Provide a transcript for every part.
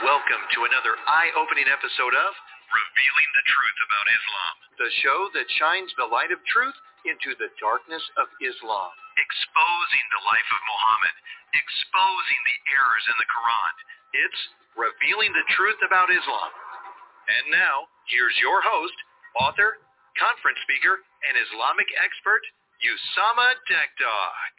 Welcome to another eye-opening episode of Revealing the Truth About Islam, the show that shines the light of truth into the darkness of Islam, exposing the life of Muhammad, exposing the errors in the Quran. It's Revealing the Truth About Islam. And now, here's your host, author, conference speaker, and Islamic expert, Usama Dekdog.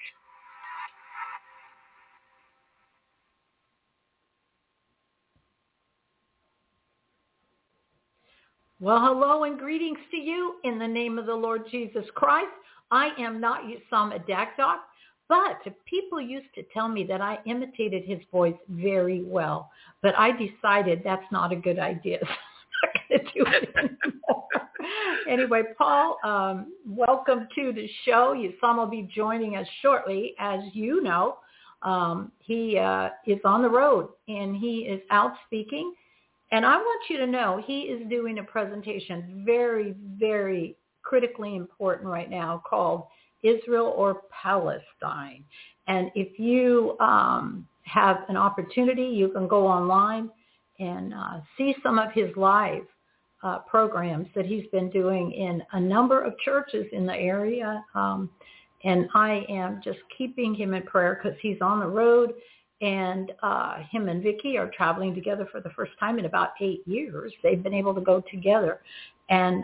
Well, hello and greetings to you in the name of the Lord Jesus Christ. I am not Usama Dekdog, but people used to tell me that I imitated his voice very well, but I decided that's not a good idea. So I'm not going to do it anymore. Anyway, Paul, welcome to the show. Usama will be joining us shortly. As you know, he is on the road and he is out speaking. And I want you to know he is doing a presentation very, very critically important right now called Israel or Palestine. And if you have an opportunity, you can go online and see some of his live programs that he's been doing in a number of churches in the area. And I am just keeping him in prayer because he's on the road. And him and Vicky are traveling together for the first time in about 8 years. They've been able to go together. And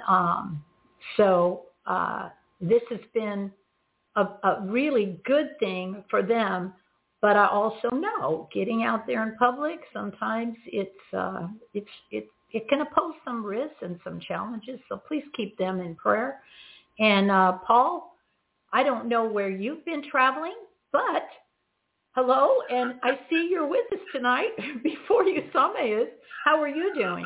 so this has been a really good thing for them. But I also know getting out there in public, sometimes it can pose some risks and some challenges. So please keep them in prayer. And Paul, I don't know where you've been traveling, but hello, and I see you're with us tonight before Usama is. How are you doing?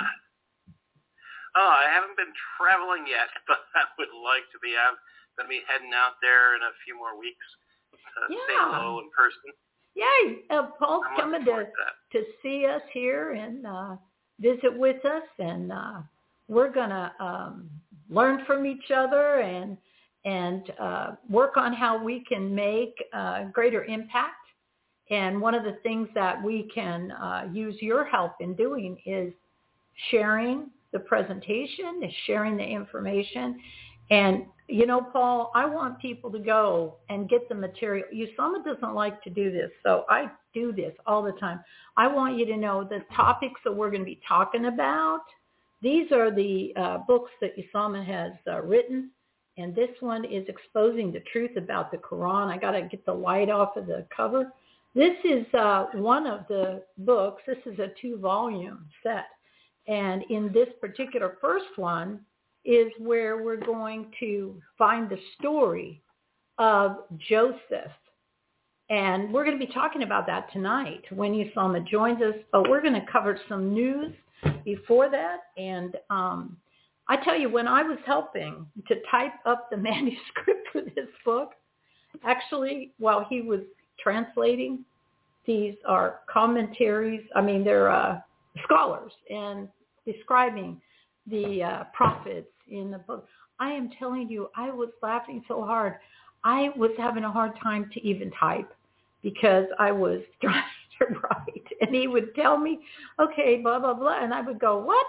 Oh, I haven't been traveling yet, but I would like to be. I'm going to be heading out there in a few more weeks to say hello in person. Yeah, Paul's coming to see us here and visit with us, and we're going to learn from each other and work on how we can make greater impact. And one of the things that we can use your help in doing is sharing the presentation, is sharing the information. And, you know, Paul, I want people to go and get the material. Usama doesn't like to do this, so I do this all the time. I want you to know the topics that we're going to be talking about. These are the books that Usama has written. And this one is Exposing the Truth About the Quran. I got to get the light off of the cover. This is one of the books. This is a 2-volume set. And in this particular first one is where we're going to find the story of Joseph. And we're going to be talking about that tonight when Usama joins us. But we're going to cover some news before that. And I tell you, when I was helping to type up the manuscript for this book, actually, while he was translating, these are commentaries. I mean, they're scholars and describing the prophets in the book. I am telling you, I was laughing so hard. I was having a hard time to even type because I was trying to write. And he would tell me, okay, blah, blah, blah. And I would go, what?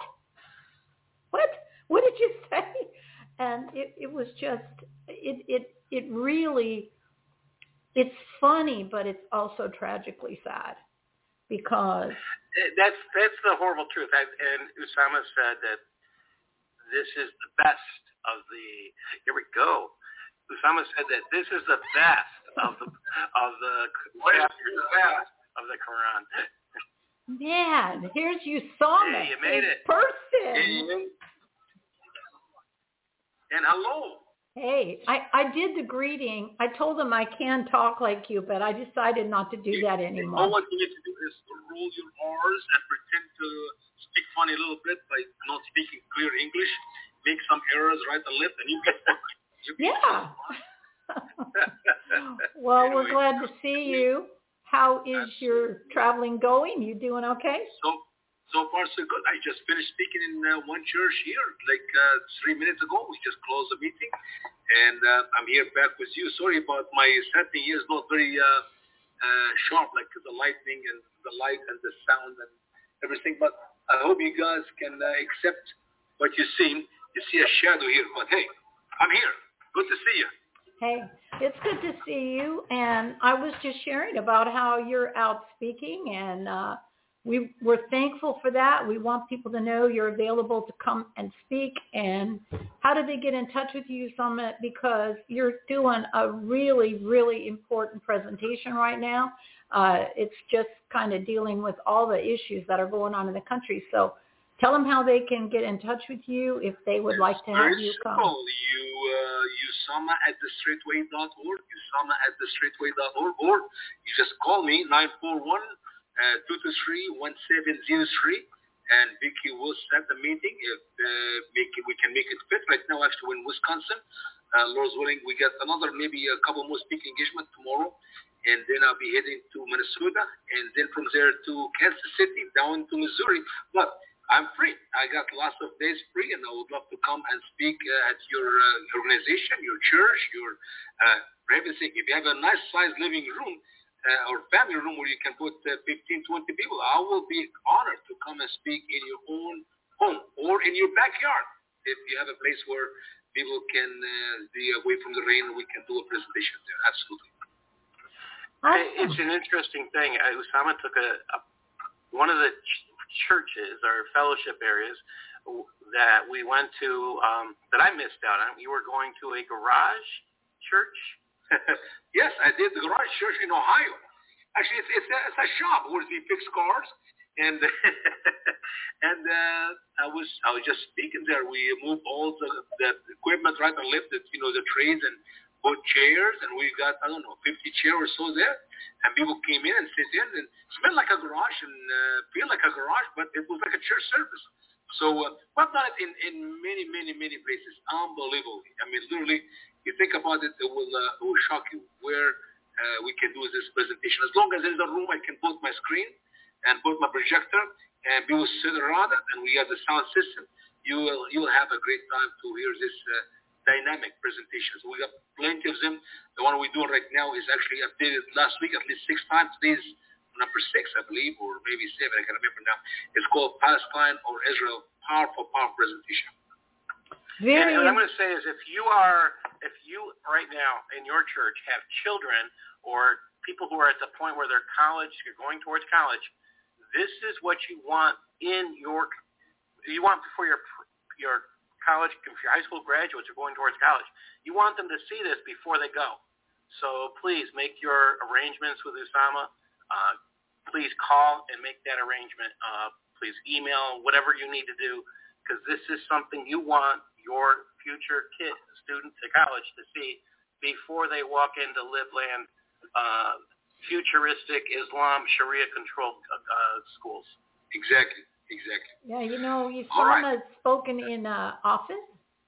What did you say? And it was just, it really, it's funny, but it's also tragically sad because that's the horrible truth. And Usama said that this is the best of the. Here we go. Usama said that this is the best of the chapters of the Quran. Man, here's Usama, hey, you made it. Person. And hello. Hey, I did the greeting. I told them I can talk like you, but I decided not to do that anymore. All what you need to do is roll your R's and pretend to speak funny a little bit by not speaking clear English. Make some errors, write a lip, and you get yeah. Well, we're glad to see you. How is your traveling going? You doing okay? So far, so good. I just finished speaking in one church here, like 3 minutes ago. We just closed the meeting, and I'm here back with you. Sorry about my setting here is not very sharp, like the lightning and the light and the sound everything. But I hope you guys can accept what you see. You see a shadow here, but hey, I'm here. Good to see you. Hey, it's good to see you. And I was just sharing about how you're out speaking, and we're thankful for that. We want people to know you're available to come and speak. And how do they get in touch with you, Summit? Because you're doing a really, really important presentation right now. It's just kind of dealing with all the issues that are going on in the country. So tell them how they can get in touch with you if they would like to have you come. Usama at thestraightway.org, Usama at thestraightway.org, or you just call me 941-223-1703, and Vicky will set the meeting if we can make it fit. Right now, actually, we're in Wisconsin. Lord's willing, we get maybe a couple more speaking engagements tomorrow, and then I'll be heading to Minnesota, and then from there to Kansas City, down to Missouri. But I'm free. I got lots of days free, and I would love to come and speak at your organization, your church, your everything. If you have a nice-sized living room or family room where you can put 15, 20 people, I will be honored to come and speak in your own home or in your backyard. If you have a place where people can be away from the rain, we can do a presentation there. Absolutely. It's an interesting thing. Usama took one of the churches or fellowship areas that we went to that I missed out on. You were going to a garage church? Yes, I did the garage church in Ohio. Actually, it's a shop where they fix cars, and I was just speaking there. We moved all the equipment, right, and lifted the trays and put chairs, and we got 50 chairs or so there, and people came in and sit in, and smelled like a garage and feel like a garage, but it was like a church service. So we've done it in many, many, many places. Unbelievable. I mean, literally, you think about it, it will shock you where we can do this presentation. As long as there's a room, I can put my screen and put my projector, and people sit around it, and we have the sound system. You will have a great time to hear this dynamic presentations. We got plenty of them. The one we're doing right now is actually updated last week at least 6 times. Today's number 6, I believe, or maybe 7. I can't remember now. It's called Palestine or Israel. Powerful presentation. And what I'm going to say is, if you right now in your church have children or people who are at the point where they're you're going towards college, this is what you want for your college, if your high school graduates are going towards college. You want them to see this before they go. So please make your arrangements with Usama. Please call and make that arrangement. Please email, whatever you need to do, because this is something you want your future students at college to see before they walk into Liveland, futuristic Islam, Sharia-controlled schools. Exactly. Yeah, Usama has spoken in office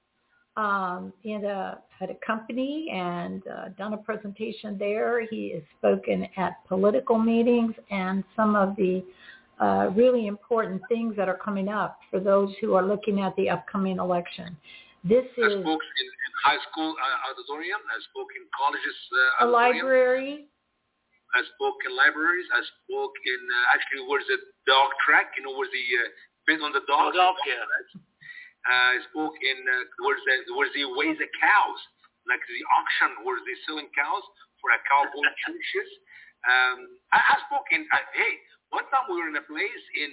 at a company and done a presentation there. He has spoken at political meetings and some of the really important things that are coming up for those who are looking at the upcoming election. I spoke in high school auditorium. I spoke in colleges a library. I spoke in libraries. I spoke in actually where's the dog track? Where's the bit on the dog? I spoke in where's the weighs the cows, like the auction where they're selling cows for a cowboy churches. I spoke in. One time we were in a place in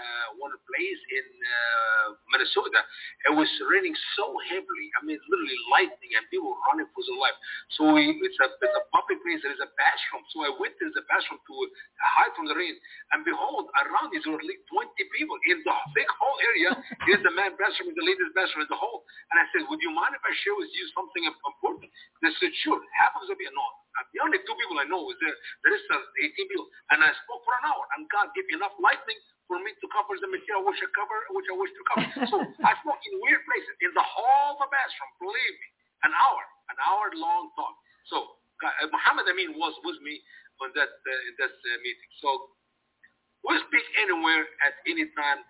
Minnesota. It was raining so heavily. I mean, literally lightning, and people were running for their life. So it's a public place. There is a bathroom. So I went to the bathroom to hide from the rain. And behold, around is like 20 people in the big whole area. Here's the man's bathroom, the ladies' bathroom, the whole. And I said, would you mind if I share with you something important? They said, sure. Happens to be a no. The only 2 people I know is there. There is 18 people. And I spoke for an hour. And God gave me enough lightning for me to cover the material which I wish to cover. So I spoke in weird places. In the hall of the bathroom, believe me, an hour long talk. So Muhammad Amin was with me on that meeting. So we'll speak anywhere at any time.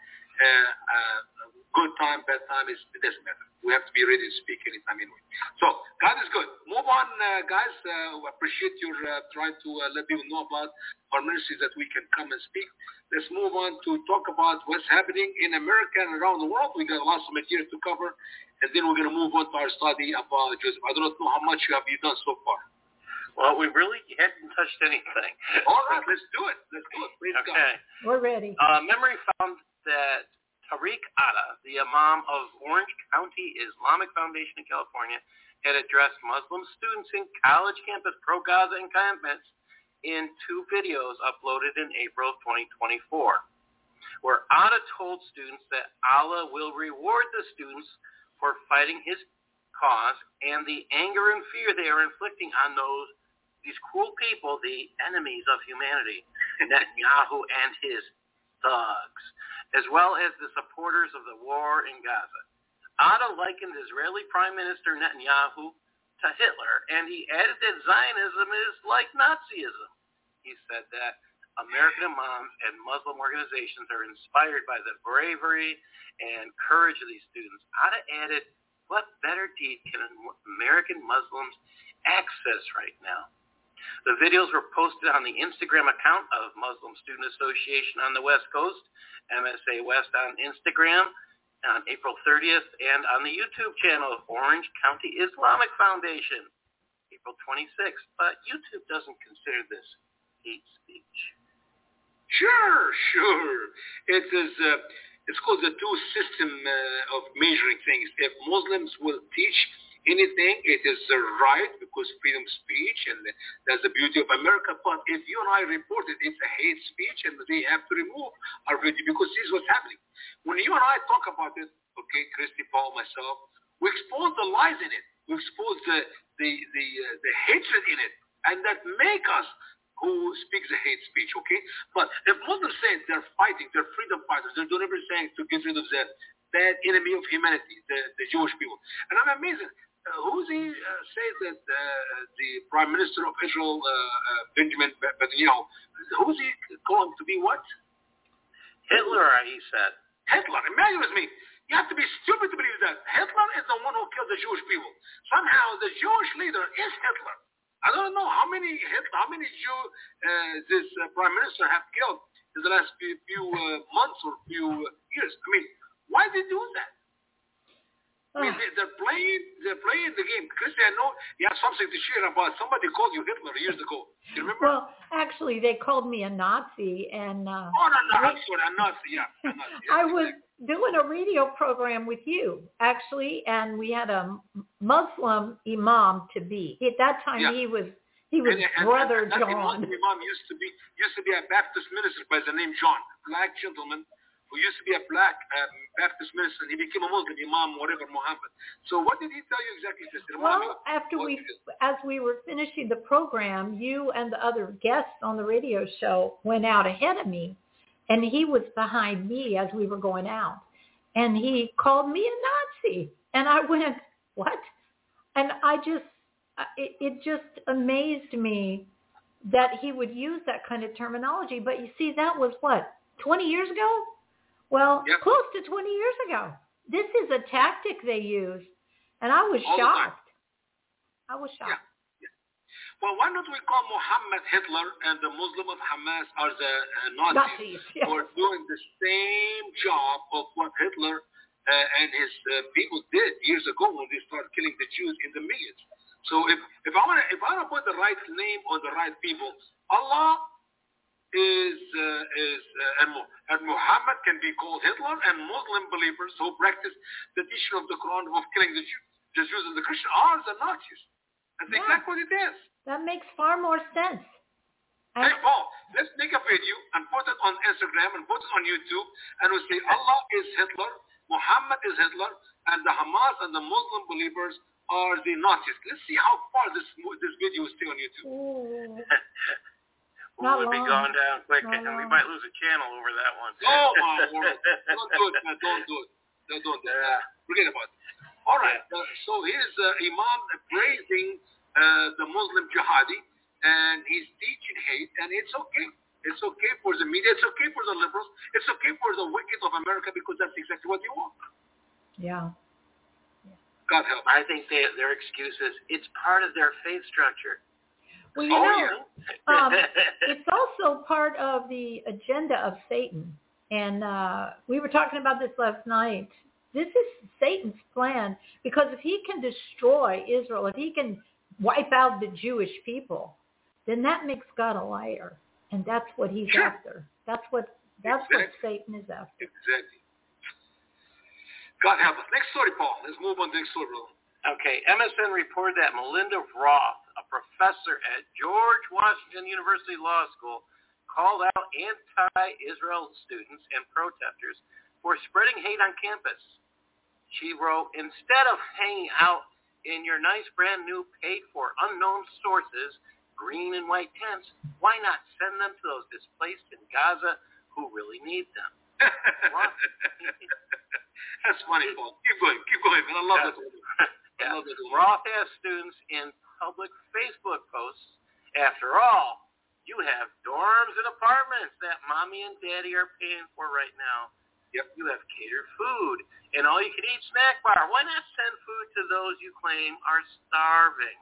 Good time, bad time, it doesn't matter. We have to be ready to speak anytime anyway. So God is good. Move on, guys. Appreciate your trying to let people know about our ministries that we can come and speak. Let's move on to talk about what's happening in America and around the world. We got lots of material to cover, and then we're going to move on to our study about Joseph. I don't know how much you have done so far. Well, we really hadn't touched anything. All right, let's do it. Please go. Okay. We're ready. Memory found that Tariq Atta, the Imam of Orange County Islamic Foundation in California, had addressed Muslim students in college campus pro-Gaza encampments in 2 videos uploaded in April of 2024, where Atta told students that Allah will reward the students for fighting his cause and the anger and fear they are inflicting on these cruel people, the enemies of humanity, Netanyahu and his thugs, as well as the supporters of the war in Gaza. Atta likened Israeli Prime Minister Netanyahu to Hitler, and he added that Zionism is like Nazism. He said that American imams and Muslim organizations are inspired by the bravery and courage of these students. Atta added, what better deed can American Muslims access right now? The videos were posted on the Instagram account of Muslim Student Association on the West Coast, MSA West on Instagram, on April 30th, and on the YouTube channel of Orange County Islamic Foundation, April 26th. But YouTube doesn't consider this hate speech. Sure. It's called the two-system of measuring things. If Muslims will teach anything, it is a right because freedom of speech, and that's the beauty of America. But if you and I report it, it's a hate speech, and they have to remove our video because this is what's happening. When you and I talk about it, okay, Christy, Paul, myself, we expose the lies in it. We expose the hatred in it, and that make us who speaks the hate speech, okay? But if Muslims say they're fighting, they're freedom fighters, they're doing everything to get rid of the bad enemy of humanity, the Jewish people. And I'm amazed. Who's he says that the Prime Minister of Israel, Benjamin Netanyahu, who's he calling to be what? Hitler, he said. Hitler. Imagine with me. You have to be stupid to believe that. Hitler is the one who killed the Jewish people. Somehow the Jewish leader is Hitler. I don't know how many Jews this Prime Minister have killed in the last few months or few years. I mean, why did they do that? I mean, they're playing the game. Christy, I know you have something to share about. Somebody called you Hitler years ago. Do you remember? Well, actually, they called me a Nazi, and I'm sorry, a Nazi. Yeah, a Nazi. Yes, I was doing a radio program with you, actually, and we had a Muslim imam to be. At that time, he was Brother John. That Muslim imam used to be a Baptist minister by the name John, black gentleman who used to be a black Baptist minister, and he became a Muslim imam, whatever, Muhammad. So what did he tell you exactly, sister? Well, as we were finishing the program, you and the other guests on the radio show went out ahead of me, and he was behind me as we were going out. And he called me a Nazi. And I went, what? And it just amazed me that he would use that kind of terminology. But you see, that was what, 20 years ago? Well, yep. Close to 20 years ago. This is a tactic they use. And I was shocked. I was shocked. Yeah. Well, why don't we call Muhammad Hitler and the Muslim of Hamas are the Nazis yes. who are doing the same job of what Hitler and his people did years ago when they started killing the Jews in the millions. So if I want to put the right name on the right people, Allah and Muhammad can be called Hitler, and Muslim believers who practice the teaching of the Quran of killing the Jews and the Christians are the Nazis. That's exactly what it is. That makes far more sense. Hey, Paul, let's make a video and put it on Instagram and put it on YouTube, and we'll say Allah is Hitler, Muhammad is Hitler, and the Hamas and the Muslim believers are the Nazis. Let's see how far this video will stay on YouTube. We'll be going down quick, and we might lose a channel over that one. Oh, my word. Don't do it, man. Don't do it. Don't do it. Forget about it. All right. So here's Imam praising the Muslim jihadi, and he's teaching hate, and it's okay. It's okay for the media. It's okay for the liberals. It's okay for the wicked of America because that's exactly what they want. Yeah. God help. I think their excuse is it's part of their faith structure. Well, you know, it's also part of the agenda of Satan. And we were talking about this last night. This is Satan's plan, because if he can destroy Israel, if he can wipe out the Jewish people, then that makes God a liar. And that's what he's after. That's what Satan is after. Exactly. God help us. Next story, Paul. Let's move on to the next story, brother. Okay. MSN reported that Melinda Roth, a professor at George Washington University Law School, called out anti-Israel students and protesters for spreading hate on campus. She wrote, instead of hanging out in your nice brand new paid-for unknown sources, green and white tents, why not send them to those displaced in Gaza who really need them? That's funny, Paul. Keep going, man. I love that. Yeah. Roth asked students in public Facebook posts, after all, you have dorms and apartments that mommy and daddy are paying for right now. Yep. You have catered food and all-you-can-eat snack bar. Why not send food to those you claim are starving?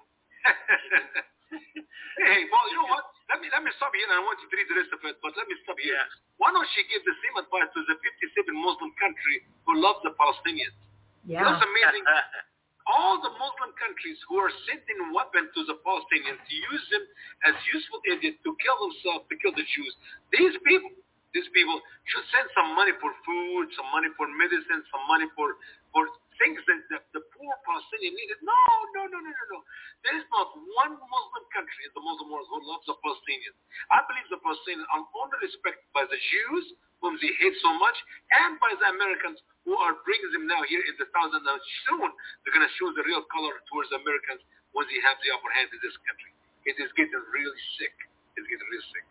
Hey, Paul, you know what? Let me stop here, and I want you to read the rest of it, but let me stop here. Yeah. Why don't she give the same advice to the 57 Muslim country who love the Palestinians? Yeah. That's amazing. All the Muslim countries who are sending weapons to the Palestinians to use them as useful agents to kill themselves, to kill the Jews, these people should send some money for food, some money for medicine, some money for things that the poor Palestinian needed. No. There is not one Muslim country in the Muslim world who loves the Palestinians. I believe the Palestinians are only respected by the Jews, whom they hate so much, and by the Americans who are bringing them now here in the thousands. And soon they're going to show the real color towards the Americans when they have the upper hand in this country. It is getting really sick. It's getting really sick.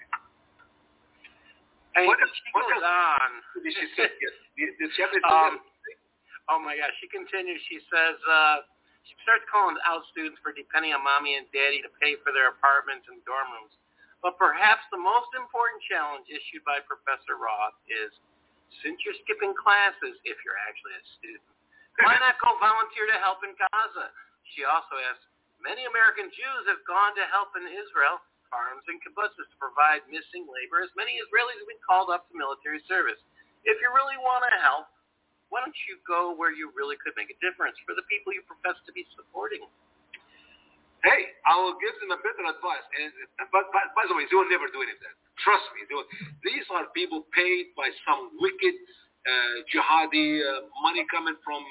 Hey, she goes on. Did she say? Did she have anything? Oh my gosh, she continues. She says she starts calling out students for depending on mommy and daddy to pay for their apartments and dorm rooms. But perhaps the most important challenge issued by Professor Roth is, since you're skipping classes if you're actually a student, why not go volunteer to help in Gaza? She also asks, many American Jews have gone to help in Israel, farms and kibbutzes to provide missing labor, as many Israelis have been called up to military service. If you really want to help, why don't you go where you really could make a difference for the people you profess to be supporting? Hey, I will give them a better advice. But by the way, they will never do any of that. Trust me. These are people paid by some wicked jihadi money coming from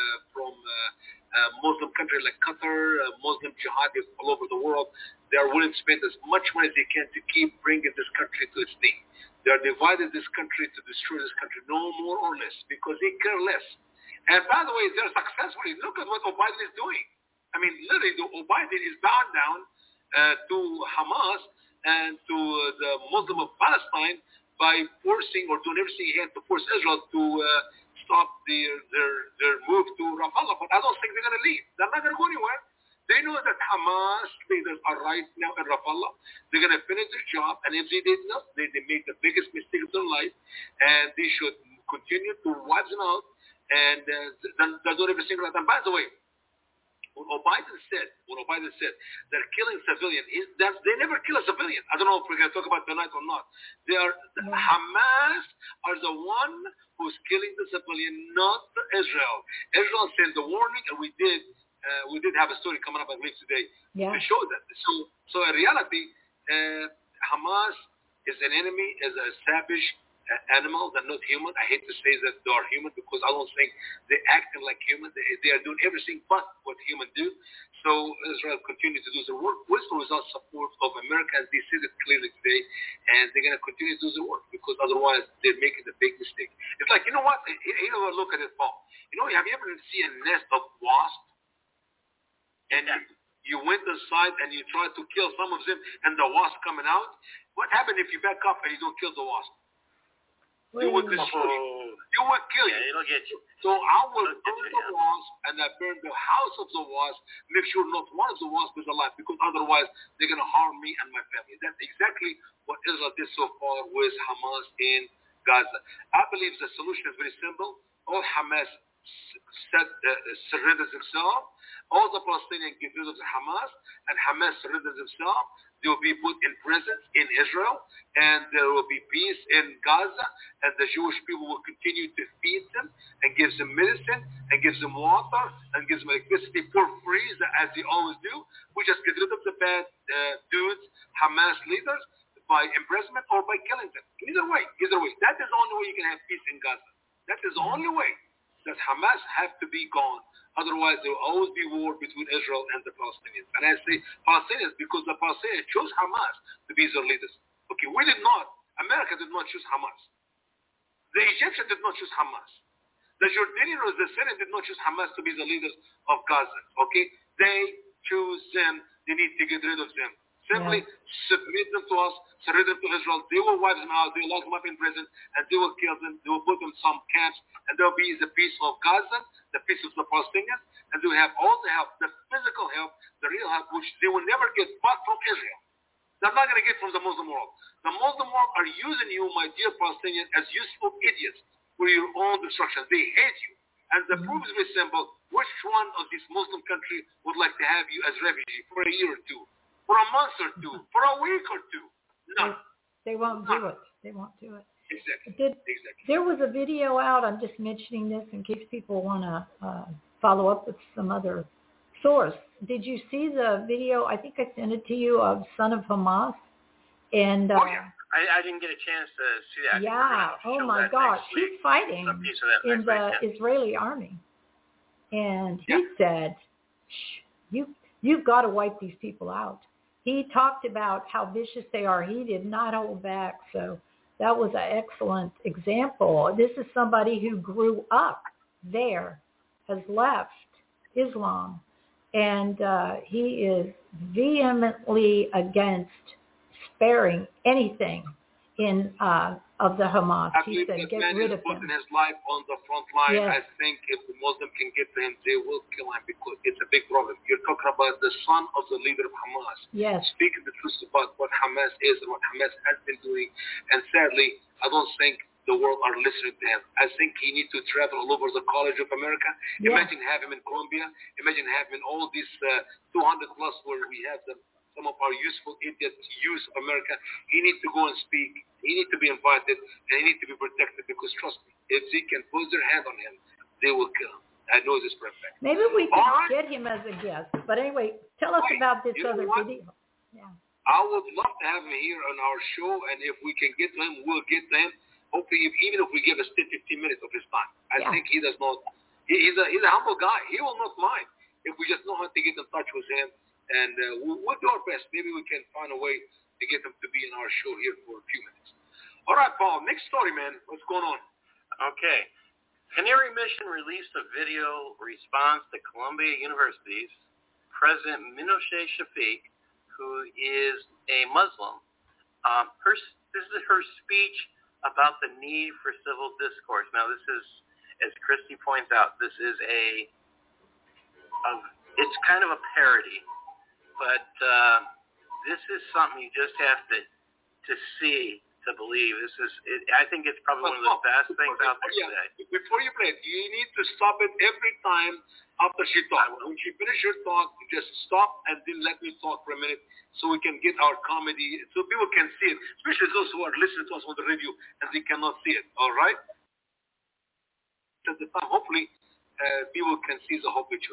Muslim countries like Qatar, Muslim jihadis all over the world. They are willing to spend as much money as they can to keep bringing this country to its knee. They are dividing this country to destroy this country, no more or less, because they care less. And by the way, they're successful. Look at what Biden is doing. I mean, literally, Biden is bound down to Hamas and to the Muslim of Palestine by forcing or doing everything he can to force Israel to stop their move to Rafah. But I don't think they're going to leave. They're not going to go anywhere. They know that Hamas leaders are right now in Rafah. They're going to finish their job, and if they did not, they made the biggest mistake of their life, and they should continue to wipe them out, and they're doing everything right. And by the way, when Biden said they're killing civilians, they never kill a civilian. I don't know if we're going to talk about tonight or not. Hamas are the one who's killing the civilian, not Israel. Israel sent the warning, and we did have a story coming up, I believe, today to show that. So in reality, Hamas is an enemy, is a savage animal. They're not human. I hate to say that they are human because I don't think they're acting like humans. They are doing everything but what humans do. So Israel continues to do their work with or without support of America, and they see it clearly today, and they're going to continue to do their work because otherwise they're making a big mistake. It's like, you know what? Here, look at it, Paul. Have you ever seen a nest of wasps? And you went inside and you tried to kill some of them, and the wasp coming out. What happens if you back up and you don't kill the wasp? You would destroy you. You would kill you. It'll get you. So I will burn the wasp, and I burn the house of the wasp, make sure not one of the wasps is alive, because otherwise they're going to harm me and my family. That's exactly what Israel did so far with Hamas in Gaza. I believe the solution is very simple. All Hamas surrenders themselves. All the Palestinians get rid of the Hamas, and Hamas surrenders themselves. They will be put in prisons in Israel, and there will be peace in Gaza, and the Jewish people will continue to feed them and give them medicine and give them water and give them electricity for free, as they always do. We just get rid of the bad dudes, Hamas leaders, by imprisonment or by killing them. Either way. That is the only way you can have peace in Gaza. That is the only way. That Hamas have to be gone. Otherwise, there will always be war between Israel and the Palestinians. And I say Palestinians because the Palestinians chose Hamas to be their leaders. Okay, we did not. America did not choose Hamas. The Egyptians did not choose Hamas. The Jordanian or the Syrian did not choose Hamas to be the leaders of Gaza. Okay, they choose them. They need to get rid of them. Simply submit them to us, surrender them to Israel. They will wipe them out. They will lock them up in prison, and they will kill them. They will put them in some camps, and there will be the peace of Gaza, the peace of the Palestinians, and they will have all the help, the physical help, the real help, which they will never get back from Israel. They're not going to get from the Muslim world. The Muslim world are using you, my dear Palestinians, as useful idiots for your own destruction. They hate you. And the proof is very simple. Which one of these Muslim countries would like to have you as refugee for a year or two? For a month or two, for a week or two. None. They won't do it. They won't do it. Exactly. There was a video out. I'm just mentioning this in case people want to follow up with some other source. Did you see the video? I think I sent it to you of Son of Hamas. And I didn't get a chance to see that. Yeah. Oh my gosh, he's fighting in the Israeli army, and he said, "You've got to wipe these people out." He talked about how vicious they are. He did not hold back. So that was an excellent example. This is somebody who grew up there, has left Islam, and he is vehemently against sparing anything of the Hamas. He said, get rid of him. Putting his life on the front line. Yes. I think if the Muslim can get to him, they will kill him because it's a big problem. You're talking about the son of the leader of Hamas. Yes. Speaking the truth about what Hamas is and what Hamas has been doing. And sadly, I don't think the world are listening to him. I think he needs to travel all over the College of America. Yes. Imagine having him in Colombia. Imagine having all these 200 plus where we have them. Some of our useful idiots use of America. He needs to go and speak. He needs to be invited, and he needs to be protected because, trust me, if they can put their hand on him, they will kill him. I know this for a fact. Maybe we can get him as a guest. But anyway, tell us about this other video. Yeah. I would love to have him here on our show, and if we can get to him, we'll get to him. Hopefully, even if we give us 15 minutes of his time. I think he does not. He's a humble guy. He will not mind if we just know how to get in touch with him. And we'll do our best. Maybe we can find a way to get them to be in our show here for a few minutes. All right, Paul. Next story, man. What's going on? Okay. Canary Mission released a video response to Columbia University's President Minouche Shafik, who is a Muslim. This is her speech about the need for civil discourse. Now, this is, as Christy points out, this is it's kind of a parody. But this is something you just have to see to believe. I think it's probably one of the best things out there today. Before you play it, you need to stop it every time after she talks. When she finishes her talk, you just stop and then let me talk for a minute so we can get our comedy, so people can see it, especially those who are listening to us on the radio and they cannot see it. All right? At the time, hopefully, people can see the whole picture.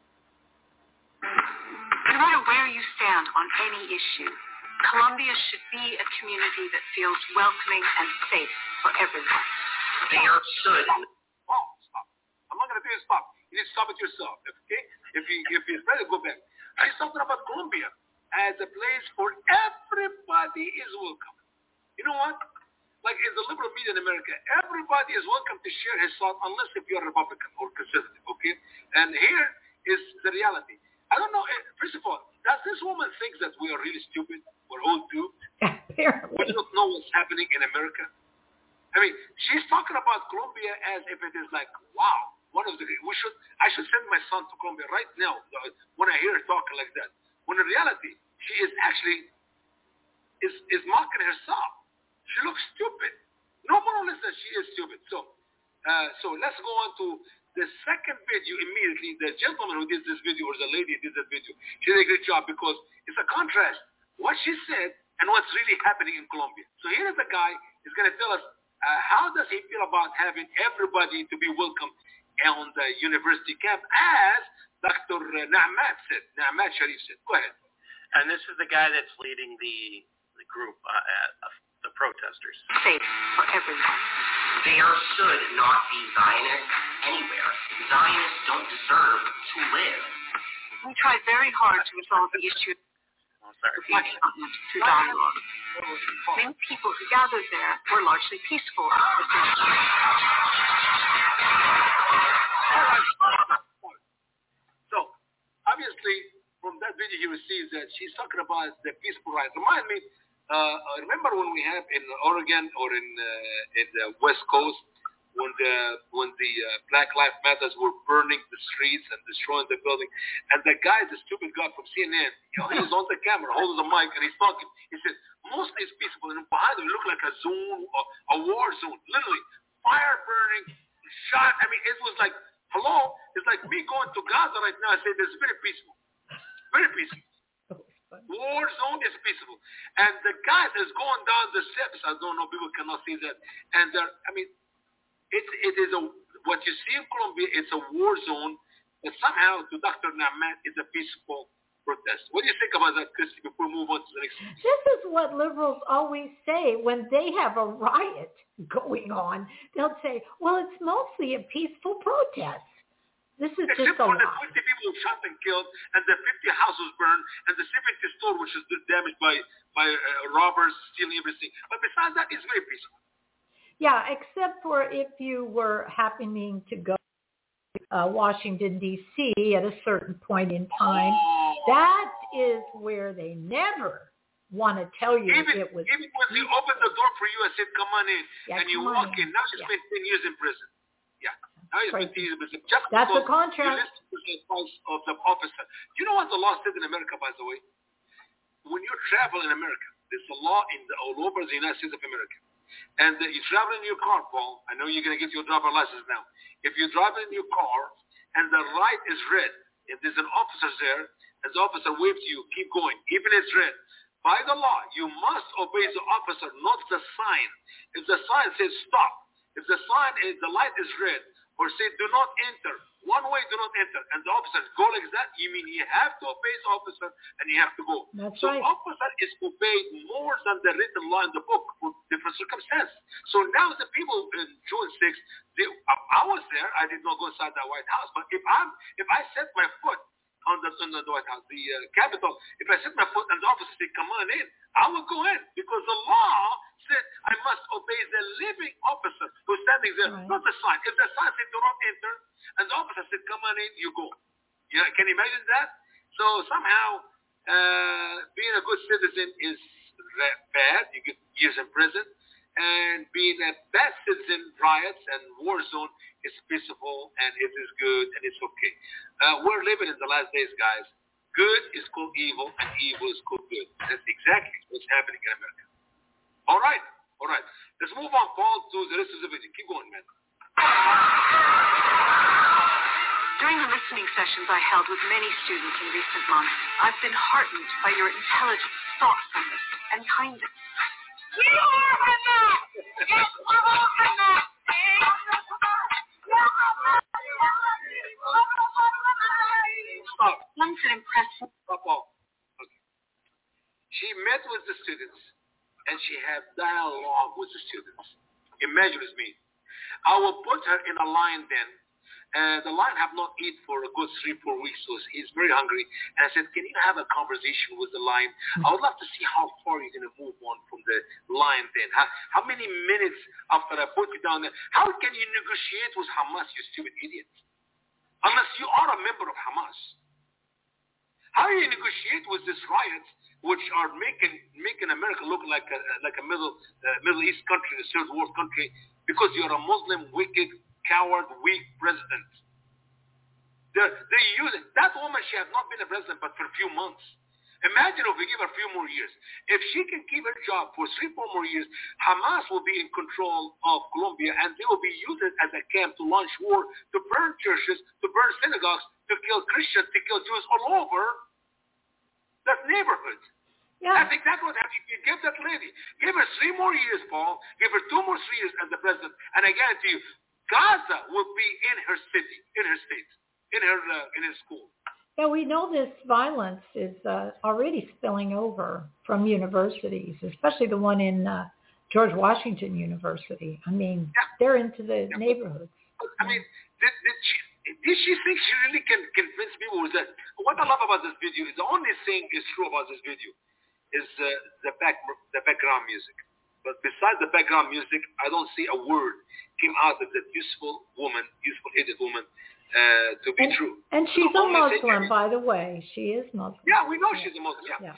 No matter where you stand on any issue, Columbia should be a community that feels welcoming and safe for everyone. They should. Oh, stop. I'm not going to tell you to stop. You need to stop it yourself, okay? If you're ready, go back. She's talking about Columbia as a place for everybody is welcome. You know what? Like in the liberal media in America, everybody is welcome to share his thought unless if you're Republican or conservative, okay? And here is the reality. I don't know. First of all, does this woman think that we are really stupid? We're all duped? We don't know what's happening in America? I mean, she's talking about Colombia as if it is like, wow, one of the. I should send my son to Colombia right now when I hear her talking like that. When in reality, she is actually is mocking herself. She looks stupid. No more or less that she is stupid. So let's go on to The second video, immediately, the gentleman who did this video, or the lady who did that video, she did a great job because it's a contrast. What she said and what's really happening in Colombia. So here is a guy who's going to tell us how does he feel about having everybody to be welcome on the university camp, as Dr. Na'mat said, Na'mat Sharif said. Go ahead. And this is the guy that's leading the group, the protesters. Safe for everyone. There should not be Zionists anywhere. Zionists don't deserve to live. We tried very hard to resolve the issue through dialogue. Many people who gathered there were largely peaceful. So, obviously, from that video you will see that she's talking about the peaceful rights. Remind me, remember when we have in Oregon or in the West Coast, when the Black Lives Matters were burning the streets and destroying the building, and the guy, the stupid guy from CNN, he was on the camera, holding the mic, and he's talking. He said, mostly it's peaceful, and behind him it looked like a zone, a war zone, literally fire burning, shot. I mean, it was like, hello, it's like me going to Gaza right now. I say this is very peaceful, very peaceful. War zone is peaceful, and the guy that's going down the steps, I don't know, people cannot see that, and I mean. It is what you see in Colombia, it's a war zone, but somehow to Dr. Na'mat, it's a peaceful protest. What do you think about that, Christy, before we move on to the next one? This is what liberals always say when they have a riot going on. They'll say, well, it's mostly a peaceful protest. This is Except just a for the lie. 20 people who shot and killed, and the 50 houses burned, and the 70 store which is damaged by robbers stealing everything. But besides that, it's very peaceful. Yeah, except for if you were happening to go to Washington, D.C. at a certain point in time. That is where they never want to tell you it was. Even when they opened the door for you and said, come on in, and you walk in, now you spend 10 years in prison. Yeah. Now you spend 10 years in prison. Just that's a because contract. you listened to the advice of the officer. Do you know what the law says in America, by the way? When you travel in America, there's a law all over the United States of America. And you travel in your car, Paul. I know you're going to get your driver's license now. If you drive in your car and the light is red, if there's an officer there, and the officer waves to you, keep going, even if it's red. By the law, you must obey the officer, not the sign. If the sign says stop, if the sign is the light is red, or say do not enter, one way do not enter, and the officer go like that, you mean you have to obey the officer and you have to go. That's so right. Officer is obeyed more than the written law in the book for different circumstances. So now the people in June 6th, I was there, I did not go inside the White House, but if I set my foot on the White House, the Capitol, if I set my foot and the officer said come on in, I will go in because the law said I must obey the living officer who's standing there, right. Not the sign. If the sign said do not enter, and the officer said, come on in, you go. Yeah, can you imagine that? So somehow, being a good citizen is bad. You get years in prison. And being a bad citizen, riots and war zone is peaceful, and it is good, and it's okay. We're living in the last days, guys. Good is called evil, and evil is called good. That's exactly what's happening in America. All right. Let's move on, Paul, to the rest of the video. Keep going, man. During the listening sessions I held with many students in recent months, I've been heartened by your intelligence, thoughtfulness, and kindness. We are Hamas! Yes, we're all Hamas! Stop. One could impress me. Stop, Paul. Okay. She met with the students, and she had dialogue with the students. Imagine with me. I will put her in a line then. The lion have not eaten for a good 3-4 weeks, so he's very hungry. And I said, can you have a conversation with the lion? I would love to see how far you're going to move on from the lion then. How many minutes after I put you down there, how can you negotiate with Hamas, you stupid idiot? Unless you are a member of Hamas. How do you negotiate with these riots, which are making America look like a Middle East country, a third world country, because you're a Muslim, wicked, coward, weak president. They use it. That woman, she has not been a president but for a few months. Imagine if we give her a few more years. If she can keep her job for 3-4 more years, Hamas will be in control of Colombia, and they will be used as a camp to launch war, to burn churches, to burn synagogues, to kill Christians, to kill Jews all over that neighborhood. Yeah. That's exactly what happened. You give that lady. Give her 3 more years, Paul. Give her 2 more 3 years as the president. And I guarantee you, Gaza will be in her city, in her state, in her school. Yeah, we know this violence is already spilling over from universities, especially the one in George Washington University. I mean, they're into the neighborhoods. I mean, did she think she really can convince people with that? What I love about this video is the only thing is true about this video is the background music. But besides the background music, I don't see a word came out of that useful headed woman to be true. And she's a Muslim, by the way. She is Muslim. Yeah, we know she's a Muslim. Yeah.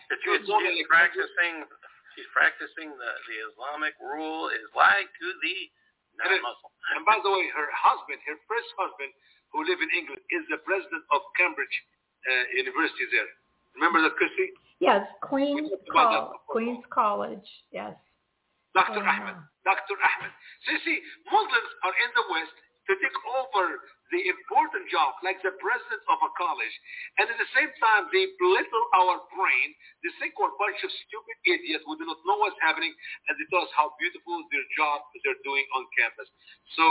She's practicing the Islamic rule is like to the non-Muslim. And by the way, her first husband, who live in England, is the president of Cambridge University there. Remember that, Christy? Yes, Queen's College. Yes. Dr. Ahmed. So you see, Muslims are in the West to take over the important job, like the president of a college, and at the same time, they belittle our brain. They think we're a bunch of stupid idiots who do not know what's happening, and they tell us how beautiful their job they're doing on campus. So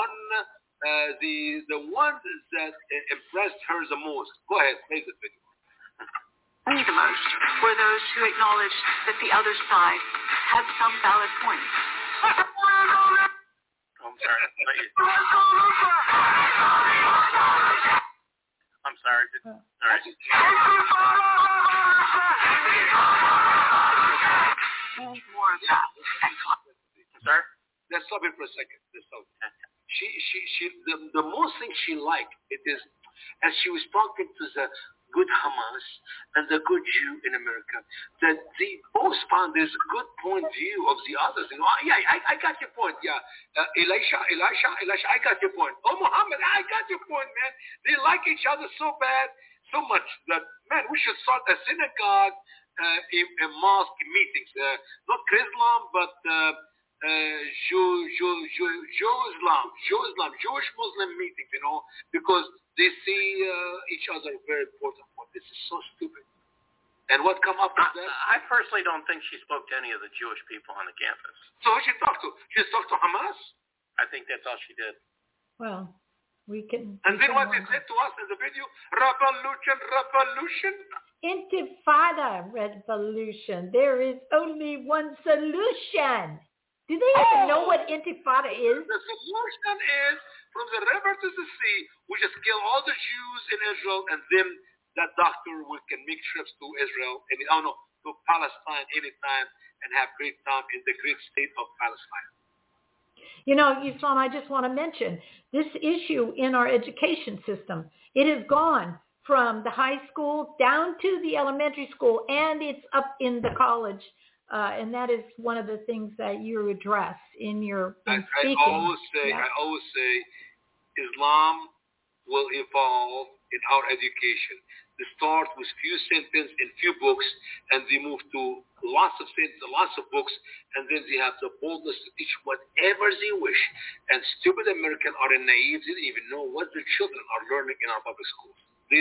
the one that impressed her the most, go ahead, play the video. The most were those who acknowledged that the other side had some valid points. I'm sorry. I'm sorry. All right. We need more of that. Sir? Let's stop it for a second. The most thing she liked it is as she was talking to the good Hamas and the good Jew in America, that they both found this good point view of the others. You know, I got your point. Yeah, Elisha, I got your point. Oh, Muhammad, I got your point, man. They like each other so bad, so much that, man, we should start a synagogue, a mosque meetings. Not Islam, but Jewish Muslim meetings, you know, because they see each other very important. This is so stupid. And what come up with that? I personally don't think she spoke to any of the Jewish people on the campus. So who she talked to? She talked to Hamas? I think that's all she did. Well, we can... And then what they said to us in the video, revolution? Intifada revolution. There is only one solution. Do they even know what intifada is? The solution is from the river to the sea, we just kill all the Jews in Israel, and then that doctor can make trips to Israel, and to Palestine anytime, and have great time in the great state of Palestine. You know, Islam, I just want to mention this issue in our education system. It has gone from the high school down to the elementary school, and it's up in the college. And that is one of the things that you address in your speaking. I always say Islam will evolve in our education. They start with few sentences and few books, and they move to lots of sentences, lots of books, and then they have the boldness to teach whatever they wish. And stupid Americans are naive. They don't even know what their children are learning in our public schools.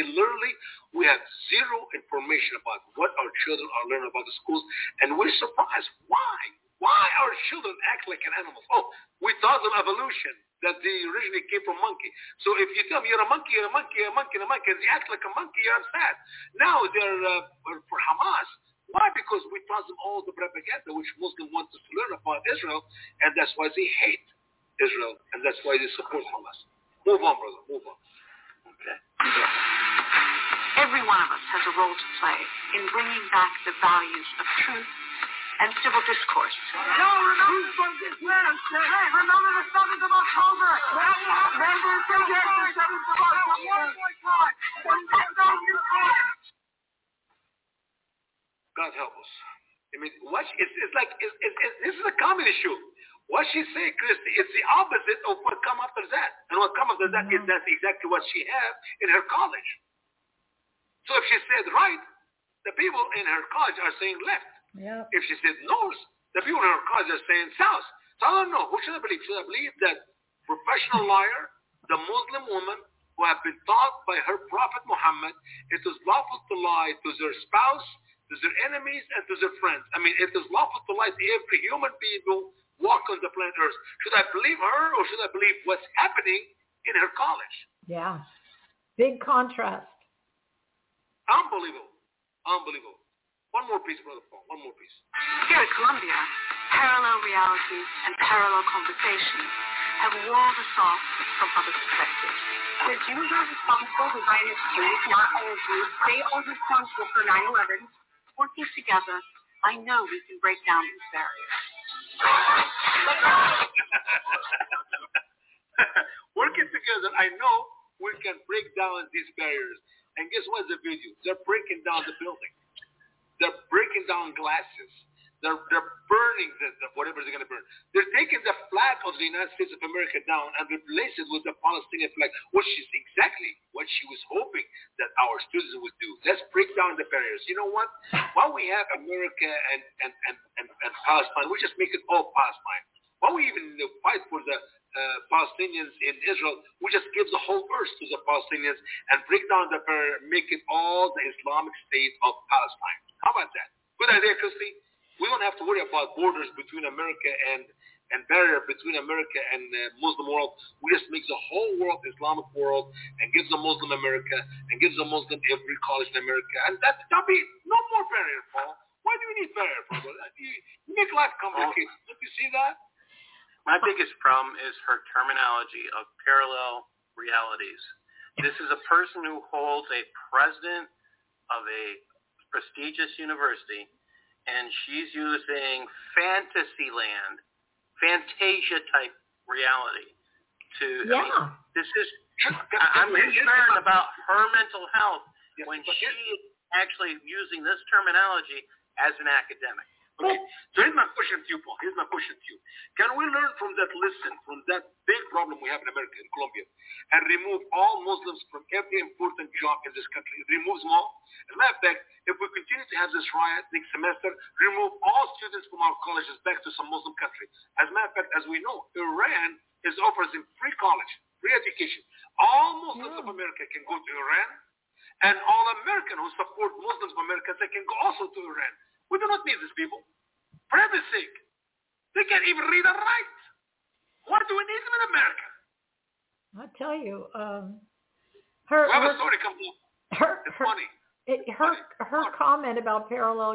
We have zero information about what our children are learning about the schools, and we're surprised. Why our children act like an animal? Oh, we taught them evolution, that they originally came from monkey. So if you tell them you're a monkey, and they act like a monkey, you're upset. Now they're for Hamas. Why? Because we taught them all the propaganda which Muslims want us to learn about Israel, and that's why they hate Israel, and that's why they support Hamas. Move on, brother. Move on. Okay. Every one of us has a role to play in bringing back the values of truth and civil discourse. No, remember the 7th of October. Remember the 7th of October. God help us. I mean, this is a common issue. What she say, Christy, it's the opposite of what come after that. And what come after that is that's exactly what she had in her college. So if she said right, the people in her college are saying left. Yeah. If she said north, the people in her college are saying south. So I don't know. Who should I believe? Should I believe that professional liar, the Muslim woman who have been taught by her prophet Muhammad it is lawful to lie to their spouse, to their enemies, and to their friends? I mean, it is lawful to lie to every human being who walk on the planet Earth. Should I believe her or should I believe what's happening in her college? Yeah. Big contrast. Unbelievable. Unbelievable. One more piece, Brother Paul. One more piece. Here at Columbia, parallel realities and parallel conversations have walled us off from other perspectives. The Jews are responsible, the Zionists Jews, not all Jews. They are responsible for 9/11. Working together, I know we can break down these barriers. Working together, I know we can break down these barriers. And guess what? The video. They're breaking down the building. They're breaking down glasses. They're burning whatever they're going to burn. They're taking the flag of the United States of America down and replace it with the Palestinian flag, which is exactly what she was hoping that our students would do. Let's break down the barriers. You know what? While we have America and Palestine, we just make it all Palestine. While we even fight for the Palestinians in Israel, we just give the whole earth to the Palestinians and break down the barrier, make it all the Islamic State of Palestine. How about that? Good idea, Christy. We don't have to worry about borders between America and barrier between America and Muslim world. We just make the whole world Islamic world and give the Muslim America and give the Muslim every college in America. And that'll be no more barrier, Paul. Why do we need barrier, Paul? You make life complicated. Don't you see that? My biggest problem is her terminology of parallel realities. This is a person who holds a president of a prestigious university, and she's using Fantasyland, Fantasia-type reality to, yeah. I mean, this is, I'm concerned about her mental health when she is actually using this terminology as an academic. Okay, so here's my question to you, Paul. Here's my question to you. Can we learn from that lesson, from that big problem we have in America, in Colombia, and remove all Muslims from every important job in this country? Remove them all? As a matter of fact, if we continue to have this riot next semester, remove all students from our colleges back to some Muslim country. As a matter of fact, as we know, Iran is offering free college, free education. All Muslims of America can go to Iran, and all Americans who support Muslims of America, they can go also to Iran. We do not need these people. For heaven's sake, they can't even read and write. Why do we need them in America? I'll tell you, it's funny. Her comment about parallel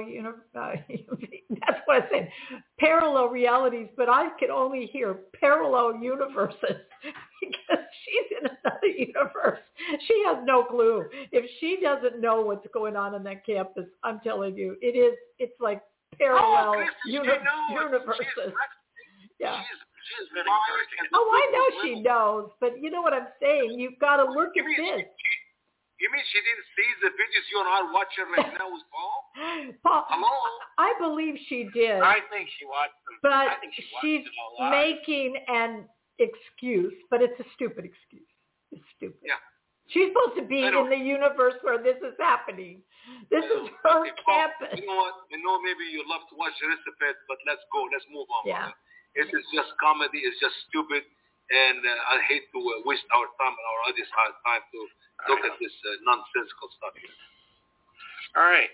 that's what I said, parallel realities, but I could only hear parallel universes because she's in another universe. She has no clue. If she doesn't know what's going on in that campus, I'm telling you, it's like parallel universes. Yeah. She's been lying. I know she knows, but you know what I'm saying? You've got to look at this. You mean she didn't see the videos you and I are watching right now with Paul? Paul, hello? I believe she did. I think she watched them. But I think she's making an excuse, but it's a stupid excuse. It's stupid. Yeah. She's supposed to be in the universe where this is happening. This is her campus. You know what? I know maybe you love to watch Aristophanes, but let's go. Let's move on. Yeah. It is just comedy. It's just stupid. And I hate to waste our time and our audience time to look at this nonsensical stuff. All right.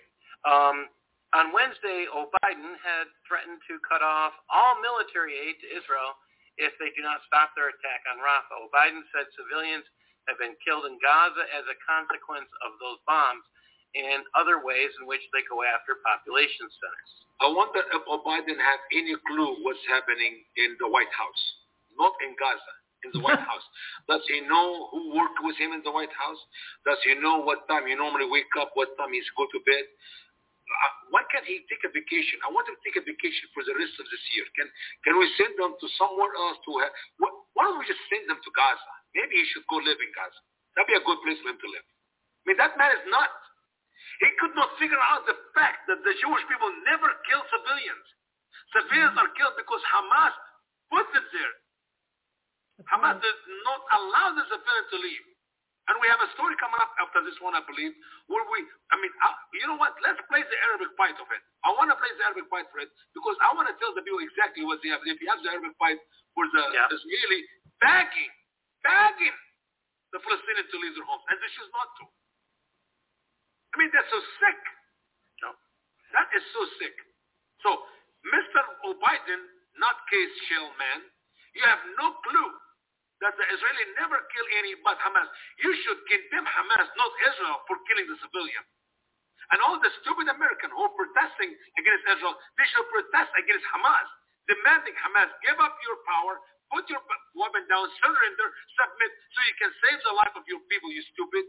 On Wednesday, Biden had threatened to cut off all military aid to Israel if they do not stop their attack on Rafah. Biden said civilians have been killed in Gaza as a consequence of those bombs and other ways in which they go after population centers. I wonder if Biden had any clue what's happening in the White House. Not in Gaza, in the White House. Does he know who worked with him in the White House? Does he know what time he normally wake up, what time he's go to bed? Why can't he take a vacation? I want him to take a vacation for the rest of this year. Can we send them to somewhere else to have? Why don't we just send them to Gaza? Maybe he should go live in Gaza. That'd be a good place for him to live. I mean, that man is nuts. He could not figure out the fact that the Jewish people never kill civilians. Civilians are killed because Hamas put them there. Hamas does not allow the civilians to leave. And we have a story coming up after this one, I believe, where you know what? Let's play the Arabic part of it. I want to play the Arabic part for it because I want to tell the people exactly what they have. If you have the Arabic part for the Israeli begging the Palestinians to leave their homes, and they choose not to. I mean, that's so sick. No. That is so sick. So, Mr. Biden, not case shell man, you have no clue that the Israeli never kill any but Hamas. You should condemn Hamas, not Israel, for killing the civilian. And all the stupid Americans who are protesting against Israel, they should protest against Hamas, demanding Hamas, give up your power, put your weapon down, surrender, submit, so you can save the life of your people, you stupid.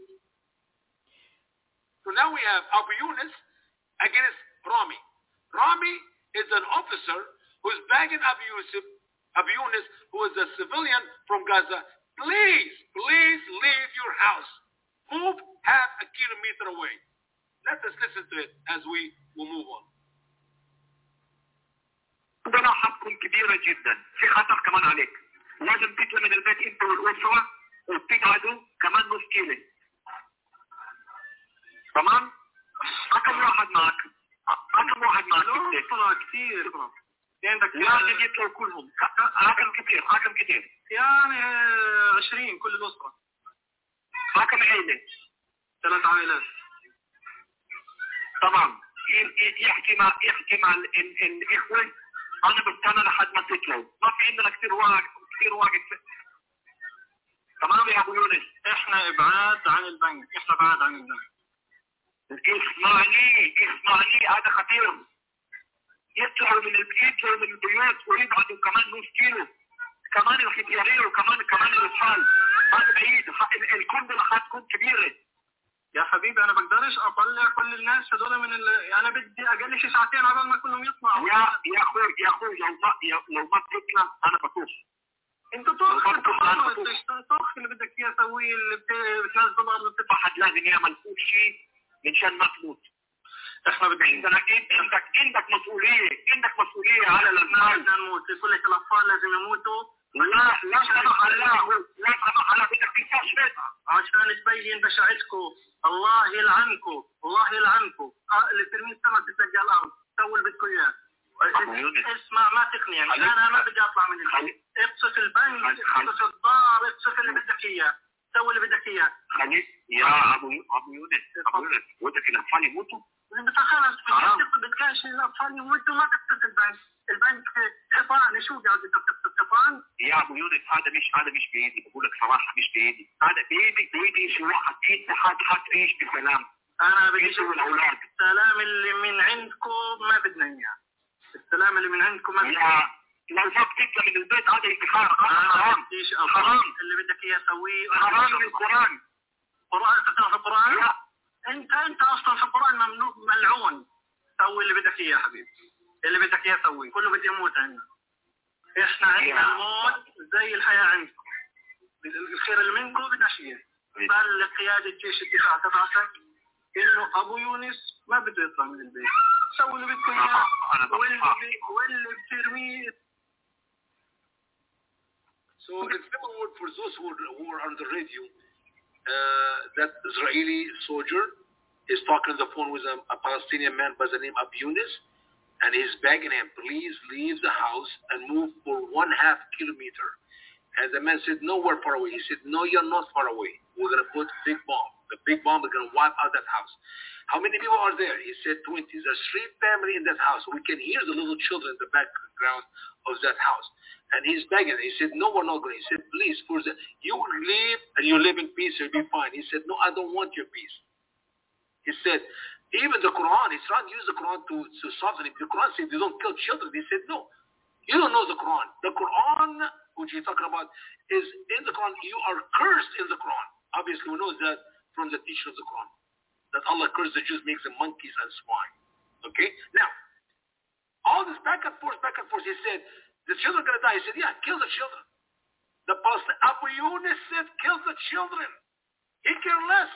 So now we have Abu Yunus against Rami. Rami is an officer who's begging Abu Yunus, who is a civilian from Gaza, please leave your house. Move half a kilometer away. Let us listen to it as we will move on. عندنا حقكم كبيرة جدا، في خطر كمان عليك. لازم تطلع من البيت انت والأسرة وتقعدوا كمان نص كيلو. تمام؟ رقم واحد معك. الأسرة كثير. لازم يطلعوا كلهم. رقم كثير. يعني 20 كل الأسرة. رقم عائلة. 3 عائلات. تمام. يحكي مع الإخوة. أنا بستنى لحد ما تطلعوا. ما في عندنا كثير وقت. تمام يا أبو يونس. إحنا بعاد عن البنك. اسمعني هذا خطير. يطلعوا من البيوت ويبعدوا كمان نص كيلو. كمان الخيارية وكمان الأطفال. هذا بعيد. الكندرة حتكون كبيرة. يا حبيبي أنا بقدرش أطلع كل الناس هذول أنا بدي أقل شيء ساعتين قبل ما كلهم يطلعوا. يا أخوي لو ما بتطلع أنا بطوف. أنت طوخ اللي بدك إياه سويه اللي بتنزل الأرض وتطلع. حد لازم يعمل كل شيء منشان ما تموت. احنا عندك مسؤولية على الأبناء. بدنا نموت. يقول لك الأطفال لازم يموتوا. لا سمح الله بدك تنفش عشان تبين بشاعتكم. الله يلعنكم. اللي ترمي السمك تتلقى الأرض. سووا اللي بدكم إياه. اسمع ما تقنعني. أنا ما بدي أطلع من البيت. اقصف البنك، اقصف الدار، اقصف اللي بدك إياه. سوي اللي بدك إياه. خليك يا أبو يونس ودك الأطفال يموتوا؟ خلاص بدكاش الأطفال يموتوا ما تقصف البنك. البنك حيطان. شو قاعد تقصف حيطان؟ يا أبو يونس هذا مش بإيدي. بقول لك صراحة مش بإيدي. هذا بإيدي شو واحد انت حتعيش بسلام. أنا بدي الأولاد. السلام اللي من عندكم ما بدنا إياه. السلام اللي من عندكم ما بدنا. لو ما بتطلع من البيت هذا انتحار. حرام. اللي بدك إياه سويه. حرام من القرآن. تقرأ في القرآن؟ لا. أنت أصلا في القرآن ممنوع ملعون. سوي اللي بدك إياه يا حبيبي. اللي بدك إياه سويه. كله بدي يموت عندنا. إحنا عندنا الموت زي الحياة عندكم. الخير اللي منكم بدناش إياه. بلغ قيادة جيش الدفاع تبعك إنه أبو يونس ما بده يطلع من البيت. سوي اللي بدكم إياه. واللي بترميه. So in simple word for those who are on the radio, that Israeli soldier is talking on the phone with a Palestinian man by the name of Yunus, and he's begging him, please leave the house and move for 1/2 kilometer. And the man said, no, we're far away. He said, no, you're not far away. We're going to put big bomb. The big bomb is going to wipe out that house. How many people are there? He said 20. There's 3 families in that house. We can hear the little children in the background of that house. And he's begging. He said, no, we're not going. He said, please, you leave and you live in peace, you'll be fine. He said, no, I don't want your peace. He said, even the Quran, he's trying to use the Quran to soften it. The Quran said, you don't kill children. He said, no, you don't know the Quran. The Quran, which he's talking about, is in the Quran. You are cursed in the Quran. Obviously, we know that from the teaching of the Quran, that Allah cursed the Jews, makes them monkeys and swine. Okay? Now, all this back and forth, he said, the children are going to die. He said, yeah, kill the children. The Pastor Abu Yunus said, kill the children. He cared less.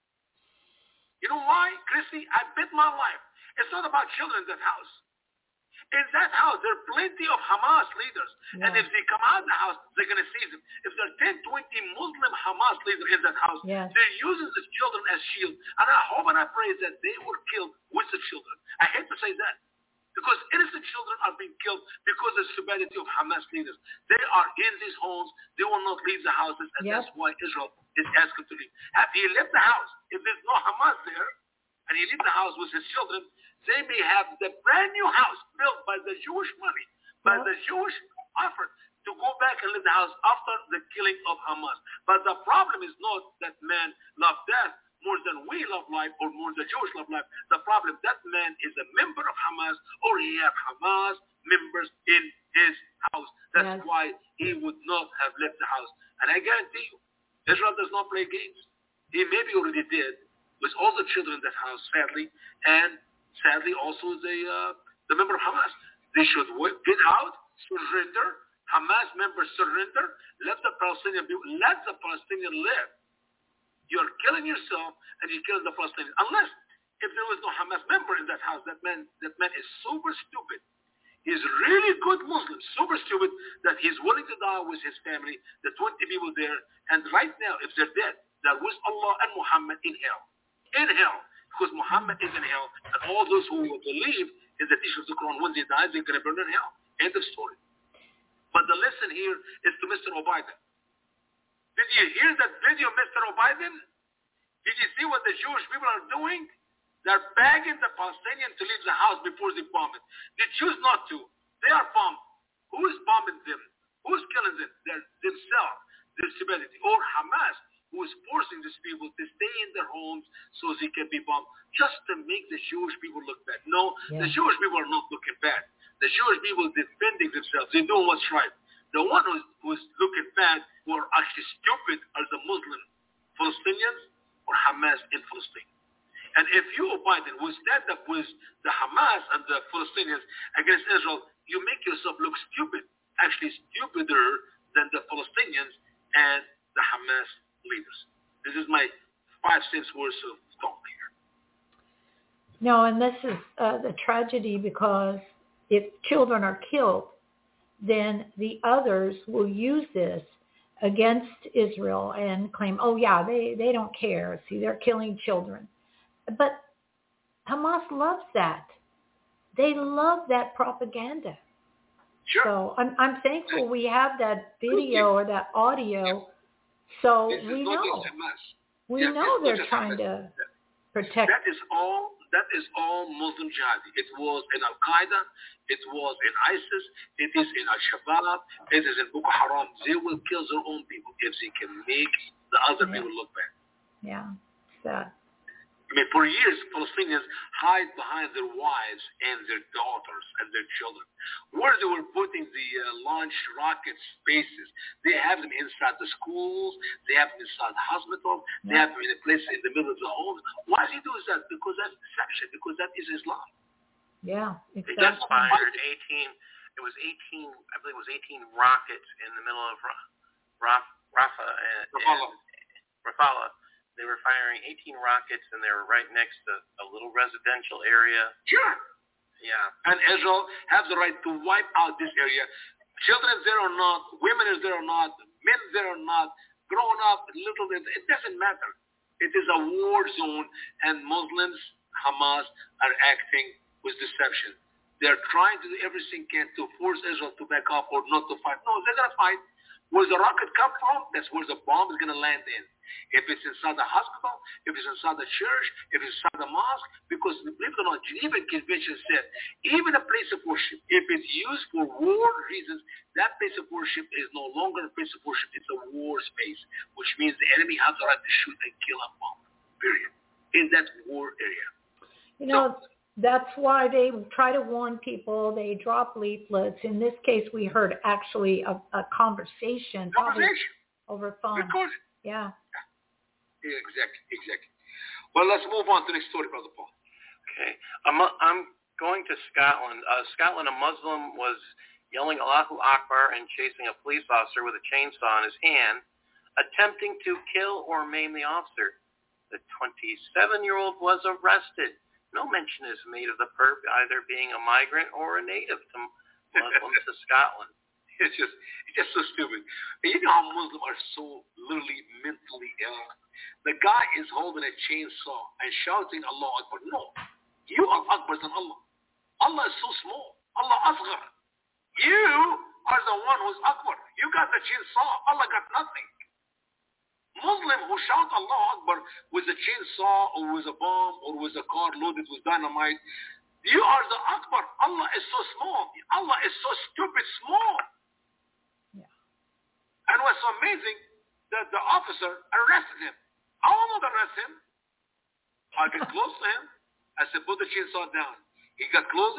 You know why, Christy? I bet my life. It's not about children in that house. In that house, there are plenty of Hamas leaders. Yeah. And if they come out of the house, they're going to seize them. If there are 10, 20 Muslim Hamas leaders in that house, they're using the children as shield. And I hope and I pray that they were killed with the children. I hate to say that. Because innocent children are being killed because of the stupidity of Hamas leaders. They are in these homes. They will not leave the houses. And that's why Israel is asking to leave. Have he left the house? If there's no Hamas there, and he leaves the house with his children, they may have the brand new house built by the Jewish money, by the Jewish effort to go back and live the house after the killing of Hamas. But the problem is not that man loved death more than we love life or more than Jewish love life. The problem that man is a member of Hamas or he have Hamas members in his house. That's why he would not have left the house. And I guarantee you, Israel does not play games. He maybe already did with all the children in that house, sadly, and sadly also the member of Hamas. They should get out, surrender. Hamas members surrender. Let the Palestinian live. You're killing yourself and you're killing the Palestinians. Unless if there was no Hamas member in that house, that man is super stupid. He's really good Muslim, super stupid that he's willing to die with his family, the 20 people there, and right now, if they're dead, they're with Allah and Muhammad in hell. In hell. Because Muhammad is in hell, and all those who believe in the teachings of the Quran, when they die, they're going to burn in hell. End of story. But the lesson here is to Mr. O'Biden. Did you hear that video, Mr. O'Biden? Did you see what the Jewish people are doing? They're begging the Palestinians to leave the house before they bomb it. They choose not to. They are bombed. Who is bombing them? Who is killing them? They're themselves, their stupidity. Or Hamas, who is forcing these people to stay in their homes so they can be bombed, just to make the Jewish people look bad. No, the Jewish people are not looking bad. The Jewish people are defending themselves. They know what's right. The one who's looking bad, who are actually stupid, are the Muslim Palestinians or Hamas in Palestine. And if you, Biden, will stand up with the Hamas and the Palestinians against Israel, you make yourself look stupid, actually stupider than the Palestinians and the Hamas leaders. This is my 5 cents worth of talk here. No, and this is the tragedy, because if children are killed, then the others will use this against Israel and claim, oh yeah, they don't care. See, they're killing children. But Hamas loves that. They love that propaganda. Sure. So I'm thankful we have that video or that audio, so we know. We know they're trying to protect. That is all Muslim jihadi. It was in Al-Qaeda. It was in ISIS. It is in Al-Shabaab. It is in Boko Haram. They will kill their own people if they can make the other people look bad. Yeah, sad. I mean, for years, Palestinians hide behind their wives and their daughters and their children. Where they were putting the launch rocket spaces, they have them inside the schools, they have them inside the hospitals, they have them in a place in the middle of the homes. Why is he doing that? Because that's deception, because that is Islam. Yeah, exactly. They just fired 18 rockets in the middle of Rafah and Rafallah. They were firing 18 rockets, and they were right next to a little residential area. Sure. Yeah. And Israel has the right to wipe out this area. Children there or not, women is there or not, men there or not, grown up, little, it doesn't matter. It is a war zone, and Muslims, Hamas, are acting with deception. They're trying to do everything can to force Israel to back up or not to fight. No, they're going to fight. Where the rocket come from, that's where the bomb is going to land in. If it's inside the hospital, if it's inside the church, if it's inside the mosque, because believe it or not, Geneva Convention said even a place of worship, if it's used for war reasons, that place of worship is no longer a place of worship, it's a war space, which means the enemy has the right to shoot and kill a bomb, period, in that war area. You know, that's why they try to warn people. They drop leaflets. In this case, we heard actually a conversation. Over phone. Recorded. Yeah. Exactly. Well, let's move on to the next story, Brother Paul. Okay. I'm going to Scotland. Scotland, a Muslim was yelling Allahu Akbar and chasing a police officer with a chainsaw in his hand, attempting to kill or maim the officer. The 27-year-old was arrested. No mention is made of the perp either being a migrant or a native to Muslim to Scotland. It's just so stupid. And you know how Muslims are so literally mentally ill? The guy is holding a chainsaw and shouting Allah Akbar. No, you are Akbar than Allah. Allah is so small. Allah Asghar. You are the one who's Akbar. You got the chainsaw. Allah got nothing. Muslim who shout Allah Akbar with a chainsaw or with a bomb or with a car loaded with dynamite, you are the Akbar. Allah is so small. Allah is so stupid small. Yeah. And what's so amazing that the officer arrested him. I will not arrest him. I get close to him. I said, put the chainsaw down. He got closer.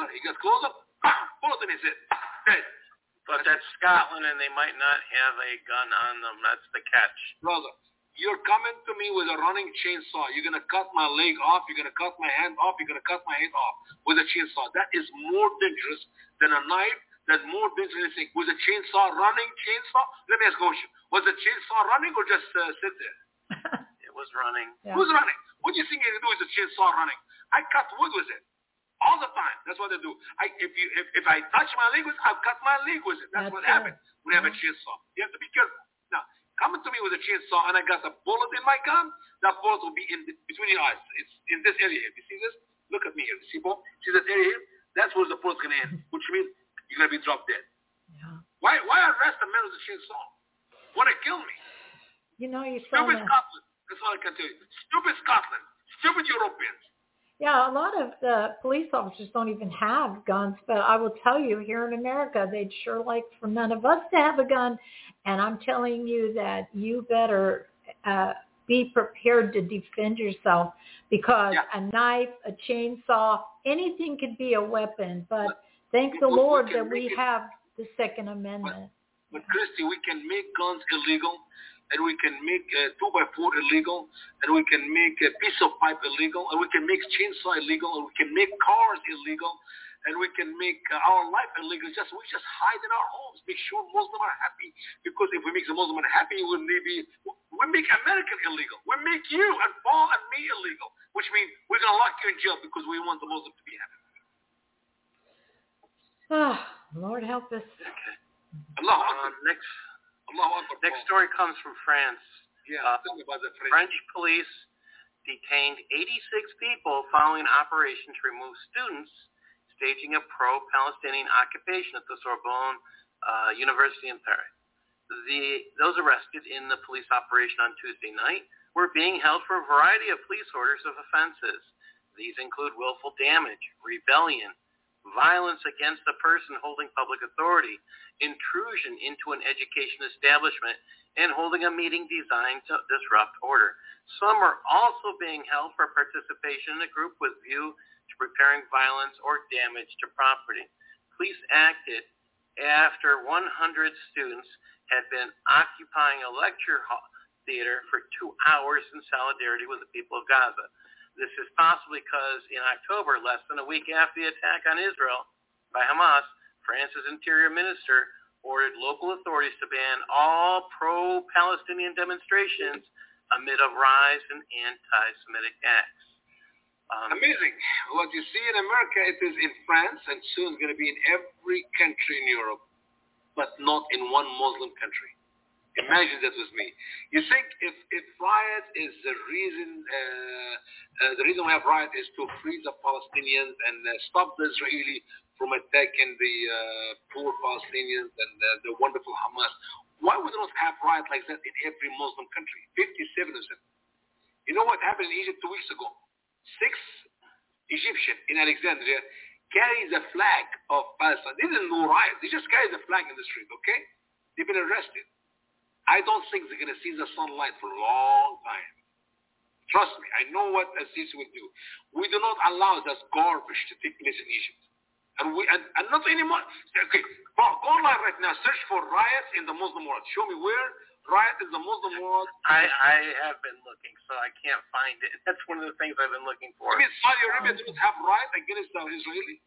Bullet in his head. Dead. But that's Scotland, and they might not have a gun on them. That's the catch. Brother, you're coming to me with a running chainsaw. You're going to cut my leg off. You're going to cut my hand off. You're going to cut my head off with a chainsaw. That is more dangerous than a knife. That's more dangerous than with a chainsaw, running chainsaw. Let me ask a question. Was the chainsaw running or just sit there? It was running. Yeah. Who's running? What do you think you do with a chainsaw running? I cut wood with it. All the time. That's what I do. If I touch my leg with it, I'll cut my leg with it. That's what happens when you have a chainsaw. You have to be careful. Now, coming to me with a chainsaw and I got a bullet in my gun, that bullet will be in between your eyes. It's in this area here. You see this? Look at me here. You see, Paul? See this area here? That's where the bullet's going to end, which means you're going to be dropped dead. Yeah. Why arrest a man with a chainsaw? Want to kill me? You know, you Stupid Scotland. That's all I can tell you. Stupid Scotland. Stupid Europeans. Yeah, a lot of the police officers don't even have guns, but I will tell you, here in America, they'd sure like for none of us to have a gun, and I'm telling you that you better be prepared to defend yourself, because a knife, a chainsaw, anything could be a weapon, but thank the Lord that we have the Second Amendment. But Christy, we can make guns illegal, and we can make 2x4 illegal, and we can make a piece of pipe illegal, and we can make chainsaw illegal, and we can make cars illegal, and we can make our life illegal. We just hide in our homes, make sure Muslims are happy. Because if we make the Muslims happy, we make American illegal. We make you and Paul and me illegal, which means we're going to lock you in jail because we want the Muslims to be happy. Oh, Lord help us. Okay. Next story comes from France. Yeah, tell me about the French police detained 86 people following an operation to remove students staging a pro-Palestinian occupation at the Sorbonne University in Paris. Those arrested in the police operation on Tuesday night were being held for a variety of police orders of offenses. These include willful damage, rebellion, violence against a person holding public authority, intrusion into an education establishment, and holding a meeting designed to disrupt order. Some are also being held for participation in a group with view to preparing violence or damage to property. Police acted after 100 students had been occupying a lecture theater for 2 hours in solidarity with the people of Gaza. This is possibly because in October, less than a week after the attack on Israel by Hamas, France's interior minister ordered local authorities to ban all pro-Palestinian demonstrations amid a rise in anti-Semitic acts. Amazing. What you see in America, it is in France, and soon it's going to be in every country in Europe, but not in one Muslim country. Imagine that with me. You think if riot is the reason we have riot is to free the Palestinians and stop the Israeli from attacking the poor Palestinians and the wonderful Hamas, why would we not have riot like that in every Muslim country? 57 of them. You know what happened in Egypt 2 weeks ago? 6 Egyptians in Alexandria carried the flag of Palestine. They didn't know riot. They just carried the flag in the street, okay? They've been arrested. I don't think they're going to see the sunlight for a long time. Trust me, I know what Assisi will do. We do not allow this garbage to take place in Egypt. And not anymore. Okay, go online right now. Search for riots in the Muslim world. Show me where riot in the Muslim world. I have been looking, so I can't find it. That's one of the things I've been looking for. You mean Saudi Arabia doesn't have riot against the Israeli?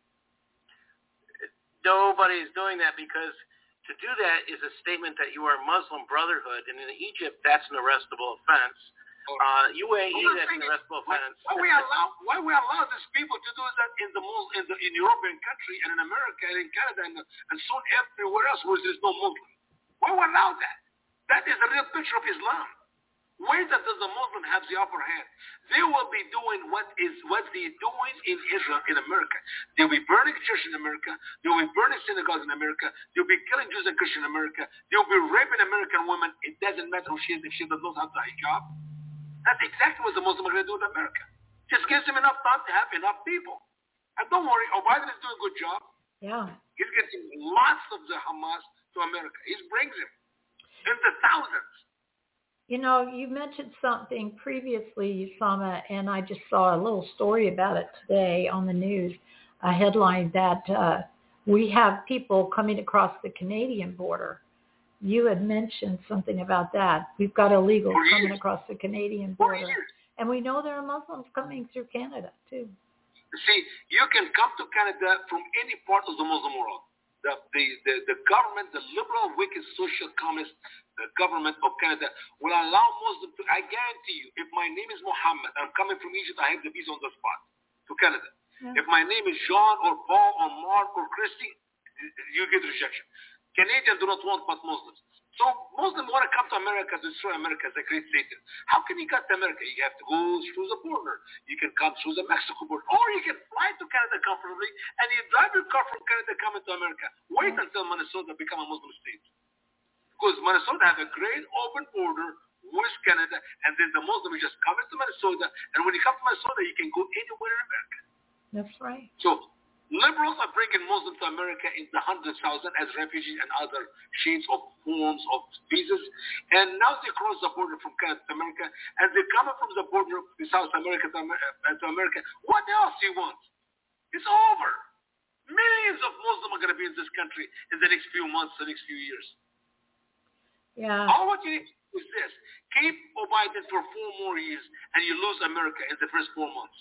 Nobody's doing that because to do that is a statement that you are a Muslim Brotherhood, and in Egypt, that's an arrestable offense. UAE that's an arrestable offense. Why we allow these people to do that in European country and in America and in Canada and soon everywhere else where there's no Muslim? Why we allow that? That is the real picture of Islam. Where does the Muslim have the upper hand? They will be doing what they're doing in Israel, in America. They'll be burning churches in America. They'll be burning synagogues in America. They'll be killing Jews and Christians in America. They'll be raping American women. It doesn't matter who she is if she doesn't have the hijab. That's exactly what the Muslims are going to do with America. Just gives them enough time to have enough people. And don't worry, Biden is doing a good job. Yeah. He's getting lots of the Hamas to America. He brings them in the thousands. You know, you mentioned something previously, Usama, and I just saw a little story about it today on the news, a headline that we have people coming across the Canadian border. You had mentioned something about that. We've got illegals coming across the Canadian border. And we know there are Muslims coming through Canada, too. See, you can come to Canada from any part of the Muslim world. The government, the liberal, wicked, social communist government of Canada will allow Muslims to, I guarantee you, if my name is Muhammad, I'm coming from Egypt, I have the visa on the spot to Canada. Yeah. If my name is John or Paul or Mark or Christy, you get rejection. Canadians do not want but Muslims. So Muslims want to come to America to destroy America as a great Satan. How can you get to America? You have to go through the border. You can come through the Mexico border. Or you can fly to Canada comfortably and you drive your car from Canada coming to America. Wait until Minnesota become a Muslim state. Because Minnesota has a great open border with Canada, and then the Muslims just come into Minnesota, and when you come to Minnesota, you can go anywhere in America. That's right. So liberals are bringing Muslims to America in the 100,000 as refugees and other shades of forms of visas. And now they cross the border from Canada to America, and they're coming from the border of South America to America. What else do you want? It's over. Millions of Muslims are going to be in this country in the next few months, the next few years. Yeah. All what you need is this. Keep Biden for 4 more years, and you lose America in the first 4 months.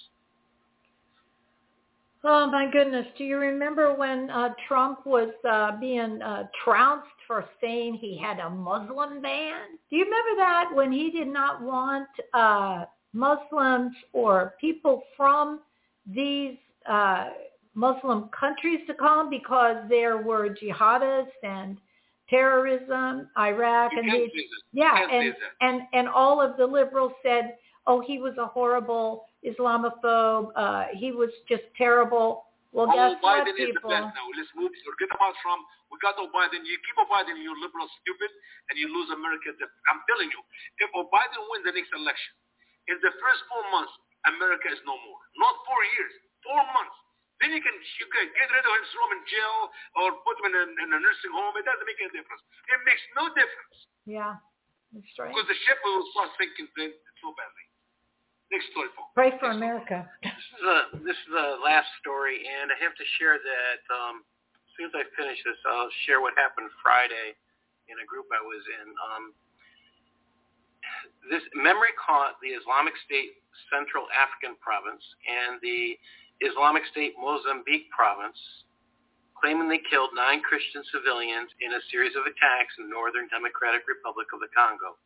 Oh, my goodness. Do you remember when Trump was being trounced for saying he had a Muslim ban? Do you remember that, when he did not want Muslims or people from these Muslim countries to come because there were jihadists and terrorism, Iraq, and all of the liberals said, oh, he was a horrible Islamophobe. He was just terrible. Well, guess what, Biden people? Is the best now. Let's move. Forget about Trump. We got Biden. You keep Biden, you're liberal stupid, and you lose America. I'm telling you, if Biden wins the next election, in the first 4 months, America is no more. Not 4 years, 4 months. Then you can get rid of him, throw him in jail, or put him in a nursing home. It doesn't make any difference. It makes no difference. Yeah, that's right. Because the ship will start sinking so badly. Next story, folks. Pray for America. This is the last story, and I have to share that as soon as I finish this, I'll share what happened Friday in a group I was in. This memory caught the Islamic State Central African Province and the Islamic State Mozambique Province, claiming they killed 9 Christian civilians in a series of attacks in the Northern Democratic Republic of the Congo.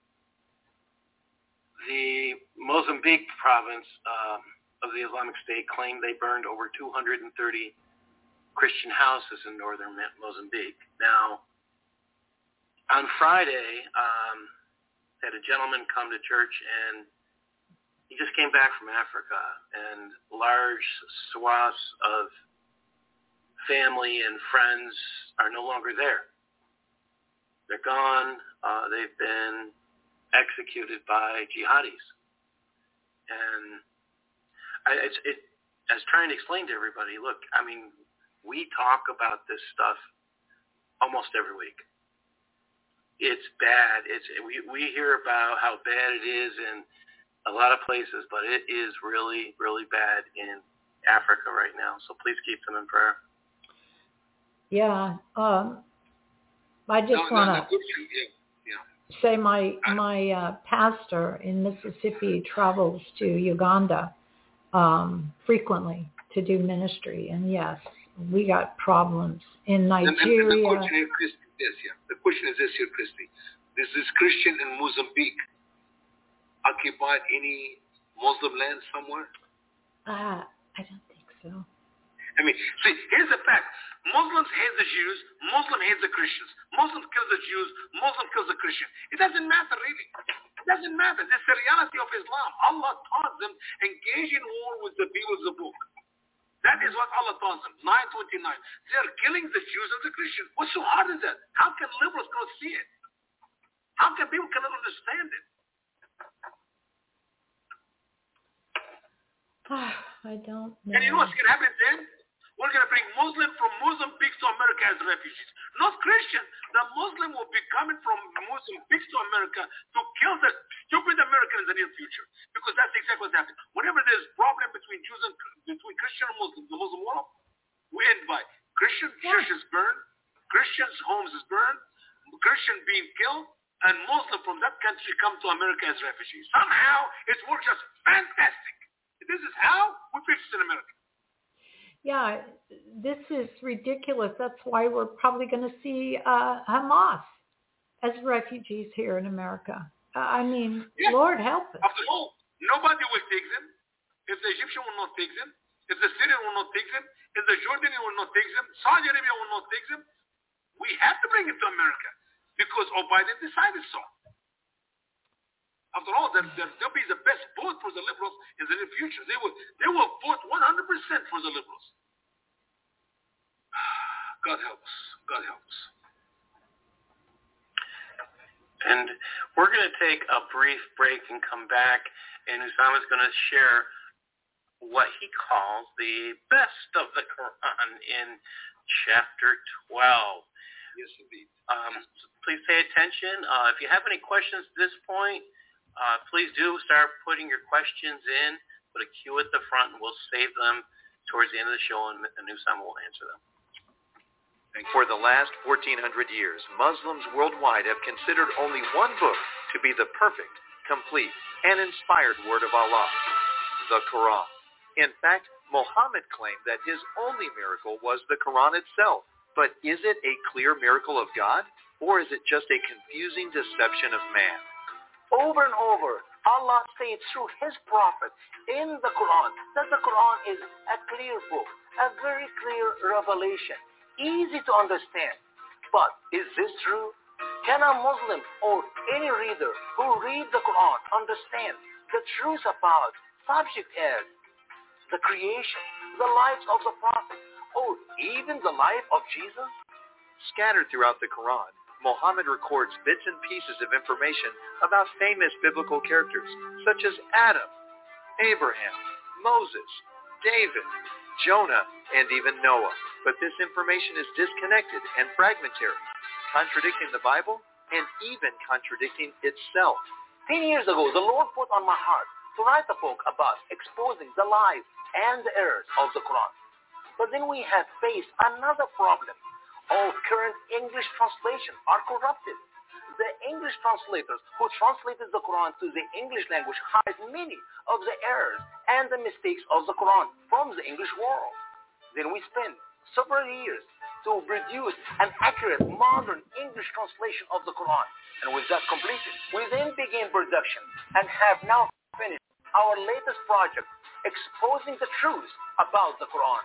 The Mozambique Province of the Islamic State claimed they burned over 230 Christian houses in northern Mozambique. Now, on Friday, had a gentleman come to church, and he just came back from Africa, and large swaths of family and friends are no longer there. They're gone. They've been executed by jihadis. And I was trying to explain to everybody, look, I mean, we talk about this stuff almost every week. It's bad. We hear about how bad it is in a lot of places, but it is really, really bad in Africa right now. So please keep them in prayer. Yeah. I just want to say my pastor in Mississippi travels to Uganda frequently to do ministry. And yes, we got problems in Nigeria. And the question is this here, Christy. This is Christian in Mozambique occupied any Muslim land somewhere? I don't think so. I mean, see, here's the fact. Muslims hate the Jews. Muslim hates the Christians. Muslim kills the Jews. Muslim kills the Christian. It doesn't matter, really. It doesn't matter. This is the reality of Islam. Allah taught them, engage in war with the people of the book. That is what Allah taught them. 9:29. They are killing the Jews and the Christians. What's so hard is that? How can liberals not see it? How can people cannot understand it? I don't know. And you know what's going to happen then? We're going to bring Muslim from Muslim pigs to America as refugees. Not Christian. The Muslim will be coming from Muslim pigs to America to kill the stupid Americans in the near future. Because that's exactly what's happening. Whenever there's problem between Jews and between Christian and Muslim, the Muslim world, we end by Christian churches burned, Christians' homes is burned, Christian being killed, and Muslim from that country come to America as refugees. Somehow it works just fantastic. This is how we fix it in America. Yeah, this is ridiculous. That's why we're probably going to see Hamas as refugees here in America. I mean, yes. Lord help us. After all, nobody will take them. If the Egyptian will not take them, if the Syrian will not take them, if the Jordanian will not take them, Saudi Arabia will not take them, we have to bring them to America because Biden decided so. After all, they'll be the best vote for the liberals in the near future. They will vote 100% for the liberals. God helps. God helps. And we're going to take a brief break and come back, and Usama's going to share what he calls the best of the Quran in chapter 12. Yes, indeed. Please pay attention. If you have any questions at this point, please do start putting your questions in. Put a queue at the front, and we'll save them towards the end of the show, and Usama will answer them. For the last 1,400 years, Muslims worldwide have considered only one book to be the perfect, complete, and inspired word of Allah, the Quran. In fact, Muhammad claimed that his only miracle was the Quran itself. But is it a clear miracle of God, or is it just a confusing deception of man? Over and over, Allah states through His Prophet in the Quran that the Quran is a clear book, a very clear revelation, easy to understand. But is this true? Can a Muslim or any reader who reads the Quran understand the truth about subject as the creation, the lives of the Prophet, or even the life of Jesus? Scattered throughout the Quran, Muhammad records bits and pieces of information about famous biblical characters such as Adam, Abraham, Moses, David, Jonah, and even Noah. But this information is disconnected and fragmentary, contradicting the Bible and even contradicting itself. 10 years ago, the Lord put on my heart to write a book about exposing the lies and the errors of the Quran. But then we have faced another problem. All current English translations are corrupted. The English translators who translated the Quran to the English language hide many of the errors and the mistakes of the Quran from the English world. Then we spent several years to produce an accurate modern English translation of the Quran. And with that completed, we then began production and have now finished our latest project exposing the truth about the Quran.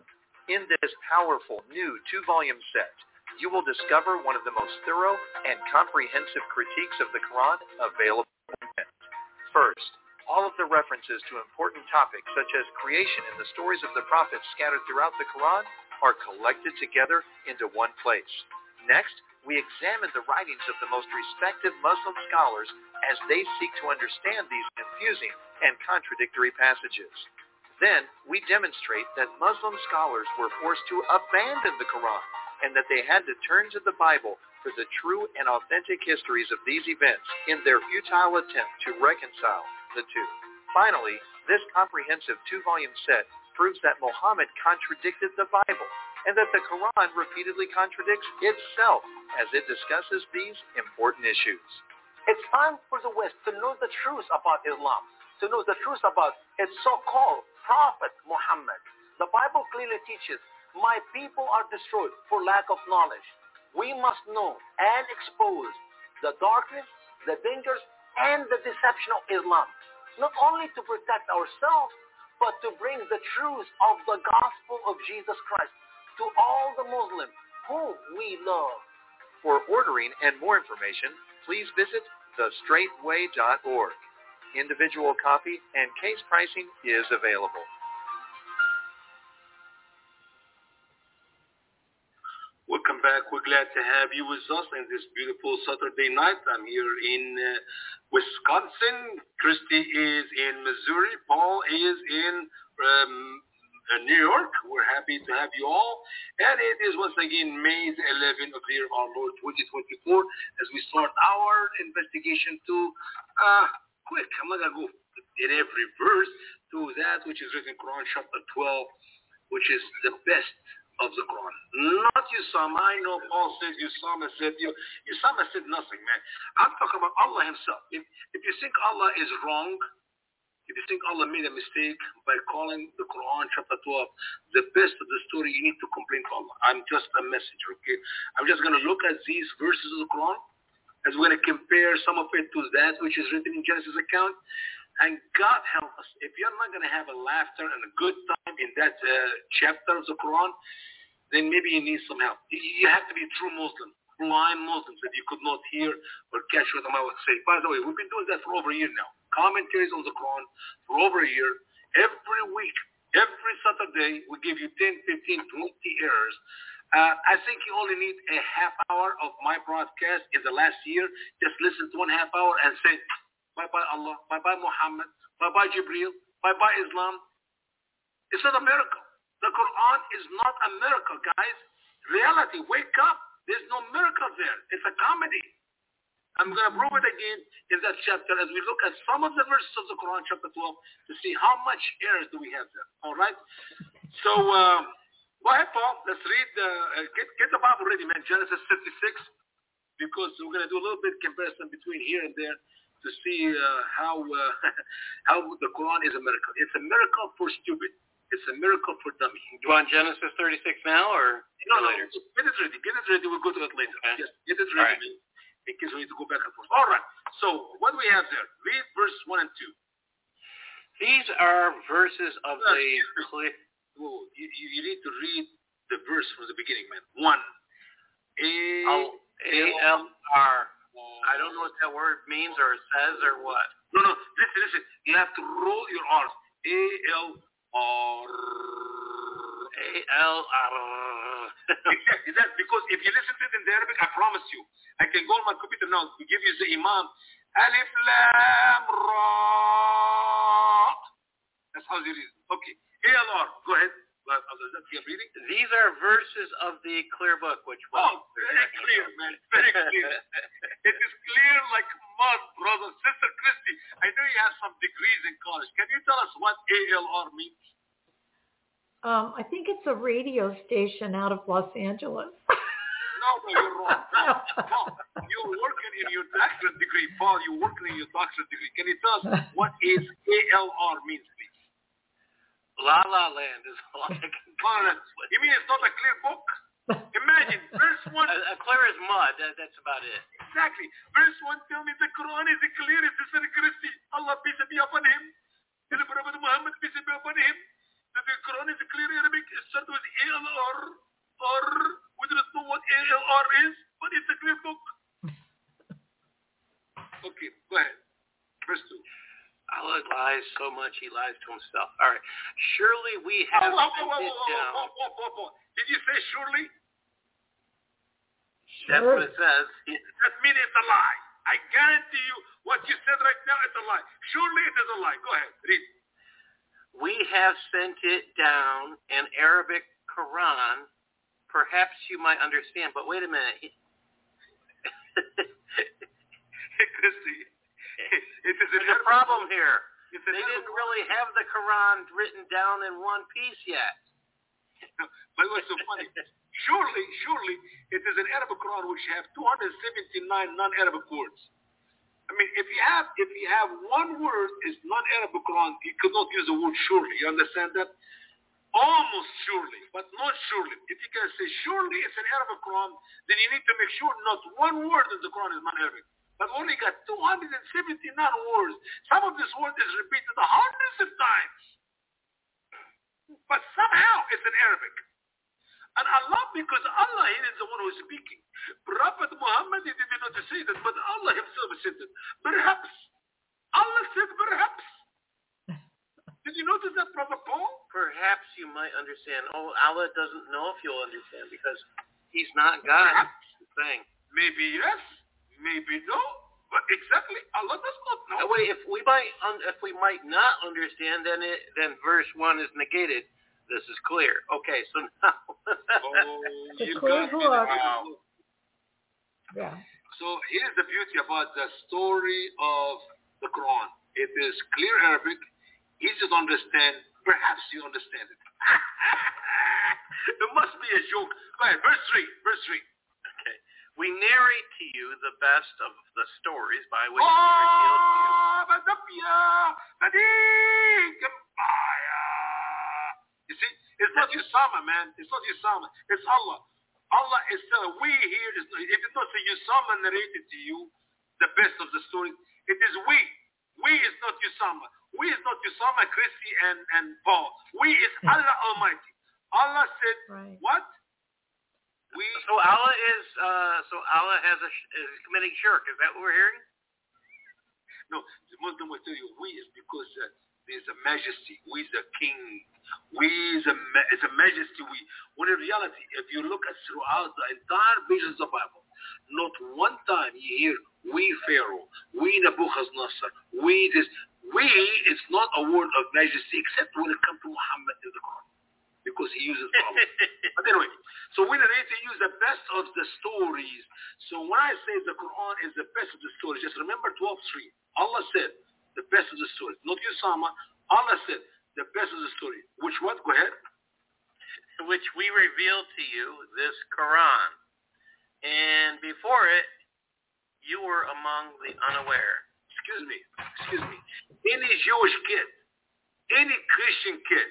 In this powerful new 2-volume set, you will discover one of the most thorough and comprehensive critiques of the Quran available on the internet. First, all of the references to important topics such as creation and the stories of the prophets scattered throughout the Quran are collected together into one place. Next, we examine the writings of the most respected Muslim scholars as they seek to understand these confusing and contradictory passages. Then, we demonstrate that Muslim scholars were forced to abandon the Quran and that they had to turn to the Bible for the true and authentic histories of these events in their futile attempt to reconcile the two. Finally, this comprehensive 2-volume set proves that Muhammad contradicted the Bible and that the Quran repeatedly contradicts itself as it discusses these important issues. It's time for the West to know the truth about Islam, to know the truth about its so-called Prophet Muhammad. The Bible clearly teaches, my people are destroyed for lack of knowledge. We must know and expose the darkness, the dangers, and the deception of Islam, not only to protect ourselves, but to bring the truth of the gospel of Jesus Christ to all the Muslims whom we love. For ordering and more information, please visit thestraightway.org. Individual copy and case pricing is available. Welcome back. We're glad to have you with us on this beautiful Saturday night. I'm here in Wisconsin. Christy is in Missouri. Paul is in New York. We're happy to have you all. And it is once again May 11 of the year of our Lord 2024 as we start our investigation to, quick, I'm not going to go in every verse, to that which is written in Quran chapter 12, which is the best of the Quran. Not Usama. I know Paul says Usama said, Usama said nothing, man. I'm talking about Allah himself. If you think Allah is wrong, if you think Allah made a mistake by calling the Quran chapter 12 the best of the story, you need to complain to Allah. I'm just a messenger, okay? I'm just going to look at these verses of the Quran as we're going to compare some of it to that which is written in Genesis account. And God help us, if you're not going to have a laughter and a good time in that chapter of the Quran, then maybe you need some help. You have to be a true Muslim, blind Muslims that you could not hear or catch what I would say. By the way, we've been doing that for over a year now. Commentaries on the Quran for over a year. Every week, every Saturday, we give you 10, 15, 20 errors. I think you only need a half hour of my broadcast in the last year. Just listen to 1 half hour and say, bye-bye Allah, bye-bye Muhammad, bye-bye Jibreel, bye-bye Islam. It's not a miracle. The Quran is not a miracle, guys. Reality, wake up. There's no miracle there. It's a comedy. I'm going to prove it again in that chapter as we look at some of the verses of the Quran, chapter 12, to see how much errors do we have there. All right? So, go ahead, Paul. Let's read. Get the Bible ready, man. Genesis 56, because we're going to do a little bit of comparison between here and there to see how the Quran is a miracle. It's a miracle for stupid. It's a miracle for dummy. Do you want Genesis 36 now or later? Get it ready. Get it ready. We'll go to it later. Okay. Yes, get it ready, man. In case we need to go back and forth. All right. So what do we have there? Read verse 1 and 2. These are verses of the... Well, you need to read the verse from the beginning, man. 1. A-L-R. I don't know what that word means or says or what. No. Listen. You have to roll your R's. A-L-R. A-L-R. Exactly that. Because if you listen to it in the Arabic, I promise you, I can go on my computer now to give you the Imam. Alif Lam Ra. That's how you read it. Okay. A-L-R. Go ahead. Reading. These are verses of the clear book, which was very clear, man. Very clear. It is clear like mud, brother. Sister Christy, I know you have some degrees in college. Can you tell us what A-L-R means? I think it's a radio station out of Los Angeles. No, you're wrong. You're working in your doctorate degree, Paul. You're working in your doctorate degree. Can you tell us what is A-L-R means, please? La La Land is all I can translate. You mean it's not a clear book? Imagine, verse 1. Clear as mud, that's about it. Exactly. Verse 1 tell me the Quran is clear. It's Sister Christy. Allah peace be upon him. And the Prophet Muhammad peace be upon him. That the Quran is clear in Arabic. It starts with A-L-R. Or we don't know what A-L-R is, but it's a clear book. Okay, go ahead. Verse 2. Allah lies so much, he lies to himself. All right. Surely we have down. Did you say surely? That's what it says. That means it's a lie. I guarantee you what you said right now is a lie. Surely it is a lie. Go ahead. Read. We have sent it down, an Arabic Quran. Perhaps you might understand, but wait a minute. Christy. There's a problem here. They didn't really have the Quran written down in one piece yet. But what's so funny? Surely, it is an Arabic Quran which have 279 non-Arabic words. I mean, if you have one word is non-Arabic Quran, you could not use the word surely. You understand that? Almost surely, but not surely. If you can say surely it's an Arabic Quran, then you need to make sure not one word in the Quran is non-Arabic. but only got 279 words. Some of this word is repeated hundreds of times. But somehow it's in Arabic. And Allah, because Allah here is the one who is speaking. Prophet Muhammad, he did not say that, but Allah himself said it. Perhaps. Allah said perhaps. Did you notice that, Prophet Paul? Perhaps you might understand. Oh, Allah doesn't know if you'll understand because he's not God. Perhaps. Thing. Maybe yes, maybe no, but exactly Allah does not know. Wait, if we might not understand, then verse 1 is negated. This is clear. Okay, so now. You got me now. Yeah. So here's the beauty about the story of the Quran. It is clear Arabic, easy to understand. Perhaps you understand it. It must be a joke. Go ahead, verse 3. Okay. We narrate to you the best of the stories by which we revealed to you. You see, it's not Usama, man. It's not Usama. It's Allah. Allah is telling, we here, it did not say Usama narrated to you the best of the story. It is we. We is not Usama. We is not Usama, Christy, and Paul. We is Allah Almighty. Allah said, right. What? So Allah is committing shirk. Is that what we're hearing? No, the Muslim will tell you we is because there's a majesty. We is a king. We is a majesty. When in reality, if you look at throughout the entire pages of the Bible, not one time you hear we Pharaoh, we Nebuchadnezzar, we this. We is not a word of majesty except when it comes to Muhammad in the Quran, because he uses Allah. But anyway, so we need to use the best of the stories. So when I say the Quran is the best of the stories, just remember 12:3. Allah said the best of the stories, not Usama. Allah said the best of the story. Which what? Go ahead. Which we revealed to you this Quran, and before it, you were among the unaware. Excuse me. Any Jewish kid, any Christian kid,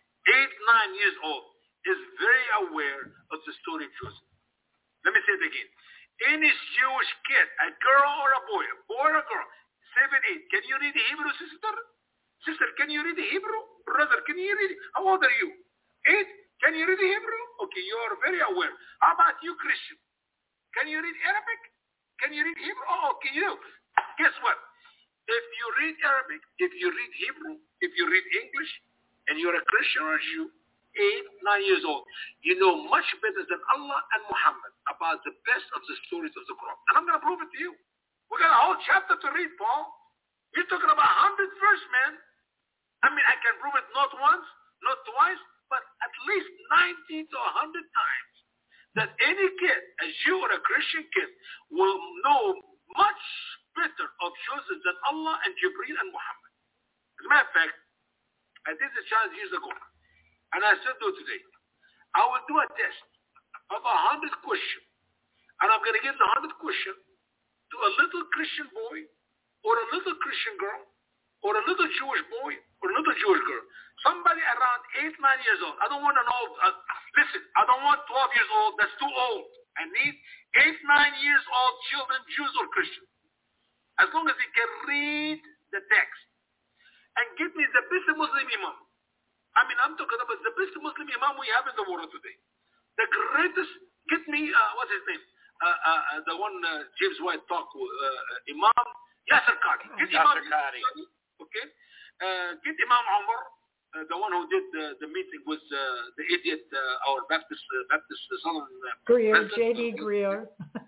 8-9 years old, is very aware of the story of Joseph. Let me say it again. Any Jewish kid, a girl or a boy or a girl, 7, 8, can you read Hebrew, sister? Sister, can you read Hebrew? Brother, can you read? How old are you? 8? Can you read Hebrew? Okay, you are very aware. How about you, Christian? Can you read Arabic? Can you read Hebrew? Oh, okay, you. Guess what? If you read Arabic, if you read Hebrew, if you read English, and you're a Christian or a Jew, 8, 9 years old, you know much better than Allah and Muhammad about the best of the stories of the Quran. And I'm going to prove it to you. We got a whole chapter to read, Paul. You're talking about 100 verse, man. I mean, I can prove it not once, not twice, but at least 90 to 100 times that any kid, a Jew or a Christian kid, will know much better of Joseph than Allah and Jibreel and Muhammad. As a matter of fact, I did this challenge years ago, and I still do today. I will do a test of 100 questions, and I'm going to give the 100 question to a little Christian boy, or a little Christian girl, or a little Jewish boy, or a little Jewish girl. Somebody around 8, 9 years old. I don't want to know. Listen, I don't want 12 years old. That's too old. I need 8, 9 years old children, Jews or Christians. As long as they can read the text. And give me the best Muslim imam. I mean, I'm talking about the best Muslim imam we have in the world today. The greatest, get me, what's his name? The one James White talk, Imam Yasser Qadi. Get Imam Qadi. Okay? Get Imam Umar, the one who did the meeting with the idiot, our Baptist son. Greer, J.D. Greer.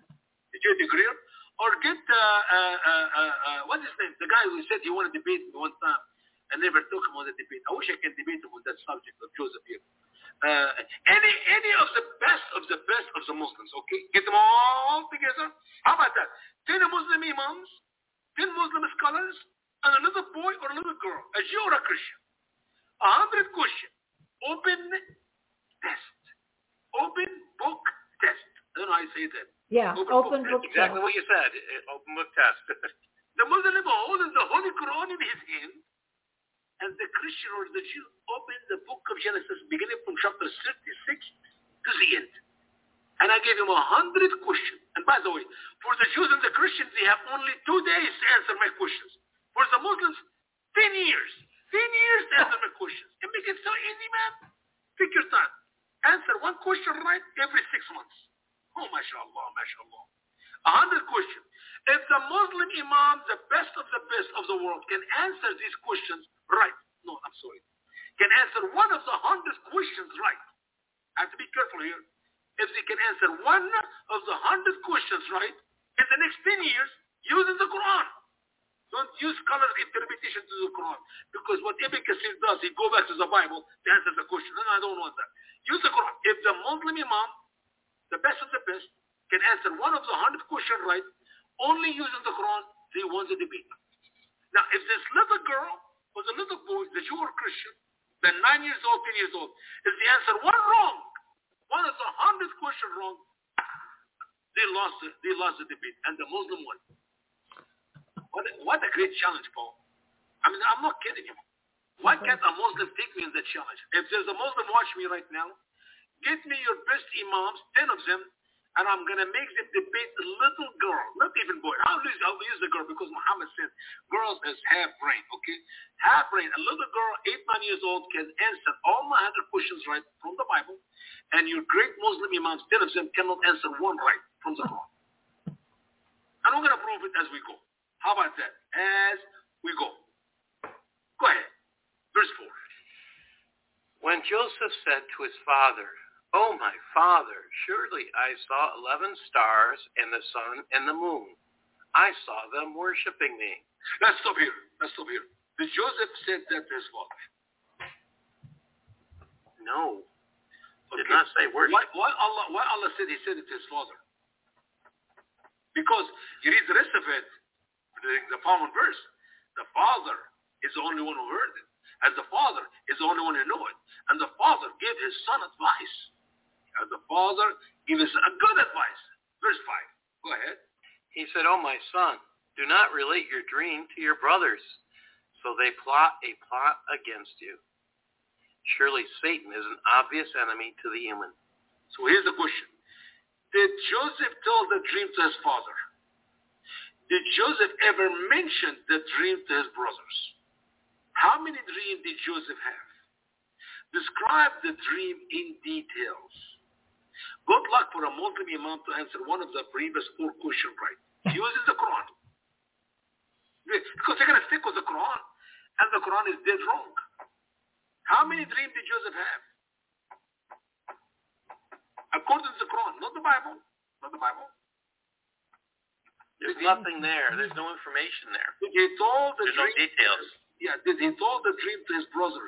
J.D. Greer. Or get, what's his name? The guy who said he wanted to debate me one time and never took him on the debate. I wish I can debate him on that subject of Joseph here. Any of the best of the Muslims, okay? Get them all together. How about that? 10 Muslim imams, 10 Muslim scholars, and a little boy or a little girl, a Jew or a Christian. 100 questions. Open test. Open book test. I don't know how you say that. Yeah, open book test. Exactly what you said. Open book test. The Muslim holds the Holy Quran in his hand, and the Christian or the Jew open the book of Genesis, beginning from chapter 36 to the end. And I gave him 100 questions. And by the way, For the Jews and the Christians, they have only 2 days to answer my questions. For the Muslims, 10 years. 10 years to answer my questions. It makes it so easy, man. Take your time. Answer one question right every 6 months. Oh, mashallah, mashallah. 100 questions. If the Muslim Imam, the best of the world, can answer these questions right, no, I'm sorry, can answer one of the 100 questions right. I have to be careful here. If they can answer one of the 100 questions right, in the next 10 years, using the Quran. Don't use color interpretation to the Quran. Because what Ibn Kathir does, he go back to the Bible to answer the question. No, I don't want that. Use the Quran. If the Muslim Imam, the best of the best, can answer one of the 100 questions right, only using the Quran, they won the debate. Now, if this little girl or the little boy, the Jew or Christian, then 9 years old, 10 years old, if they answer one wrong, one of the 100 questions wrong, they lost the debate, and the Muslim won. What a great challenge, Paul. I mean, I'm not kidding you. Why can't a Muslim take me in that challenge? If there's a Muslim watch me right now, get me your best imams, 10 of them, and I'm going to make them debate a little girl, not even boy. I'll use the girl because Muhammad said girls is half brain, okay? Half brain. A little girl, 8, 9 years old, can answer all my 100 questions right from the Bible, and your great Muslim imams, 10 of them, cannot answer one right from the Quran. And we're going to prove it as we go. How about that? As we go. Go ahead. Verse 4. When Joseph said to his father, "Oh, my father, surely I saw 11 stars and the sun and the moon. I saw them worshiping me." Let's stop here. Did Joseph say that to his father? No. Okay. Did not say worship. Why Allah said he said it to his father? Because you read the rest of it, the following verse. The father is the only one who heard it. And the father is the only one who knew it. And the father gave his son advice. And the father gave us a good advice. Verse 5. Go ahead. He said, "Oh, my son, do not relate your dream to your brothers, so they plot a plot against you. Surely Satan is an obvious enemy to the human." So here's the question. Did Joseph tell the dream to his father? Did Joseph ever mention the dream to his brothers? How many dreams did Joseph have? Describe the dream in details. Good luck for a Muslim Imam to answer one of the previous 4 questions right. Uses the Quran. Because they're going to stick with the Quran. And the Quran is dead wrong. How many dreams did Joseph have? According to the Quran, not the Bible. Not the Bible. There's nothing there. There's no information there. He told the There's no details. Yeah, did he told the dream to his brothers?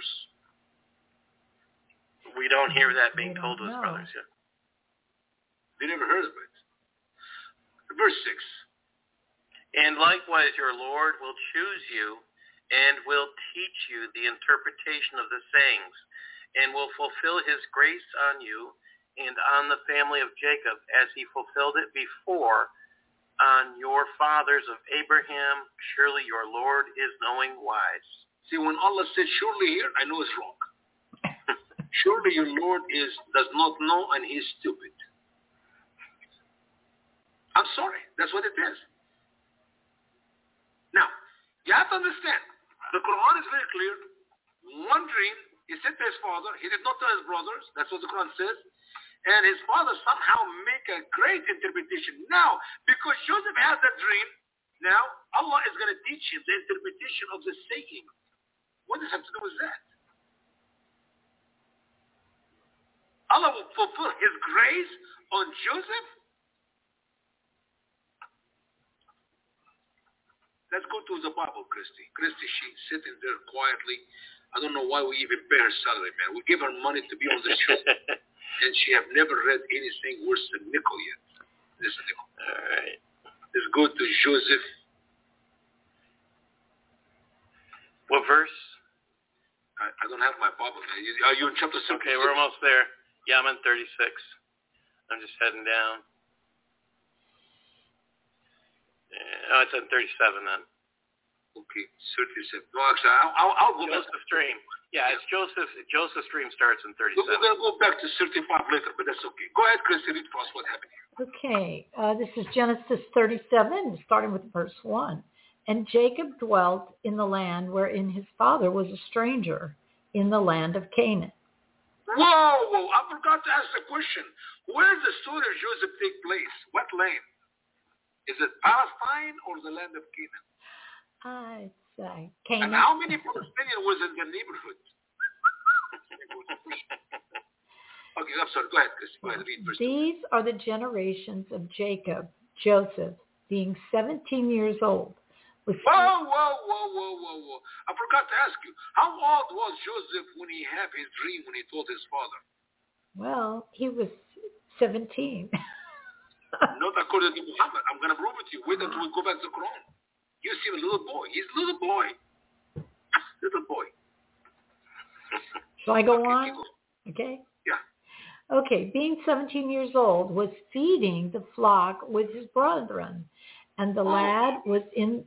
We don't hear that being told to his brothers yet. They never heard of it. Verse 6. "And likewise your Lord will choose you and will teach you the interpretation of the sayings, and will fulfill his grace on you and on the family of Jacob as he fulfilled it before on your fathers of Abraham. Surely your Lord is knowing wise." See, when Allah said surely here, I know it's wrong. Surely your Lord does not know and he is stupid. I'm sorry. That's what it is. Now, you have to understand, the Quran is very clear. One dream, he said to his father, he did not tell his brothers, that's what the Quran says, and his father somehow make a great interpretation. Now, because Joseph has that dream, now Allah is going to teach him the interpretation of the saying. What does it have to do with that? Allah will fulfill his grace on Joseph. Let's go to the Bible, Christy. Christy, she's sitting there quietly. I don't know why we even pay her salary, man. We give her money to be on the show. And she have never read anything worse than nickel yet. This is nickel. All right. Let's go to Joseph. What verse? I don't have my Bible. Are you in chapter 6? Okay, we're almost there. Yeah, I'm in 36. I'm just heading down. Yeah, oh, it's in 37 then. Okay, 37. No, actually, I'll go back. Joseph's dream. Yeah, it's Joseph's dream starts in 37. We're going to go back to 35 later, but that's okay. Go ahead, Chris, and read for us what happened here. Okay, this is Genesis 37, starting with verse 1. And Jacob dwelt in the land wherein his father was a stranger, in the land of Canaan. Whoa, I forgot to ask the question. Where does the story of Joseph take place? What land? Is it Palestine or the land of Canaan? It's Canaan. And how many Palestinians was in the neighborhood? Okay, I'm sorry. Go ahead, Chris. Go ahead, read verse 2. These are the generations of Jacob, Joseph, being 17 years old. Whoa. I forgot to ask you. How old was Joseph when he had his dream, when he told his father? Well, he was 17. Not according to Muhammad. I'm going to prove it to you. Wait until we go back to the Quran. You see a little boy. He's a little boy. Little boy. Shall I go on? Okay. Yeah. Okay. Being 17 years old, was feeding the flock with his brethren, and the lad was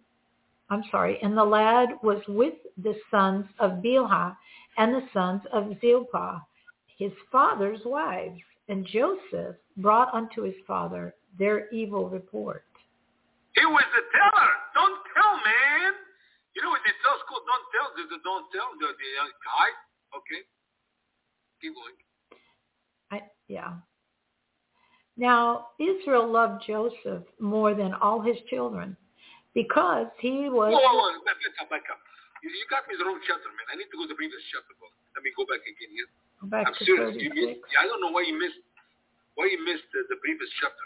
with the sons of Bilhah and the sons of Zilpah, his father's wives. And Joseph brought unto his father their evil report. He was the teller. Don't tell, man. You know what they tell school? Don't tell. Don't tell. The hide. Okay. Keep going. Yeah. Now, Israel loved Joseph more than all his children because he was... Whoa, back up. You got me the wrong chapter, man. I need to go to the previous chapter. Let me go back again here. Go back I'm to serious. 36. I don't know why you missed the previous chapter.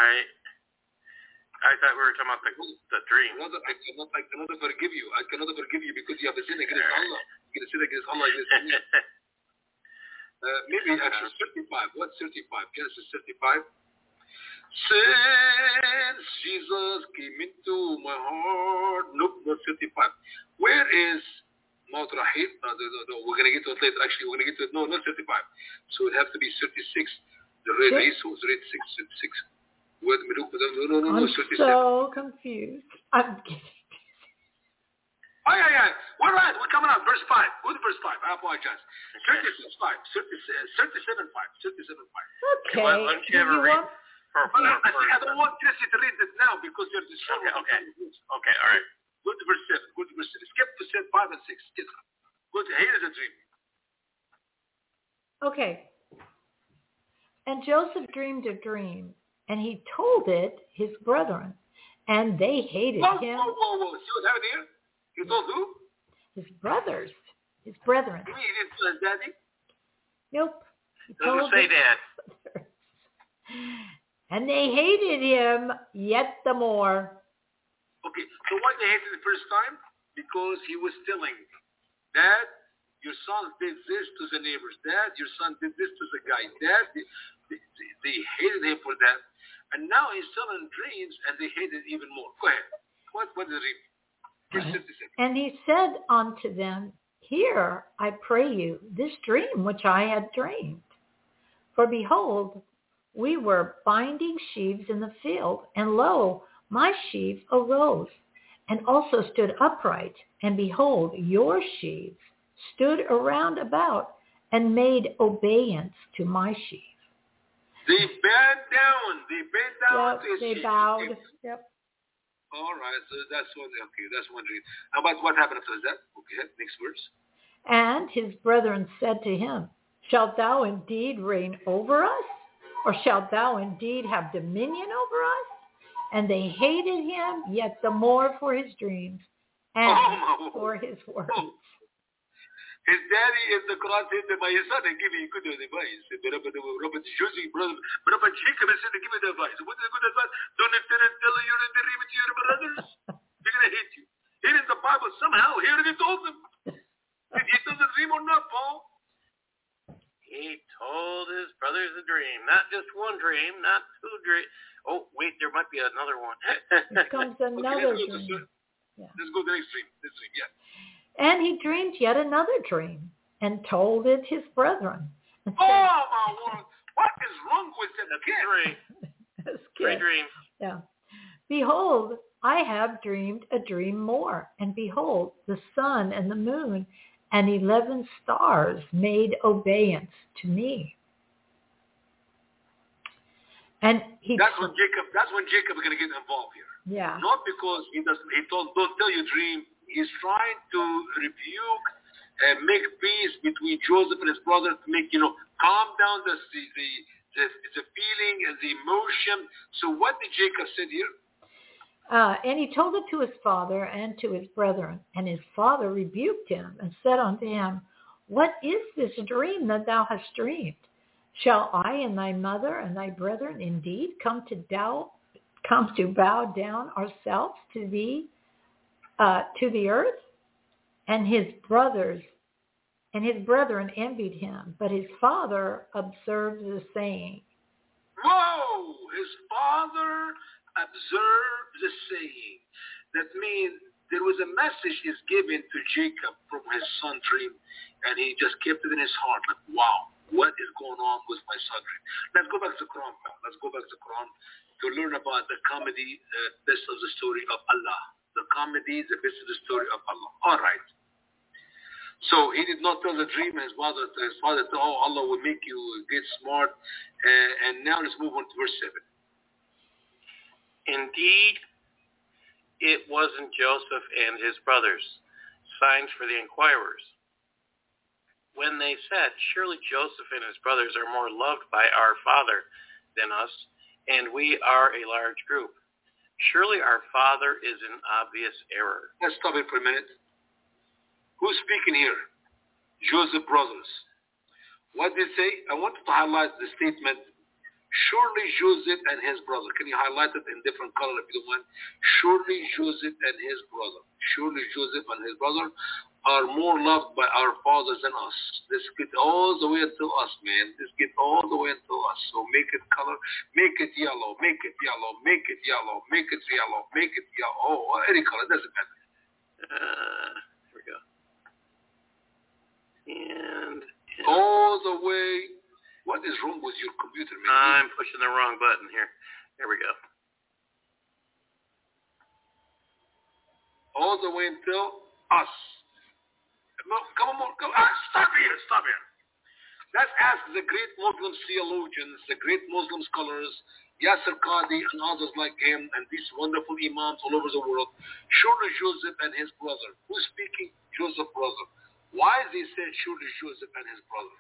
I thought we were talking about the dream. I cannot forgive you. I cannot forgive you because you have a sin against Allah. You're going to sin against Allah against me. Maybe actually 35. What's 35? Genesis 35. Since Jesus came into my heart. Nope, not 35. Where is Mount Rahil? No, we're going to get to it later. Actually, we're going to get to it. No, not 35. So it has to be 36. The red race was red 36. I'm so confused. I'm kidding. Oh, yeah. We're right. We're coming out. Verse 5. Go to verse 5. I apologize. 36, 5. 37, 5. 37, 5. Okay. Why don't you ever read? I don't want Jesse to read it now because you're distracted. Okay, all right. Go to verse 7. Skip to 5 and 6. Go to, here's a dream. Okay. And Joseph dreamed a dream, and he told it his brethren, and they hated him. Whoa. See what happened here? You told who? His brothers. His brethren. You mean he didn't tell his daddy? Nope. Doesn't say dad. And they hated him yet the more. Okay, so why they hated the first time? Because he was telling, Dad, your son did this to the neighbors. Dad, your son did this to the guy. Dad, they hated him for that. And now he's telling dreams, and they hated even more. Go ahead. What is the dream? Verse 56. And he said unto them, Hear, I pray you, this dream which I had dreamed. For behold, we were binding sheaves in the field, and lo, my sheaves arose, and also stood upright. And behold, your sheaves stood around about, and made obeisance to my sheaves. They bowed down. Yep, they bowed. Yep. All right, so that's one dream. How about what happened after that? Okay, next verse. And his brethren said to him, Shalt thou indeed reign over us? Or shalt thou indeed have dominion over us? And they hated him yet the more for his dreams and for his words. His daddy is the Quran said that my son and give me good advice. Robert Jacob is saying, give me the advice. What is the good advice? Don't tell you're in the dream to your brothers. They're going to hate you. Here in the Bible, somehow, here he told them. Did he tell the dream or not, Paul? He told his brothers a dream. Not just one dream, not two dreams. Oh, wait, there might be another one. Here comes another dream. Let's go to the next dream. Yeah. And he dreamed yet another dream, and told it his brethren. And said, my word! What is wrong with them? Three dreams. Yeah. Behold, I have dreamed a dream more, and behold, the sun and the moon and 11 stars made obeisance to me. And that's when Jacob is going to get involved here. Yeah. Not because he don't tell you dream. He's trying to rebuke and make peace between Joseph and his brother to make, calm down the feeling and the emotion. So what did Jacob say here? And he told it to his father and to his brethren. And his father rebuked him and said unto him, What is this dream that thou hast dreamed? Shall I and thy mother and thy brethren indeed come to bow down ourselves to thee, to the earth? And his brethren envied him, but his father observed the saying. Whoa! His father observed the saying. That means there was a message is given to Jacob from his son dream, and he just kept it in his heart. Like, wow, what is going on with my son dream? Let's go back to the Quran, pal. Let's go back to the Quran to learn about the comedy best of the story of Allah. The comedy, the best of the story of Allah. All right. So he did not tell the dream, and his father said, oh, Allah will make you get smart. And now let's move on to verse 7. Indeed, it wasn't Joseph and his brothers, signs for the inquirers. When they said, surely Joseph and his brothers are more loved by our father than us, and we are a large group. Surely our father is in obvious error. Let's stop it for a minute. Who's speaking here? Joseph's brothers. What did they say? I want to highlight the statement, surely Joseph and his brother. Can you highlight it in different color if you don't mind? Surely Joseph and his brother. Surely Joseph and his brother are more loved by our fathers than us. Let's get all the way until us, man. Let's get all the way until us. So make it color, make it yellow, make it yellow, make it yellow, make it yellow, make it yellow. Oh, any color, it doesn't matter. Here we go. And all the way. What is wrong with your computer, man? I'm pushing the wrong button here. Here we go. All the way until us. No, come on, stop here. Let's ask the great Muslim theologians, the great Muslim scholars, Yasser Qadi and others like him, and these wonderful imams all over the world. Surely Joseph and his brother. Who's speaking? Joseph's brother. Why they said surely Joseph and his brother?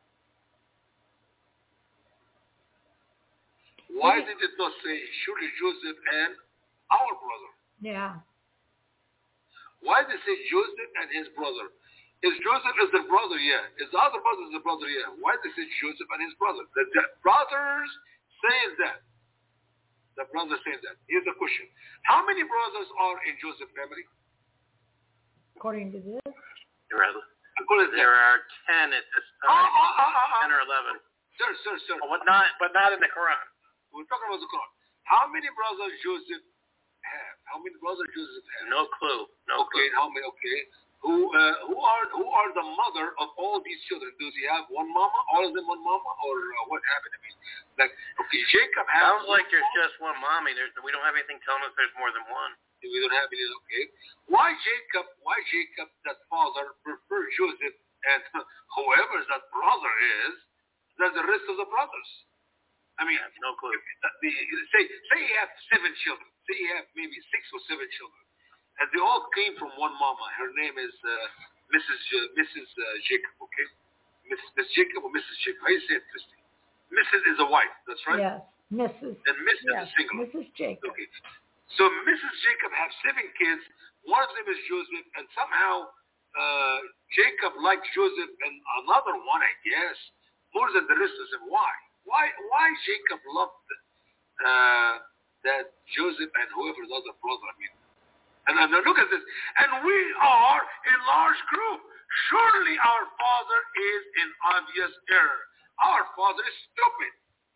Why did it not say surely Joseph and our brother? Yeah. Why did they say Joseph and his brother? Is Joseph is the brother? Yeah. Is the other brother the brother? Yeah. Why did they say Joseph and his brother? The brothers saying that. The brothers saying that. Here's the question. How many brothers are in Joseph's family? According to this? There are 10 at this time. 10 or 11. Sir. Oh, but not in the Quran. We're talking about the Quran. How many brothers Joseph have? How many brothers Joseph have? No clue. Okay, how many? Okay. Who are the mother of all these children? Does he have one mama? All of them one mama? Or what happened? I mean, like, okay, Jacob has... Sounds like there's just one mommy. We don't have anything telling us there's more than one. We don't have any, okay. Why Jacob, that father, prefer Joseph and whoever that brother is than the rest of the brothers? I mean, no clue. Say you have 7 children. Say you have maybe 6 or 7 children. And they all came from one mama. Her name is Mrs. Jacob, okay? Miss Jacob or Mrs. Jacob. How do you say it, Christy? Mrs. is a wife, that's right? Yes, Mrs. And Mrs. is single. Mrs. Jacob. Okay. So Mrs. Jacob have 7 kids. One of them is Joseph, and somehow Jacob liked Joseph and another one, I guess, more than the rest of them. Why? Why Jacob loved that Joseph and whoever the other brother, I mean. And look at this. And we are a large group. Surely our father is in obvious error. Our father is stupid.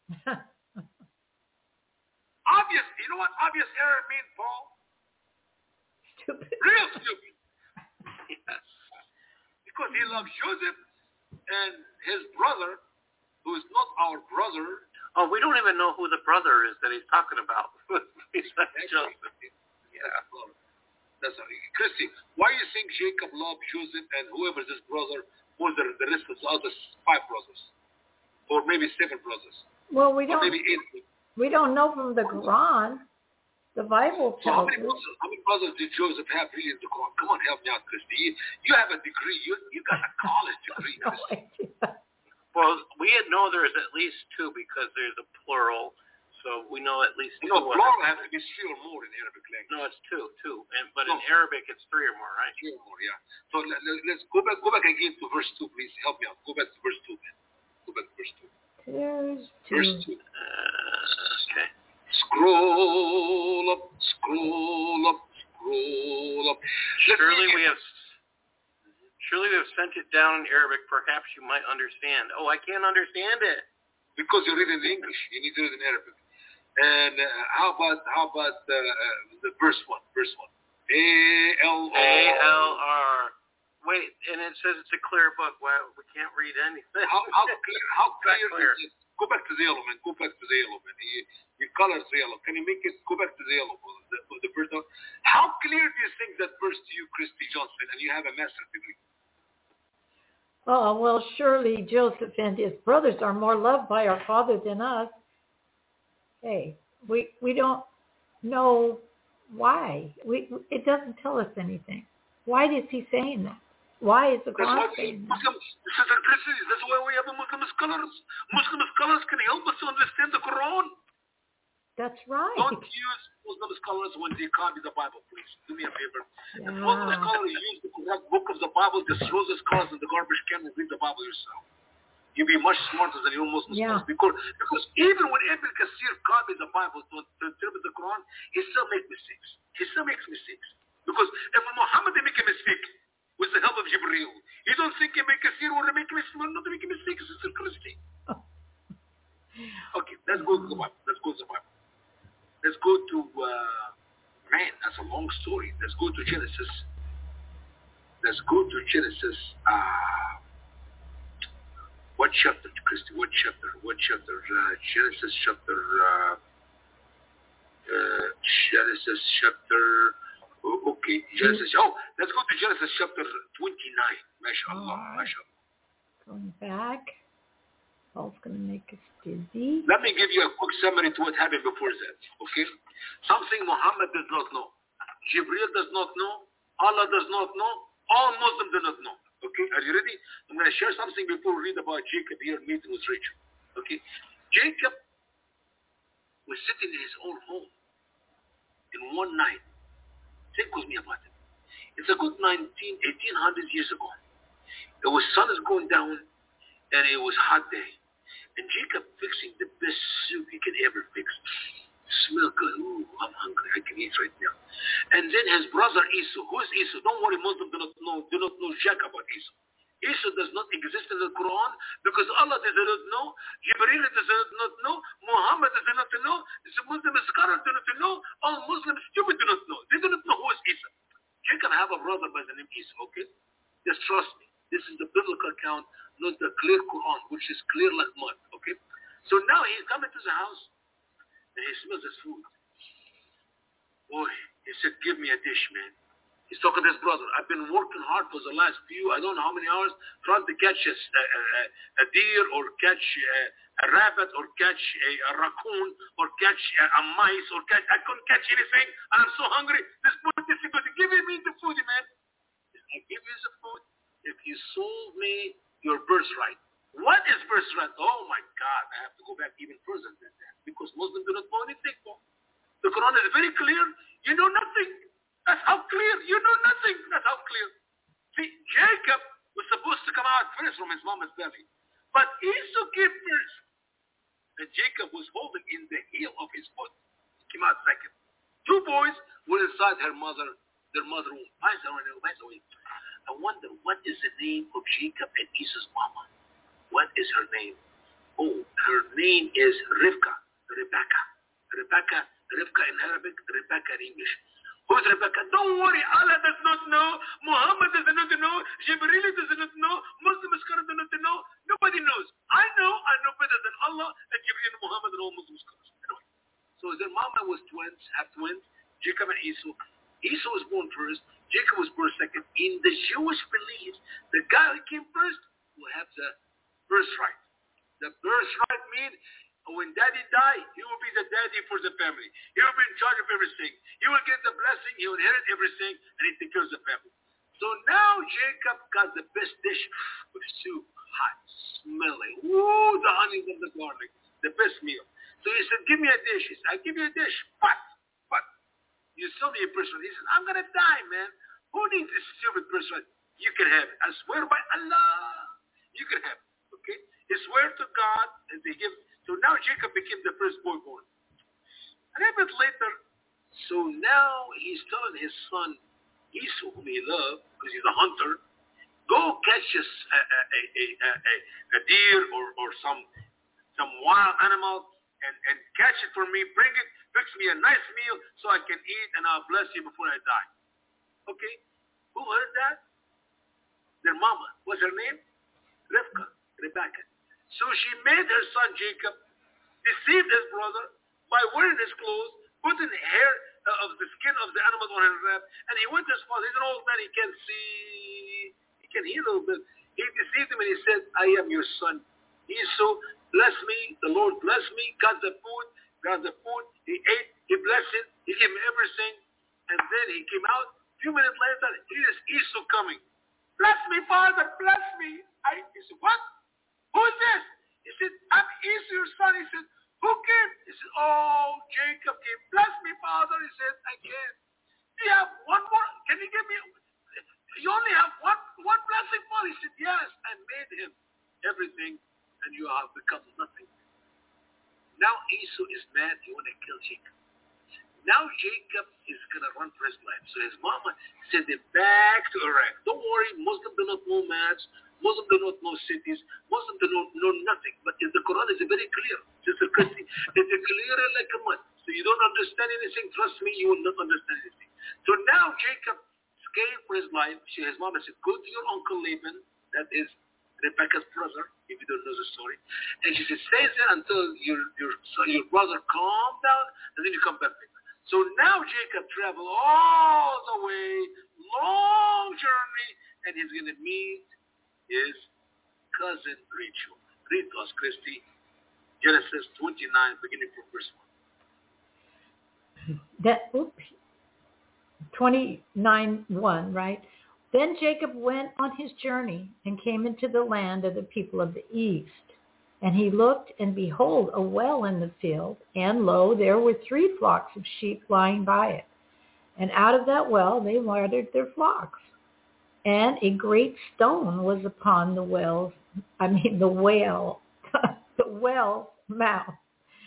Obvious. You know what obvious error means, Paul? Stupid. Real stupid. Yes. Because he loves Joseph and his brother, who is not our brother. Oh, we don't even know who the brother is that he's talking about. He's not Joseph. That's all. Christy, why do you think Jacob loved Joseph and whoever is his brother more than the rest of the other 5 brothers? Or maybe 7 brothers? Well, we don't. Maybe 8. We don't know from the Quran. The Bible tells us. How many brothers did Joseph have really in the Quran? Come on, help me out, Christy. You have a degree. You got a college degree. No idea. Well, we know there's at least 2 because there's a plural. So we know at least 2. Plural has to be 3 or more in Arabic language. No, it's 2. But in Arabic, it's 3 or more, right? 3 or more, yeah. So let's go back again to verse 2, please. Help me out. Go back to verse 2, man. Go back to verse 2. Verse 2. Okay. Scroll up, scroll up, scroll up. Surely we have sent it down in Arabic. Perhaps you might understand. Oh, I can't understand it. Because you read in English. You need to read in Arabic. And how about the verse 1? Verse 1. A-L-R. Wait, and it says it's a clear book. Well, we can't read anything. How clear is it? Go back to the yellow, man. Go back to the yellow, man. Your color's yellow. Can you make it? Go back to the yellow. The verse. How clear do you think that verse to you, Christy Johnson, and you have a master's degree? Oh, well, surely Joseph and his brothers are more loved by our Father than us. Hey, we don't know why. It doesn't tell us anything. Why is he saying that? Why is the Quran saying that? That's why we have Muslim scholars. Muslim scholars can help us to understand the Quran. That's right. Don't use Muslim scholars when they copy the Bible, please. Do me a favor. If Muslim scholars use the correct book of the Bible, just throw the scholars in the garbage can and read the Bible yourself. You'll be much smarter than your Muslim scholars. Because even when Ibn Kathir copies the Bible to interpret the Quran, he still makes mistakes. Because if Muhammad make a mistake with the help of Jibreel, you don't think Ibn Kathir will not make a mistake. It's still Christian. Okay, let's go to the Bible. Let's go to, man, that's a long story. Let's go to Genesis. What chapter, Christy? What chapter? Genesis chapter. Okay, Genesis. Oh, let's go to Genesis chapter 29. MashaAllah. Going back. Paul's going to make us dizzy. Let me give you a quick summary to what happened before that. Okay? Something Muhammad does not know. Jibreel does not know. Allah does not know. All Muslims do not know. Okay? Are you ready? I'm going to share something before we read about Jacob here meeting with Rachel. Okay? Jacob was sitting in his own home in one night. Think with me about it. It's a good 1800 years ago. The sun is going down and it was hot day. And Jacob fixing the best soup he can ever fix. Smell good. Ooh, I'm hungry. I can eat right now. And then his brother Esau. Who is Esau? Don't worry, Muslims do not know jack about Esau. Esau does not exist in the Quran because Allah does not know, Jibreel does not know, Muhammad does not know, the Muslim scholars do not know, all Muslims stupid do not know. They do not know who is Esau. Jacob have a brother by the name Esau, okay? Just trust me. This is the biblical account, not the clear Quran, which is clear like mud, okay? So now he's coming to the house, and he smells his food. Boy, he said, give me a dish, man. He's talking to his brother. I've been working hard for the last I don't know how many hours, trying to catch a deer or catch a rabbit or catch a raccoon or catch a mice or catch. I couldn't catch anything. I'm so hungry. This food is good. Give me the food, man. I give you the food if you sold me your birthright. What is birthright? Oh my God, I have to go back even further than that because Muslims do not know anything. The Quran is very clear. You know nothing. That's how clear. You know nothing. That's how clear. See, Jacob was supposed to come out first from his mama's belly. But Esau came first. And Jacob was holding in the heel of his foot. He came out second. 2 boys were inside their mother womb. By the way, I wonder what is the name of Jacob and Esau's mama? What is her name? Oh, her name is Rebecca in Arabic, Rebecca in English. Who's Rebecca? Don't worry, Allah does not know, Muhammad does not know, Jibreel does not know, Muslim scholars do not know, nobody knows. I know better than Allah and Jibreel and Muhammad and all Muslim scholars. Anyway, so their mama was twins, Jacob and Esau. Esau was born first. Jacob was born second. In the Jewish belief, the guy who came first will have the birthright. The birthright means when daddy died, he will be the daddy for the family. He will be in charge of everything. He will get the blessing. He will inherit everything, and he takes care of the family. So now Jacob got the best dish with soup, hot, smelling. Ooh, the honey and the garlic, the best meal. So he said, give me a dish. He said, I give you a dish. But, you sell me a birthright. He said, I'm going to die, man. Who needs this stupid birthright? You can have it. I swear by Allah, you can have it. Okay? He swear to God, and they give. So now Jacob became the first boy born. And a bit later, so now he's telling his son, Esau, whom he loved, because he's a hunter, go catch a deer or some wild animal and catch it for me, bring it, fix me a nice meal so I can eat, and I'll bless you before I die. Okay? Who heard that? Their mama. What's her name? Rebecca. So she made her son Jacob deceive his brother by wearing his clothes, putting hair of the skin of the animals on his wrap, and he went to his father. He's an old man, he can see, he can hear a little bit. He deceived him and he said, I am your son Esau, bless me, the Lord bless me, got the food, he ate, he blessed it, he gave him everything, and then he came out. A few minutes later, here's Esau coming. Bless me, father, bless me. He said, what? Who is this? He said, I'm Esau, your son. He said, who came? He said, oh, Jacob came. Bless me, father. He said, I can't. Do you have one more? Can you give me? You only have one blessing, father. He said, yes, I made him everything, and you have become nothing. Now Esau is mad. He want to kill Jacob. Now Jacob is going to run for his life. So his mama sent him back to Iraq. Don't worry, Muslims do not know maps. Muslims do not know cities. Muslims do not know nothing. But in the Quran is very clear. It's clear like a mud. So you don't understand anything. Trust me, you will not understand anything. So now Jacob scared for his life. His mama said, go to your uncle Laban. That is Rebecca's brother, if you don't know the story. And she said, stay there until your brother calm down, and then you come back. So now Jacob traveled all the way, long journey, and he's going to meet his cousin Rachel. Read to us, Christy. Genesis 29, beginning from verse 1. 29:1, right? Then Jacob went on his journey and came into the land of the people of the east. And he looked, and behold, a well in the field, and lo, there were 3 flocks of sheep lying by it. And out of that well they watered their flocks. And a great stone was upon the well's mouth.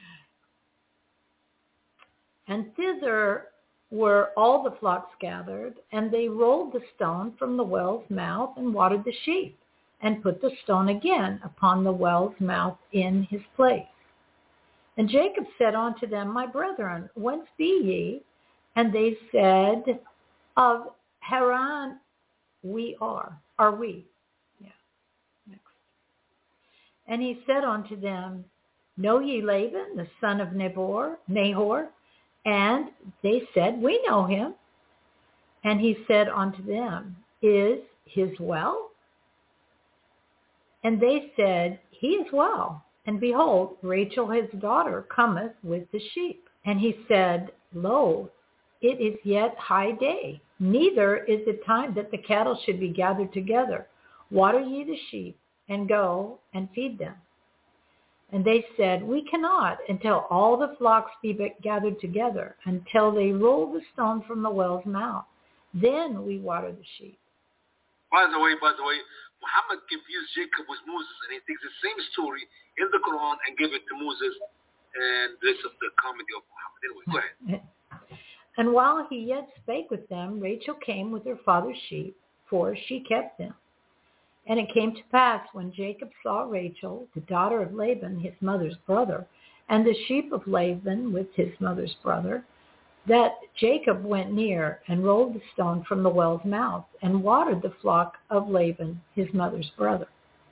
And thither were all the flocks gathered, and they rolled the stone from the well's mouth and watered the sheep, and put the stone again upon the well's mouth in his place. And Jacob said unto them, my brethren, whence be ye? And they said, of Haran are we. Yeah. Next. And he said unto them, know ye Laban, the son of Nahor? And they said, we know him. And he said unto them, is his well? And they said, he is well. And behold, Rachel his daughter cometh with the sheep. And he said, lo, it is yet high day, neither is it time that the cattle should be gathered together. Water ye the sheep, and go and feed them. And they said, we cannot until all the flocks be gathered together, until they roll the stone from the well's mouth. Then we water the sheep. By the way, Muhammad confused Jacob with Moses, and he takes the same story in the Quran and give it to Moses, and this is the comedy of Muhammad. Anyway, go ahead. And while he yet spake with them, Rachel came with her father's sheep, for she kept them. And it came to pass, when Jacob saw Rachel, the daughter of Laban, his mother's brother, and the sheep of Laban with his mother's brother, that Jacob went near and rolled the stone from the well's mouth and watered the flock of Laban, his mother's brother.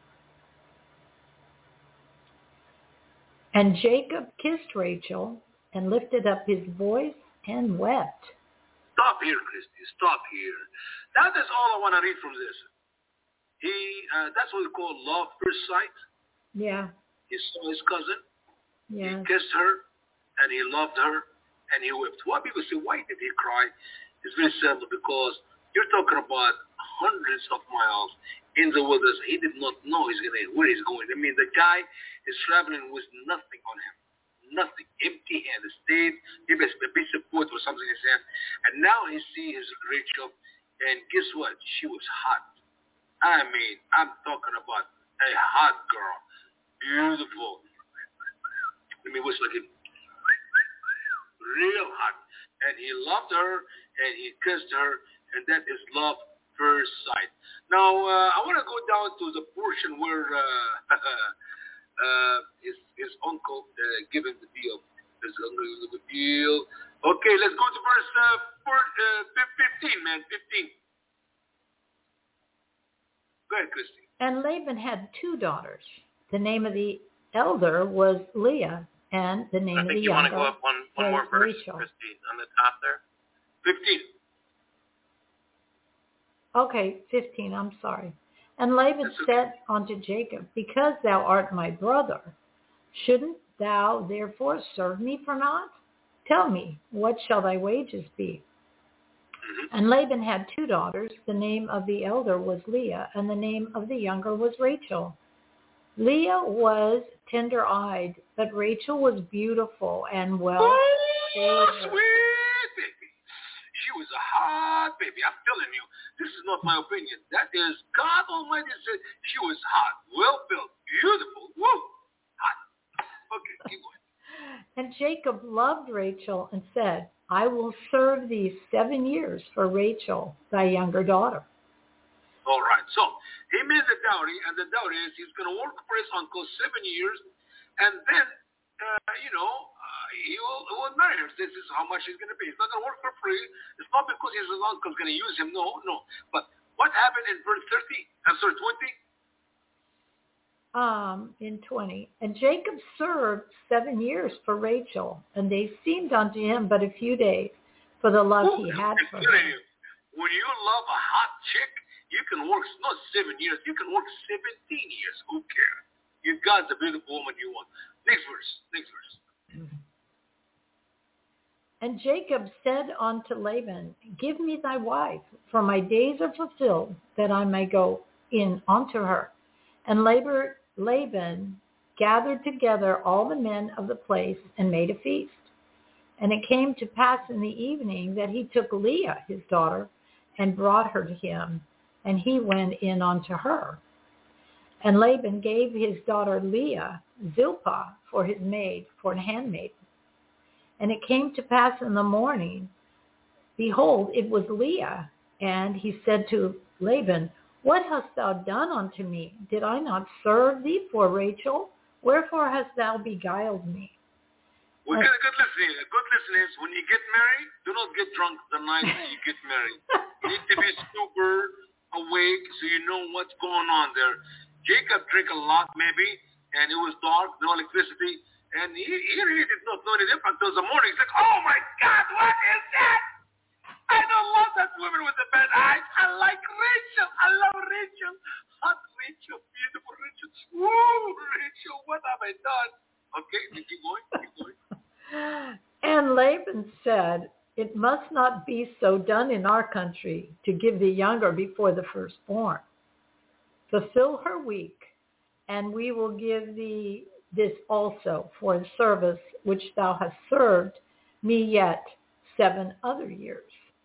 And Jacob kissed Rachel and lifted up his voice and wept. Stop here, Christy. Stop here. That is all I want to read from this. That's what we call love first sight. Yeah. He saw his cousin. Yeah. He kissed her, and he loved her, and he wept. Why people say, why did he cry? It's very simple, because you're talking about hundreds of miles in the wilderness. He did not know where he's going. I mean, the guy is traveling with nothing on him. Nothing. Empty-handed. Stayed, maybe a piece of wood or something in his hand. And now he sees Rachel, and guess what? She was hot. I mean, I'm talking about a hot girl. Beautiful. Let me whistle again. Real hot. And he loved her, and he kissed her, and that is love first sight. Now, I want to go down to the portion where his uncle gave him the deal. His uncle gave him the deal. Okay, let's go to verse 15, man. 15. Go ahead, Christy. And Laban had 2 daughters. The name of the elder was Leah, and the name of the younger I think you want to go up one more verse, Rachel. Christy, on the top there. 15. Okay, 15, I'm sorry. And Laban said unto Jacob, because thou art my brother, shouldn't thou therefore serve me for naught? Tell me, what shall thy wages be? And Laban had 2 daughters. The name of the elder was Leah, and the name of the younger was Rachel. Leah was tender-eyed, but Rachel was beautiful and well. Oh, sweet baby. She was a hot baby. I'm telling you, this is not my opinion. That is God Almighty said she was hot, well-built, beautiful. Woo! Hot. Okay, keep going. And Jacob loved Rachel and said, I will serve thee 7 years for Rachel, thy younger daughter. All right. So he made the dowry, and the dowry is he's going to work for his uncle 7 years, and then, he will marry her. This is how much he's going to pay. He's not going to work for free. It's not because his uncle is going to use him. No. But what happened in verse 20? In 20. And Jacob served 7 years for Rachel, and they seemed unto him but a few days for the love he had for her. When you love a hot chick, you can work not 7 years, you can work 17 years. Who cares? You got the beautiful woman you want. Next verse. And Jacob said unto Laban, give me thy wife, for my days are fulfilled, that I may go in unto her. And Laban gathered together all the men of the place and made a feast. And it came to pass in the evening that he took Leah, his daughter, and brought her to him, and he went in unto her. And Laban gave his daughter Leah Zilpah for his maid, for an handmaid. And it came to pass in the morning, behold, it was Leah. And he said to Laban, what hast thou done unto me? Did I not serve thee for Rachel? Wherefore hast thou beguiled me? Well, good listening is when you get married, do not get drunk the night you get married. You need to be super awake so you know what's going on there. Jacob drank a lot maybe, and it was dark, no electricity, and he really did not know any different until the morning. He said, oh my God, what is that? I don't love that woman with the bad eyes. I like Rachel. I love Rachel. Hot Rachel, beautiful Rachel. Woo, Rachel, what have I done? Okay, keep going. And Laban said, it must not be so done in our country to give the younger before the firstborn. Fulfill her week, and we will give thee this also for the service which thou hast served me yet 7 other years.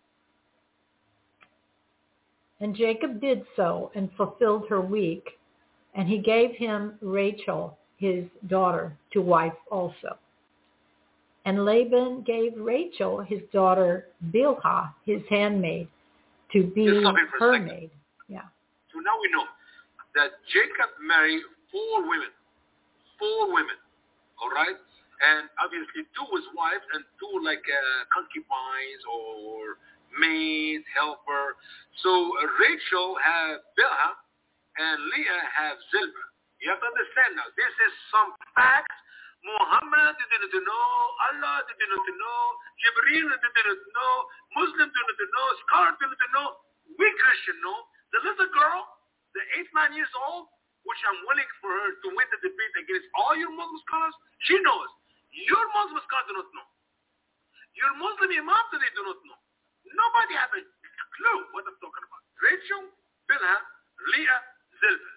And Jacob did so and fulfilled her week, and he gave him Rachel, his daughter, to wife also. And Laban gave Rachel, his daughter, Bilhah, his handmaid, to be her maid. Yeah. So now we know that Jacob married 4 women. 4 women. All right? And obviously 2 was wives and 2 like concubines or maid, helper. So Rachel had Bilhah and Leah have Zilpah. You have to understand now, this is some facts Muhammad didn't know, Allah didn't know, Jibreel didn't know, Muslim didn't know, scholar didn't know. We Christian know. The little girl, the 8-9 years old, which I'm willing for her to win the debate against all your Muslim scholars, she knows. Your Muslim scholars do not know. Your Muslim imams, they do not know. Nobody has a clue what I'm talking about. Rachel, Bilhah, Leah, Zilpah.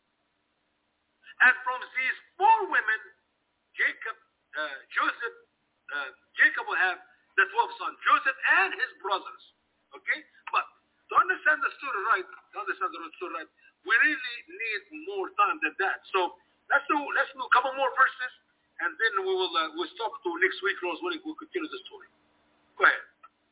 And from these 4 women, Jacob, Joseph, Jacob will have the 12 sons, Joseph and his brothers. Okay? But to understand the story right, we really need more time than that. So let's do a couple more verses, and then we'll stop to next week, Rose, when we'll continue the story. Go ahead.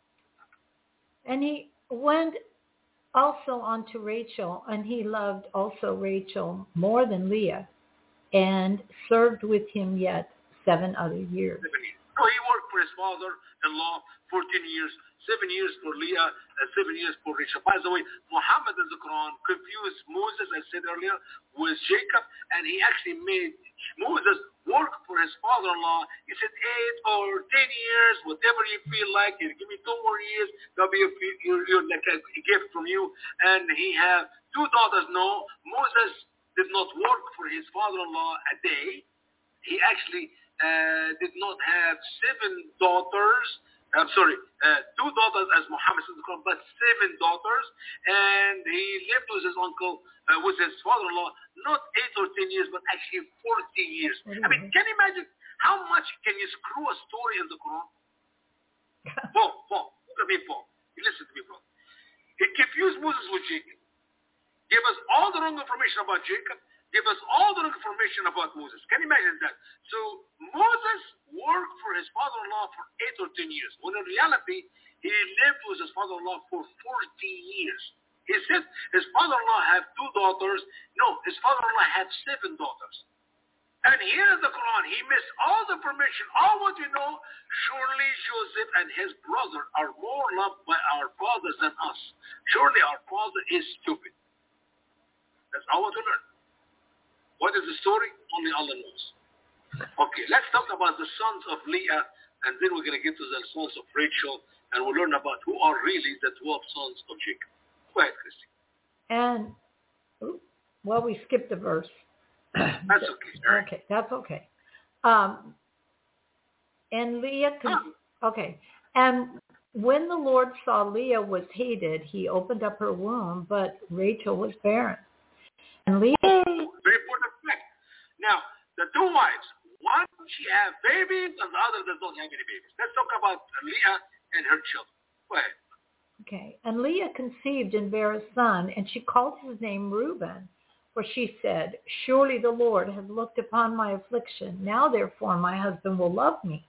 And he went also unto Rachel, and he loved also Rachel more than Leah, and served with him yet 7 other years. So he worked for his father-in-law 14 years, 7 years for Leah, and 7 years for Rachel. By the way, Muhammad in the Quran confused Moses, as I said earlier, with Jacob, and he actually made Moses work for his father-in-law. He said 8 or 10 years, whatever you feel like. You give me 2 more years, that'll be like a gift from you. And he had 2 daughters. No, Moses did not work for his father-in-law a day. He actually did not have 7 daughters. 2 daughters as Muhammad said, but 7 daughters. And he lived with his uncle, with his father-in-law, not 8 or 10 years, but actually 40 years. I mean, can you imagine how much can you screw a story in the Quran? Paul, look at me, Paul. You listen to me, bro. He confused Moses with Jacob. Gave us all the wrong information about Jacob. Gave us all the wrong information about Moses. Can you imagine that? So Moses worked for his father-in-law for 8 or 10 years. When in reality, he lived with his father-in-law for 40 years. He said his father-in-law had 2 daughters. No, his father-in-law had 7 daughters. And here in the Quran, he missed all the information. All what you know, surely Joseph and his brother are more loved by our fathers than us. Surely our father is stupid. That's all what we learn. What is the story? Only Allah knows. Okay, let's talk about the sons of Leah, and then we're going to get to the sons of Rachel, and we'll learn about who are really the 12 sons of Jacob. Go ahead, Christy. And, we skipped a verse. That's okay. Right. Okay, that's okay. And Leah, and when the Lord saw Leah was hated, he opened up her womb, but Rachel was barren. And Leah... Very important fact. Now, the 2 wives, one she has babies and the other does not have any babies. Let's talk about Leah and her children. Go ahead. Okay. And Leah conceived and bare a son, and she called his name Reuben, for she said, surely the Lord has looked upon my affliction. Now, therefore, my husband will love me.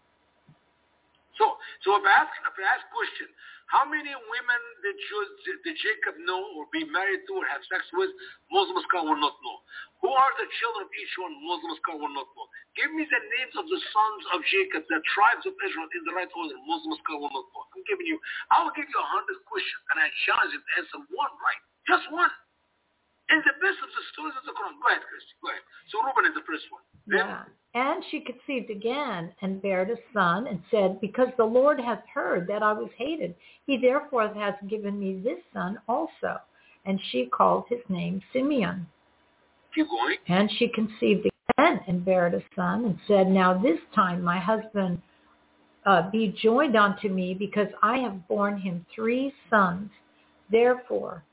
So if I ask question, how many women did Jacob know or be married to or have sex with? Muslim scholar will not know. Who are the children of each one? Muslim scholar will not know. Give me the names of the sons of Jacob, the tribes of Israel in the right order. Muslim scholar will not know. I will give you 100 questions, and I challenge you to answer 1 right. Just 1. In the best of the stories of the Quran. Go ahead, Christy. Go ahead. So Reuben is the first one. Then, yeah. And she conceived again and bare a son and said, because the Lord hath heard that I was hated, he therefore hath given me this son also. And she called his name Simeon. Keep going. And she conceived again and bare a son and said, now this time my husband be joined unto me, because I have borne him 3 sons. Therefore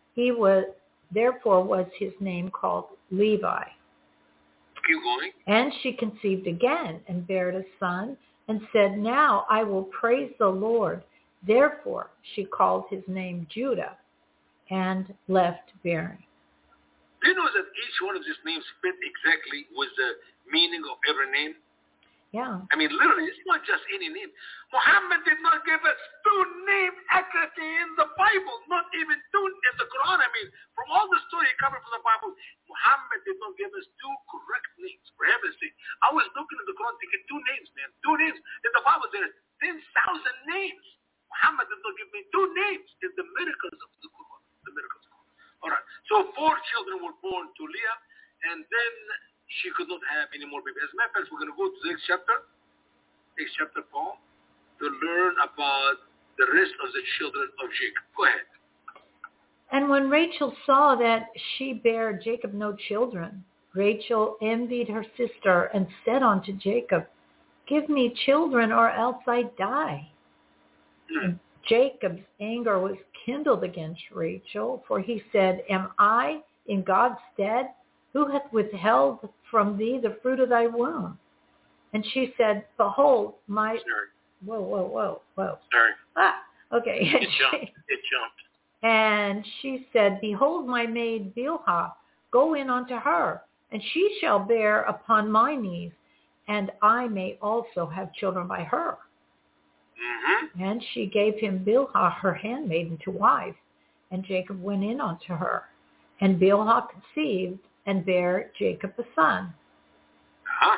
was his name called Levi. Keep going. And she conceived again and bare a son and said, now I will praise the Lord. Therefore she called his name Judah and left bearing. Do you know that each one of these names fit exactly with the meaning of every name? Yeah. I mean, literally, it's not just any name. Muhammad did not give us 2 names accurately in the Bible, not even 2 in the Quran. I mean, from all the story covered from the Bible, Muhammad did not give us 2 correct names, for heaven's sake. I was looking at the Quran thinking 2 names, man. 2 names. In the Bible, there are 10,000 names. Muhammad did not give me 2 names. It's the miracles of the Quran. The miracles of the Quran. All right. So 4 children were born to Leah, and then she could not have any more babies. As a matter of fact, we're going to go to the next chapter, Paul, to learn about the rest of the children of Jacob. Go ahead. And when Rachel saw that she bare Jacob no children, Rachel envied her sister and said unto Jacob, Give me children, or else I die. And Jacob's anger was kindled against Rachel, for he said, Am I in God's stead, who hath withheld from thee the fruit of thy womb? And she said, Behold, my... Whoa. Sorry. Okay. It jumped. And she said, Behold, my maid Bilhah, go in unto her, and she shall bear upon my knees, and I may also have children by her. Mm-hmm. And she gave him Bilhah, her handmaiden, to wife. And Jacob went in unto her. And Bilhah conceived and bare Jacob a son. Uh-huh.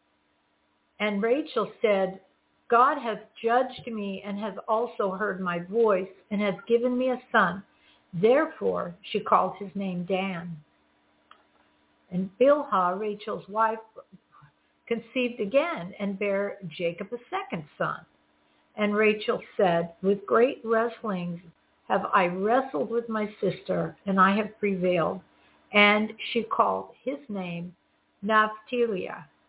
And Rachel said, God hath judged me and hath also heard my voice and hath given me a son. Therefore she called his name Dan. And Bilhah, Rachel's wife, conceived again and bare Jacob a second son. And Rachel said, With great wrestlings have I wrestled with my sister, and I have prevailed. And she called his name Naphtali.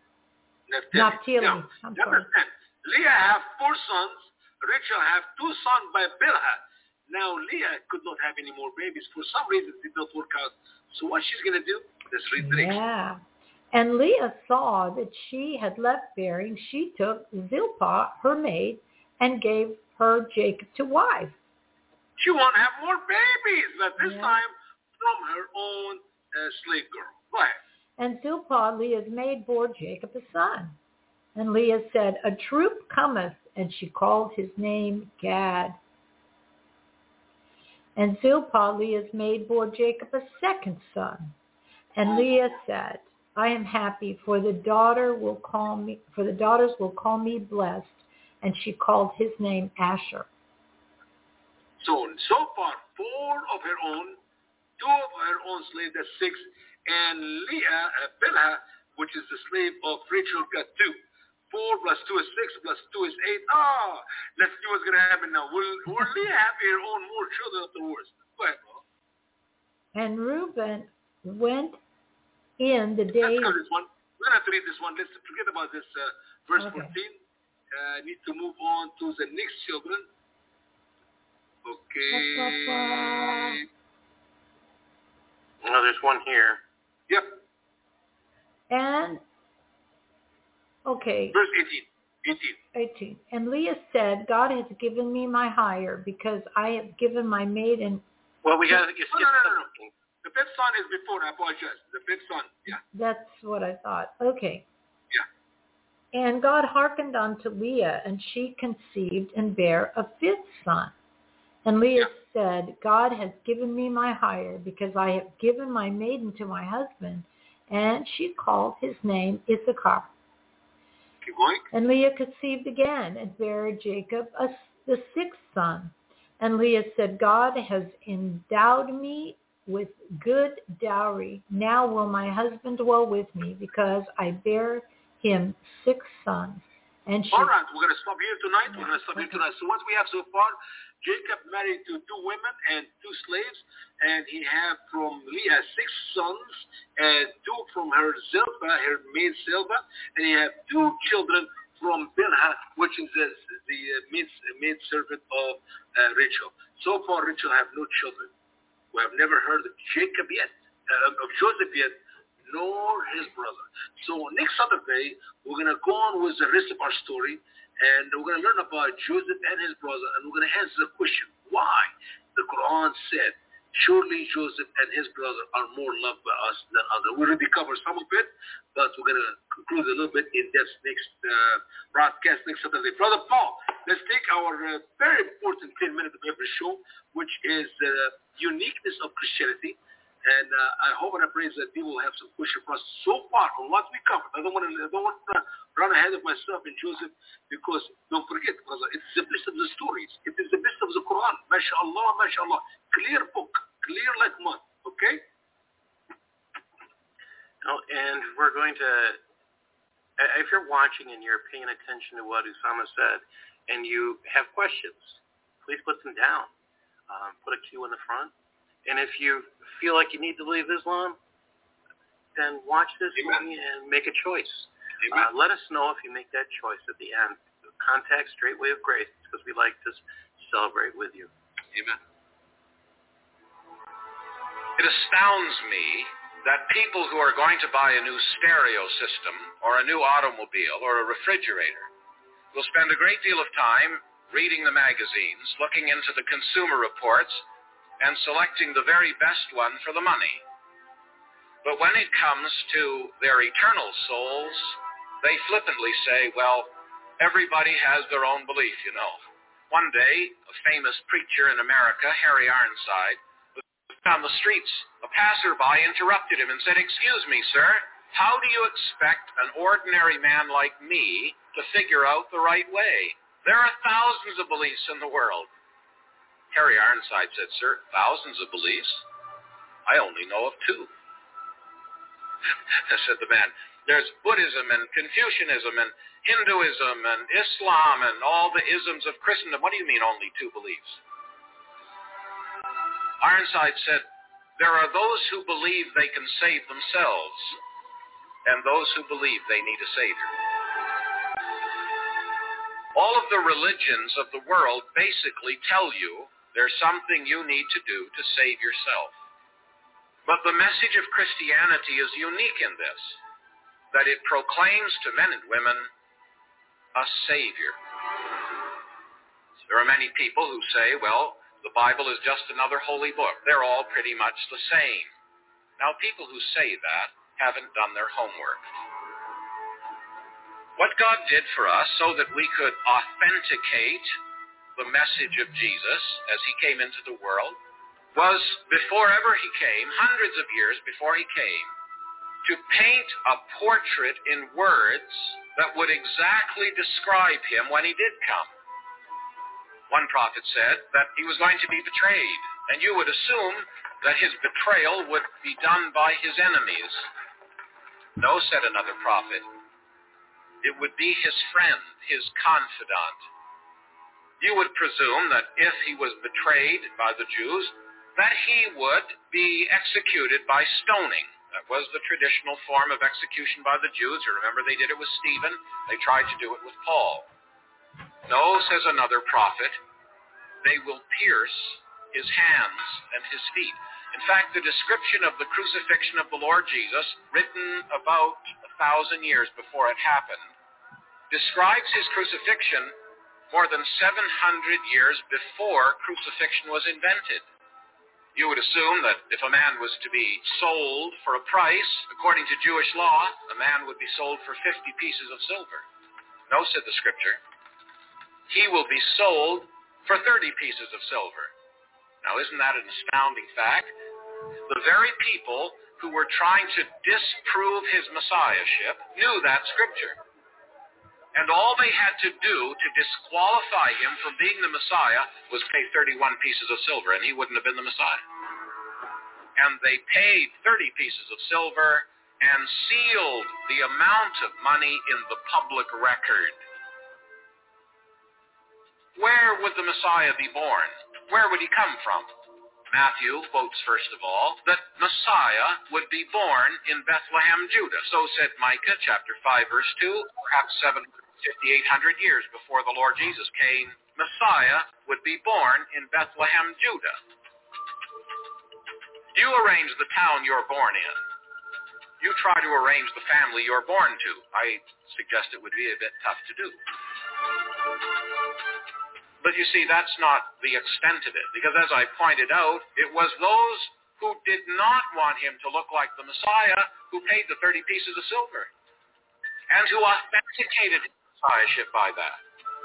Now, I'm sorry. Leah have 4 sons. Rachel have 2 sons by Bilhah. Now Leah could not have any more babies. For some reason, it did not work out. So what she's going to do? Let's read the next. Yeah. And Leah saw that she had left bearing. She took Zilpah, her maid, and gave her Jacob to wife. She won't have more babies, but this time from her own slave girl. Go ahead. And Zilpah, Leah's maid, bore Jacob a son. And Leah said, A troop cometh, and she called his name Gad. And Zilpah, Leah's maid, bore Jacob a second son. And Leah said, I am happy, for the daughters will call me blessed. And she called his name Asher. So far, 4 of her own, 2 of her own slaves, that's 6, and Leah, Bilhah, which is the slave of Rachel, got 2. 4 plus 2 is 6, plus 2 is 8. Let's see what's going to happen now. Will Leah have her own more children afterwards? Go ahead, bro. And Reuben went in the days... Let's go this one. We're going to have to read this one. Let's forget about this verse 14. I need to move on to the next children. Okay. Oh, there's one here. Yep. And, okay. Verse 18. And Leah said, God has given me my hire, because I have given my maiden... Well, we got to get... No. The 5th son is before. I apologize. The 5th son. Yeah. That's what I thought. Okay. Yeah. And God hearkened unto Leah, and she conceived and bare a 5th son. And Leah said, God has given me my hire, because I have given my maiden to my husband. And she called his name Issachar. Keep going. And Leah conceived again and bare Jacob the 6th son. And Leah said, God has endowed me with good dowry. Now will my husband dwell with me, because I bear him 6 sons. And she... All right, we're going to stop here tonight. So what we have so far, Jacob married to 2 women and 2 slaves, and he had from Leah 6 sons, and 2 from her Zilpah, her maid Zilpah, and he had 2 children from Bilhah, which is the maid servant of Rachel. So far, Rachel have no children. We have never heard of Jacob yet, of Joseph yet, nor his brother. So next Saturday, we're going to go on with the rest of our story, and we're going to learn about Joseph and his brother, and we're going to answer the question, why the Quran said, surely Joseph and his brother are more loved by us than others. We already covered some of it, but we're going to conclude a little bit in depth next broadcast next Saturday. Brother Paul, let's take our very important 10 minutes of every show, which is the uniqueness of Christianity. And I hope and I pray that people will have some question for us so far on what we covered. I don't want to run ahead of myself in Joseph, because don't forget, brother, it's the best of the stories. It is the best of the Quran. MashaAllah, MashaAllah. Clear book, clear like mud. Okay? Oh, and we're going to, if you're watching and you're paying attention to what Usama said, and you have questions, please put them down. Put a Q in the front. And if you feel like you need to leave Islam, then watch this movie and make a choice. Let us know if you make that choice at the end. Contact Straight Way of Grace, because we like to celebrate with you. Amen. It astounds me that people who are going to buy a new stereo system or a new automobile or a refrigerator will spend a great deal of time reading the magazines, looking into the consumer reports, and selecting the very best one for the money. But when it comes to their eternal souls, they flippantly say, well, everybody has their own belief, you know. One day, a famous preacher in America, Harry Ironside, was on the streets. A passerby interrupted him and said, "Excuse me, sir, how do you expect an ordinary man like me to figure out the right way? There are thousands of beliefs in the world." Harry Ironside said, "Sir, thousands of beliefs? I only know of two." Said the man, "There's Buddhism and Confucianism and Hinduism and Islam and all the isms of Christendom. What do you mean only two beliefs?" Ironside said, "There are those who believe they can save themselves and those who believe they need a Savior." All of the religions of the world basically tell you there's something you need to do to save yourself. But the message of Christianity is unique in this, that it proclaims to men and women a Savior. There are many people who say, well, the Bible is just another holy book. They're all pretty much the same. Now, people who say that haven't done their homework. What God did for us so that we could authenticate the message of Jesus as he came into the world was, before ever he came, hundreds of years before he came, to paint a portrait in words that would exactly describe him when he did come. One prophet said that he was going to be betrayed, and you would assume that his betrayal would be done by his enemies. No, said another prophet, it would be his friend, his confidant. You would presume that if he was betrayed by the Jews, that he would be executed by stoning. That was the traditional form of execution by the Jews. You remember they did it with Stephen. They tried to do it with Paul. No, says another prophet, they will pierce his hands and his feet. In fact, the description of the crucifixion of the Lord Jesus, written about 1,000 years before it happened, describes his crucifixion more than 700 years before crucifixion was invented. You would assume that if a man was to be sold for a price, according to Jewish law, a man would be sold for 50 pieces of silver. No, said the scripture. He will be sold for 30 pieces of silver. Now, isn't that an astounding fact? The very people who were trying to disprove his messiahship knew that scripture. And all they had to do to disqualify him from being the Messiah was pay 31 pieces of silver, and he wouldn't have been the Messiah. And they paid 30 pieces of silver and sealed the amount of money in the public record. Where would the Messiah be born? Where would he come from? Matthew quotes, first of all, that Messiah would be born in Bethlehem, Judah. So said Micah, chapter 5, verse 2, perhaps 7,800 years before the Lord Jesus came, Messiah would be born in Bethlehem, Judah. You arrange the town you're born in. You try to arrange the family you're born to. I suggest it would be a bit tough to do. But you see, that's not the extent of it, because as I pointed out, it was those who did not want him to look like the Messiah who paid the 30 pieces of silver and who authenticated his messiahship by that.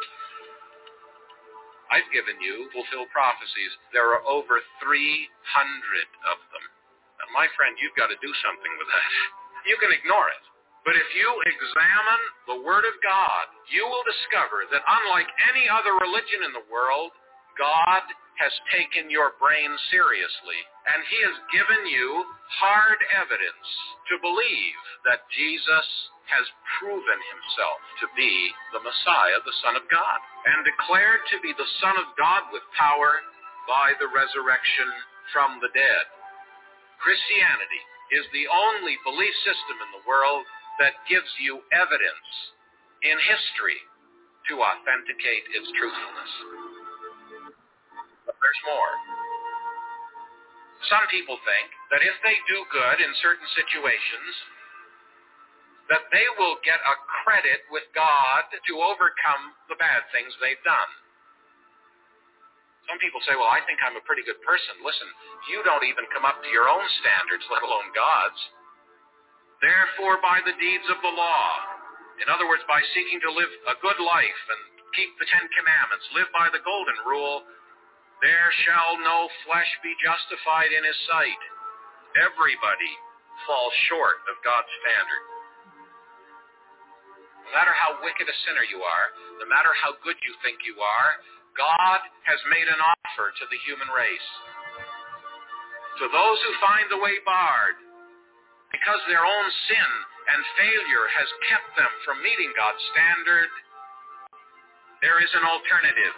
I've given you fulfilled prophecies. There are over 300 of them. And my friend, you've got to do something with that. You can ignore it. But if you examine the Word of God, you will discover that unlike any other religion in the world, God has taken your brain seriously, and he has given you hard evidence to believe that Jesus has proven himself to be the Messiah, the Son of God, and declared to be the Son of God with power by the resurrection from the dead. Christianity is the only belief system in the world that gives you evidence in history to authenticate its truthfulness. But there's more. Some people think that if they do good in certain situations, that they will get a credit with God to overcome the bad things they've done. Some people say, well, I think I'm a pretty good person. Listen, you don't even come up to your own standards, let alone God's. Therefore, by the deeds of the law, in other words, by seeking to live a good life and keep the Ten Commandments, live by the golden rule, there shall no flesh be justified in his sight. Everybody falls short of God's standard. No matter how wicked a sinner you are, no matter how good you think you are, God has made an offer to the human race. To those who find the way barred, because their own sin and failure has kept them from meeting God's standard, there is an alternative.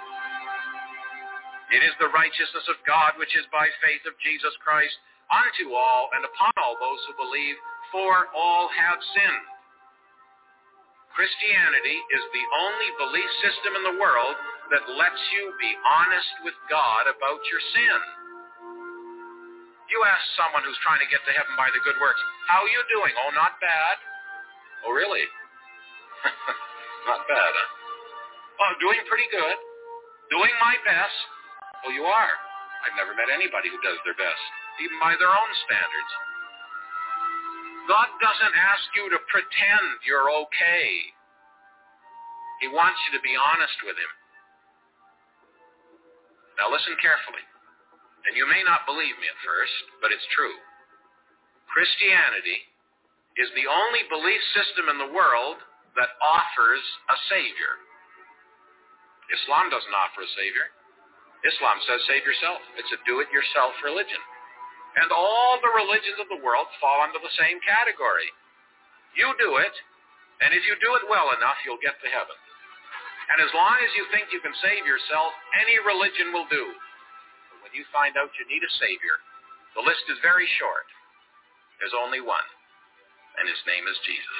It is the righteousness of God, which is by faith of Jesus Christ, unto all and upon all those who believe, for all have sinned. Christianity is the only belief system in the world that lets you be honest with God about your sin. You ask someone who's trying to get to heaven by the good works, how are you doing? Oh, not bad. Oh, really? Not bad, huh? Oh, doing pretty good. Doing my best. Oh, you are. I've never met anybody who does their best, even by their own standards. God doesn't ask you to pretend you're okay. He wants you to be honest with him. Now listen carefully. And you may not believe me at first, but it's true. Christianity is the only belief system in the world that offers a Savior. Islam doesn't offer a Savior. Islam says save yourself. It's a do-it-yourself religion. And all the religions of the world fall under the same category. You do it, and if you do it well enough, you'll get to heaven. And as long as you think you can save yourself, any religion will do. But when you find out you need a Savior, the list is very short. There's only one, and his name is Jesus.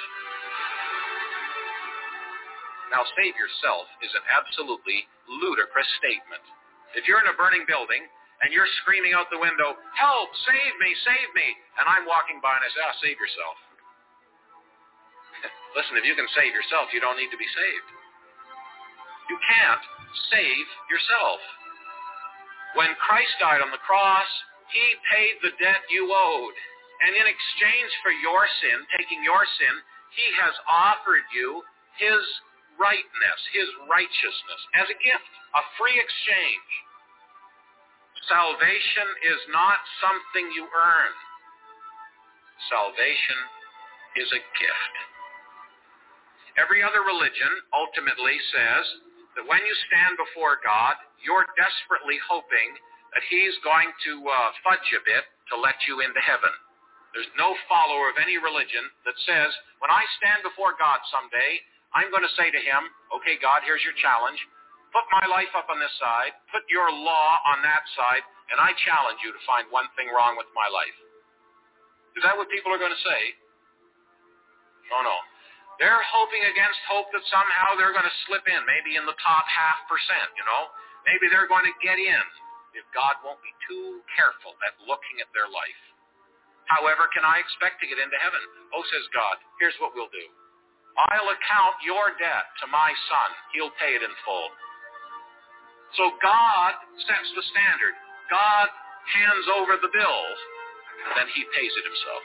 Now, save yourself is an absolutely ludicrous statement. If you're in a burning building, and you're screaming out the window, help, save me, and I'm walking by and I say, save yourself. Listen, if you can save yourself, you don't need to be saved. You can't save yourself. When Christ died on the cross, he paid the debt you owed. And in exchange for your sin, taking your sin, he has offered you his rightness, his righteousness, as a gift, a free exchange. Salvation is not something you earn. Salvation is a gift. Every other religion ultimately says that when you stand before God, you're desperately hoping that he's going to fudge a bit to let you into heaven. There's no follower of any religion that says, when I stand before God someday, I'm going to say to him, okay, God, here's your challenge. Put my life up on this side, put your law on that side, and I challenge you to find one thing wrong with my life. Is that what people are going to say? Oh, no. They're hoping against hope that somehow they're going to slip in, maybe in the top 0.5%, Maybe they're going to get in if God won't be too careful at looking at their life. However, can I expect to get into heaven? Oh, says God, here's what we'll do. I'll account your debt to my Son. He'll pay it in full. So God sets the standard. God hands over the bills, and then he pays it himself.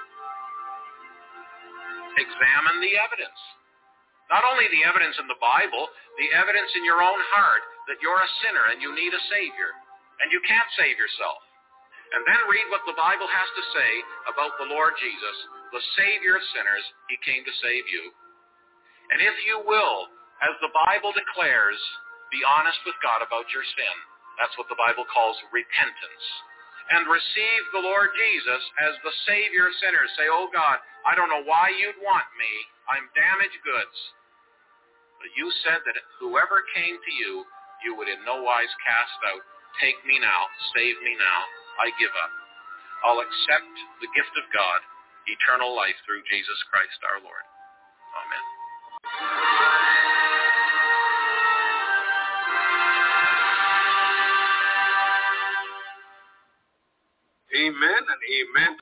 Examine the evidence. Not only the evidence in the Bible, the evidence in your own heart that you're a sinner and you need a Savior, and you can't save yourself. And then read what the Bible has to say about the Lord Jesus, the Savior of sinners. He came to save you. And if you will, as the Bible declares, be honest with God about your sin, That's what the Bible calls repentance. And receive the Lord Jesus as the Savior of sinners. Say, oh God, I don't know why you'd want me. I'm damaged goods. But you said that whoever came to you, you would in no wise cast out. Take me now, save me now, I give up. I'll accept the gift of God, eternal life through Jesus Christ our Lord. Amen. Amen and amen.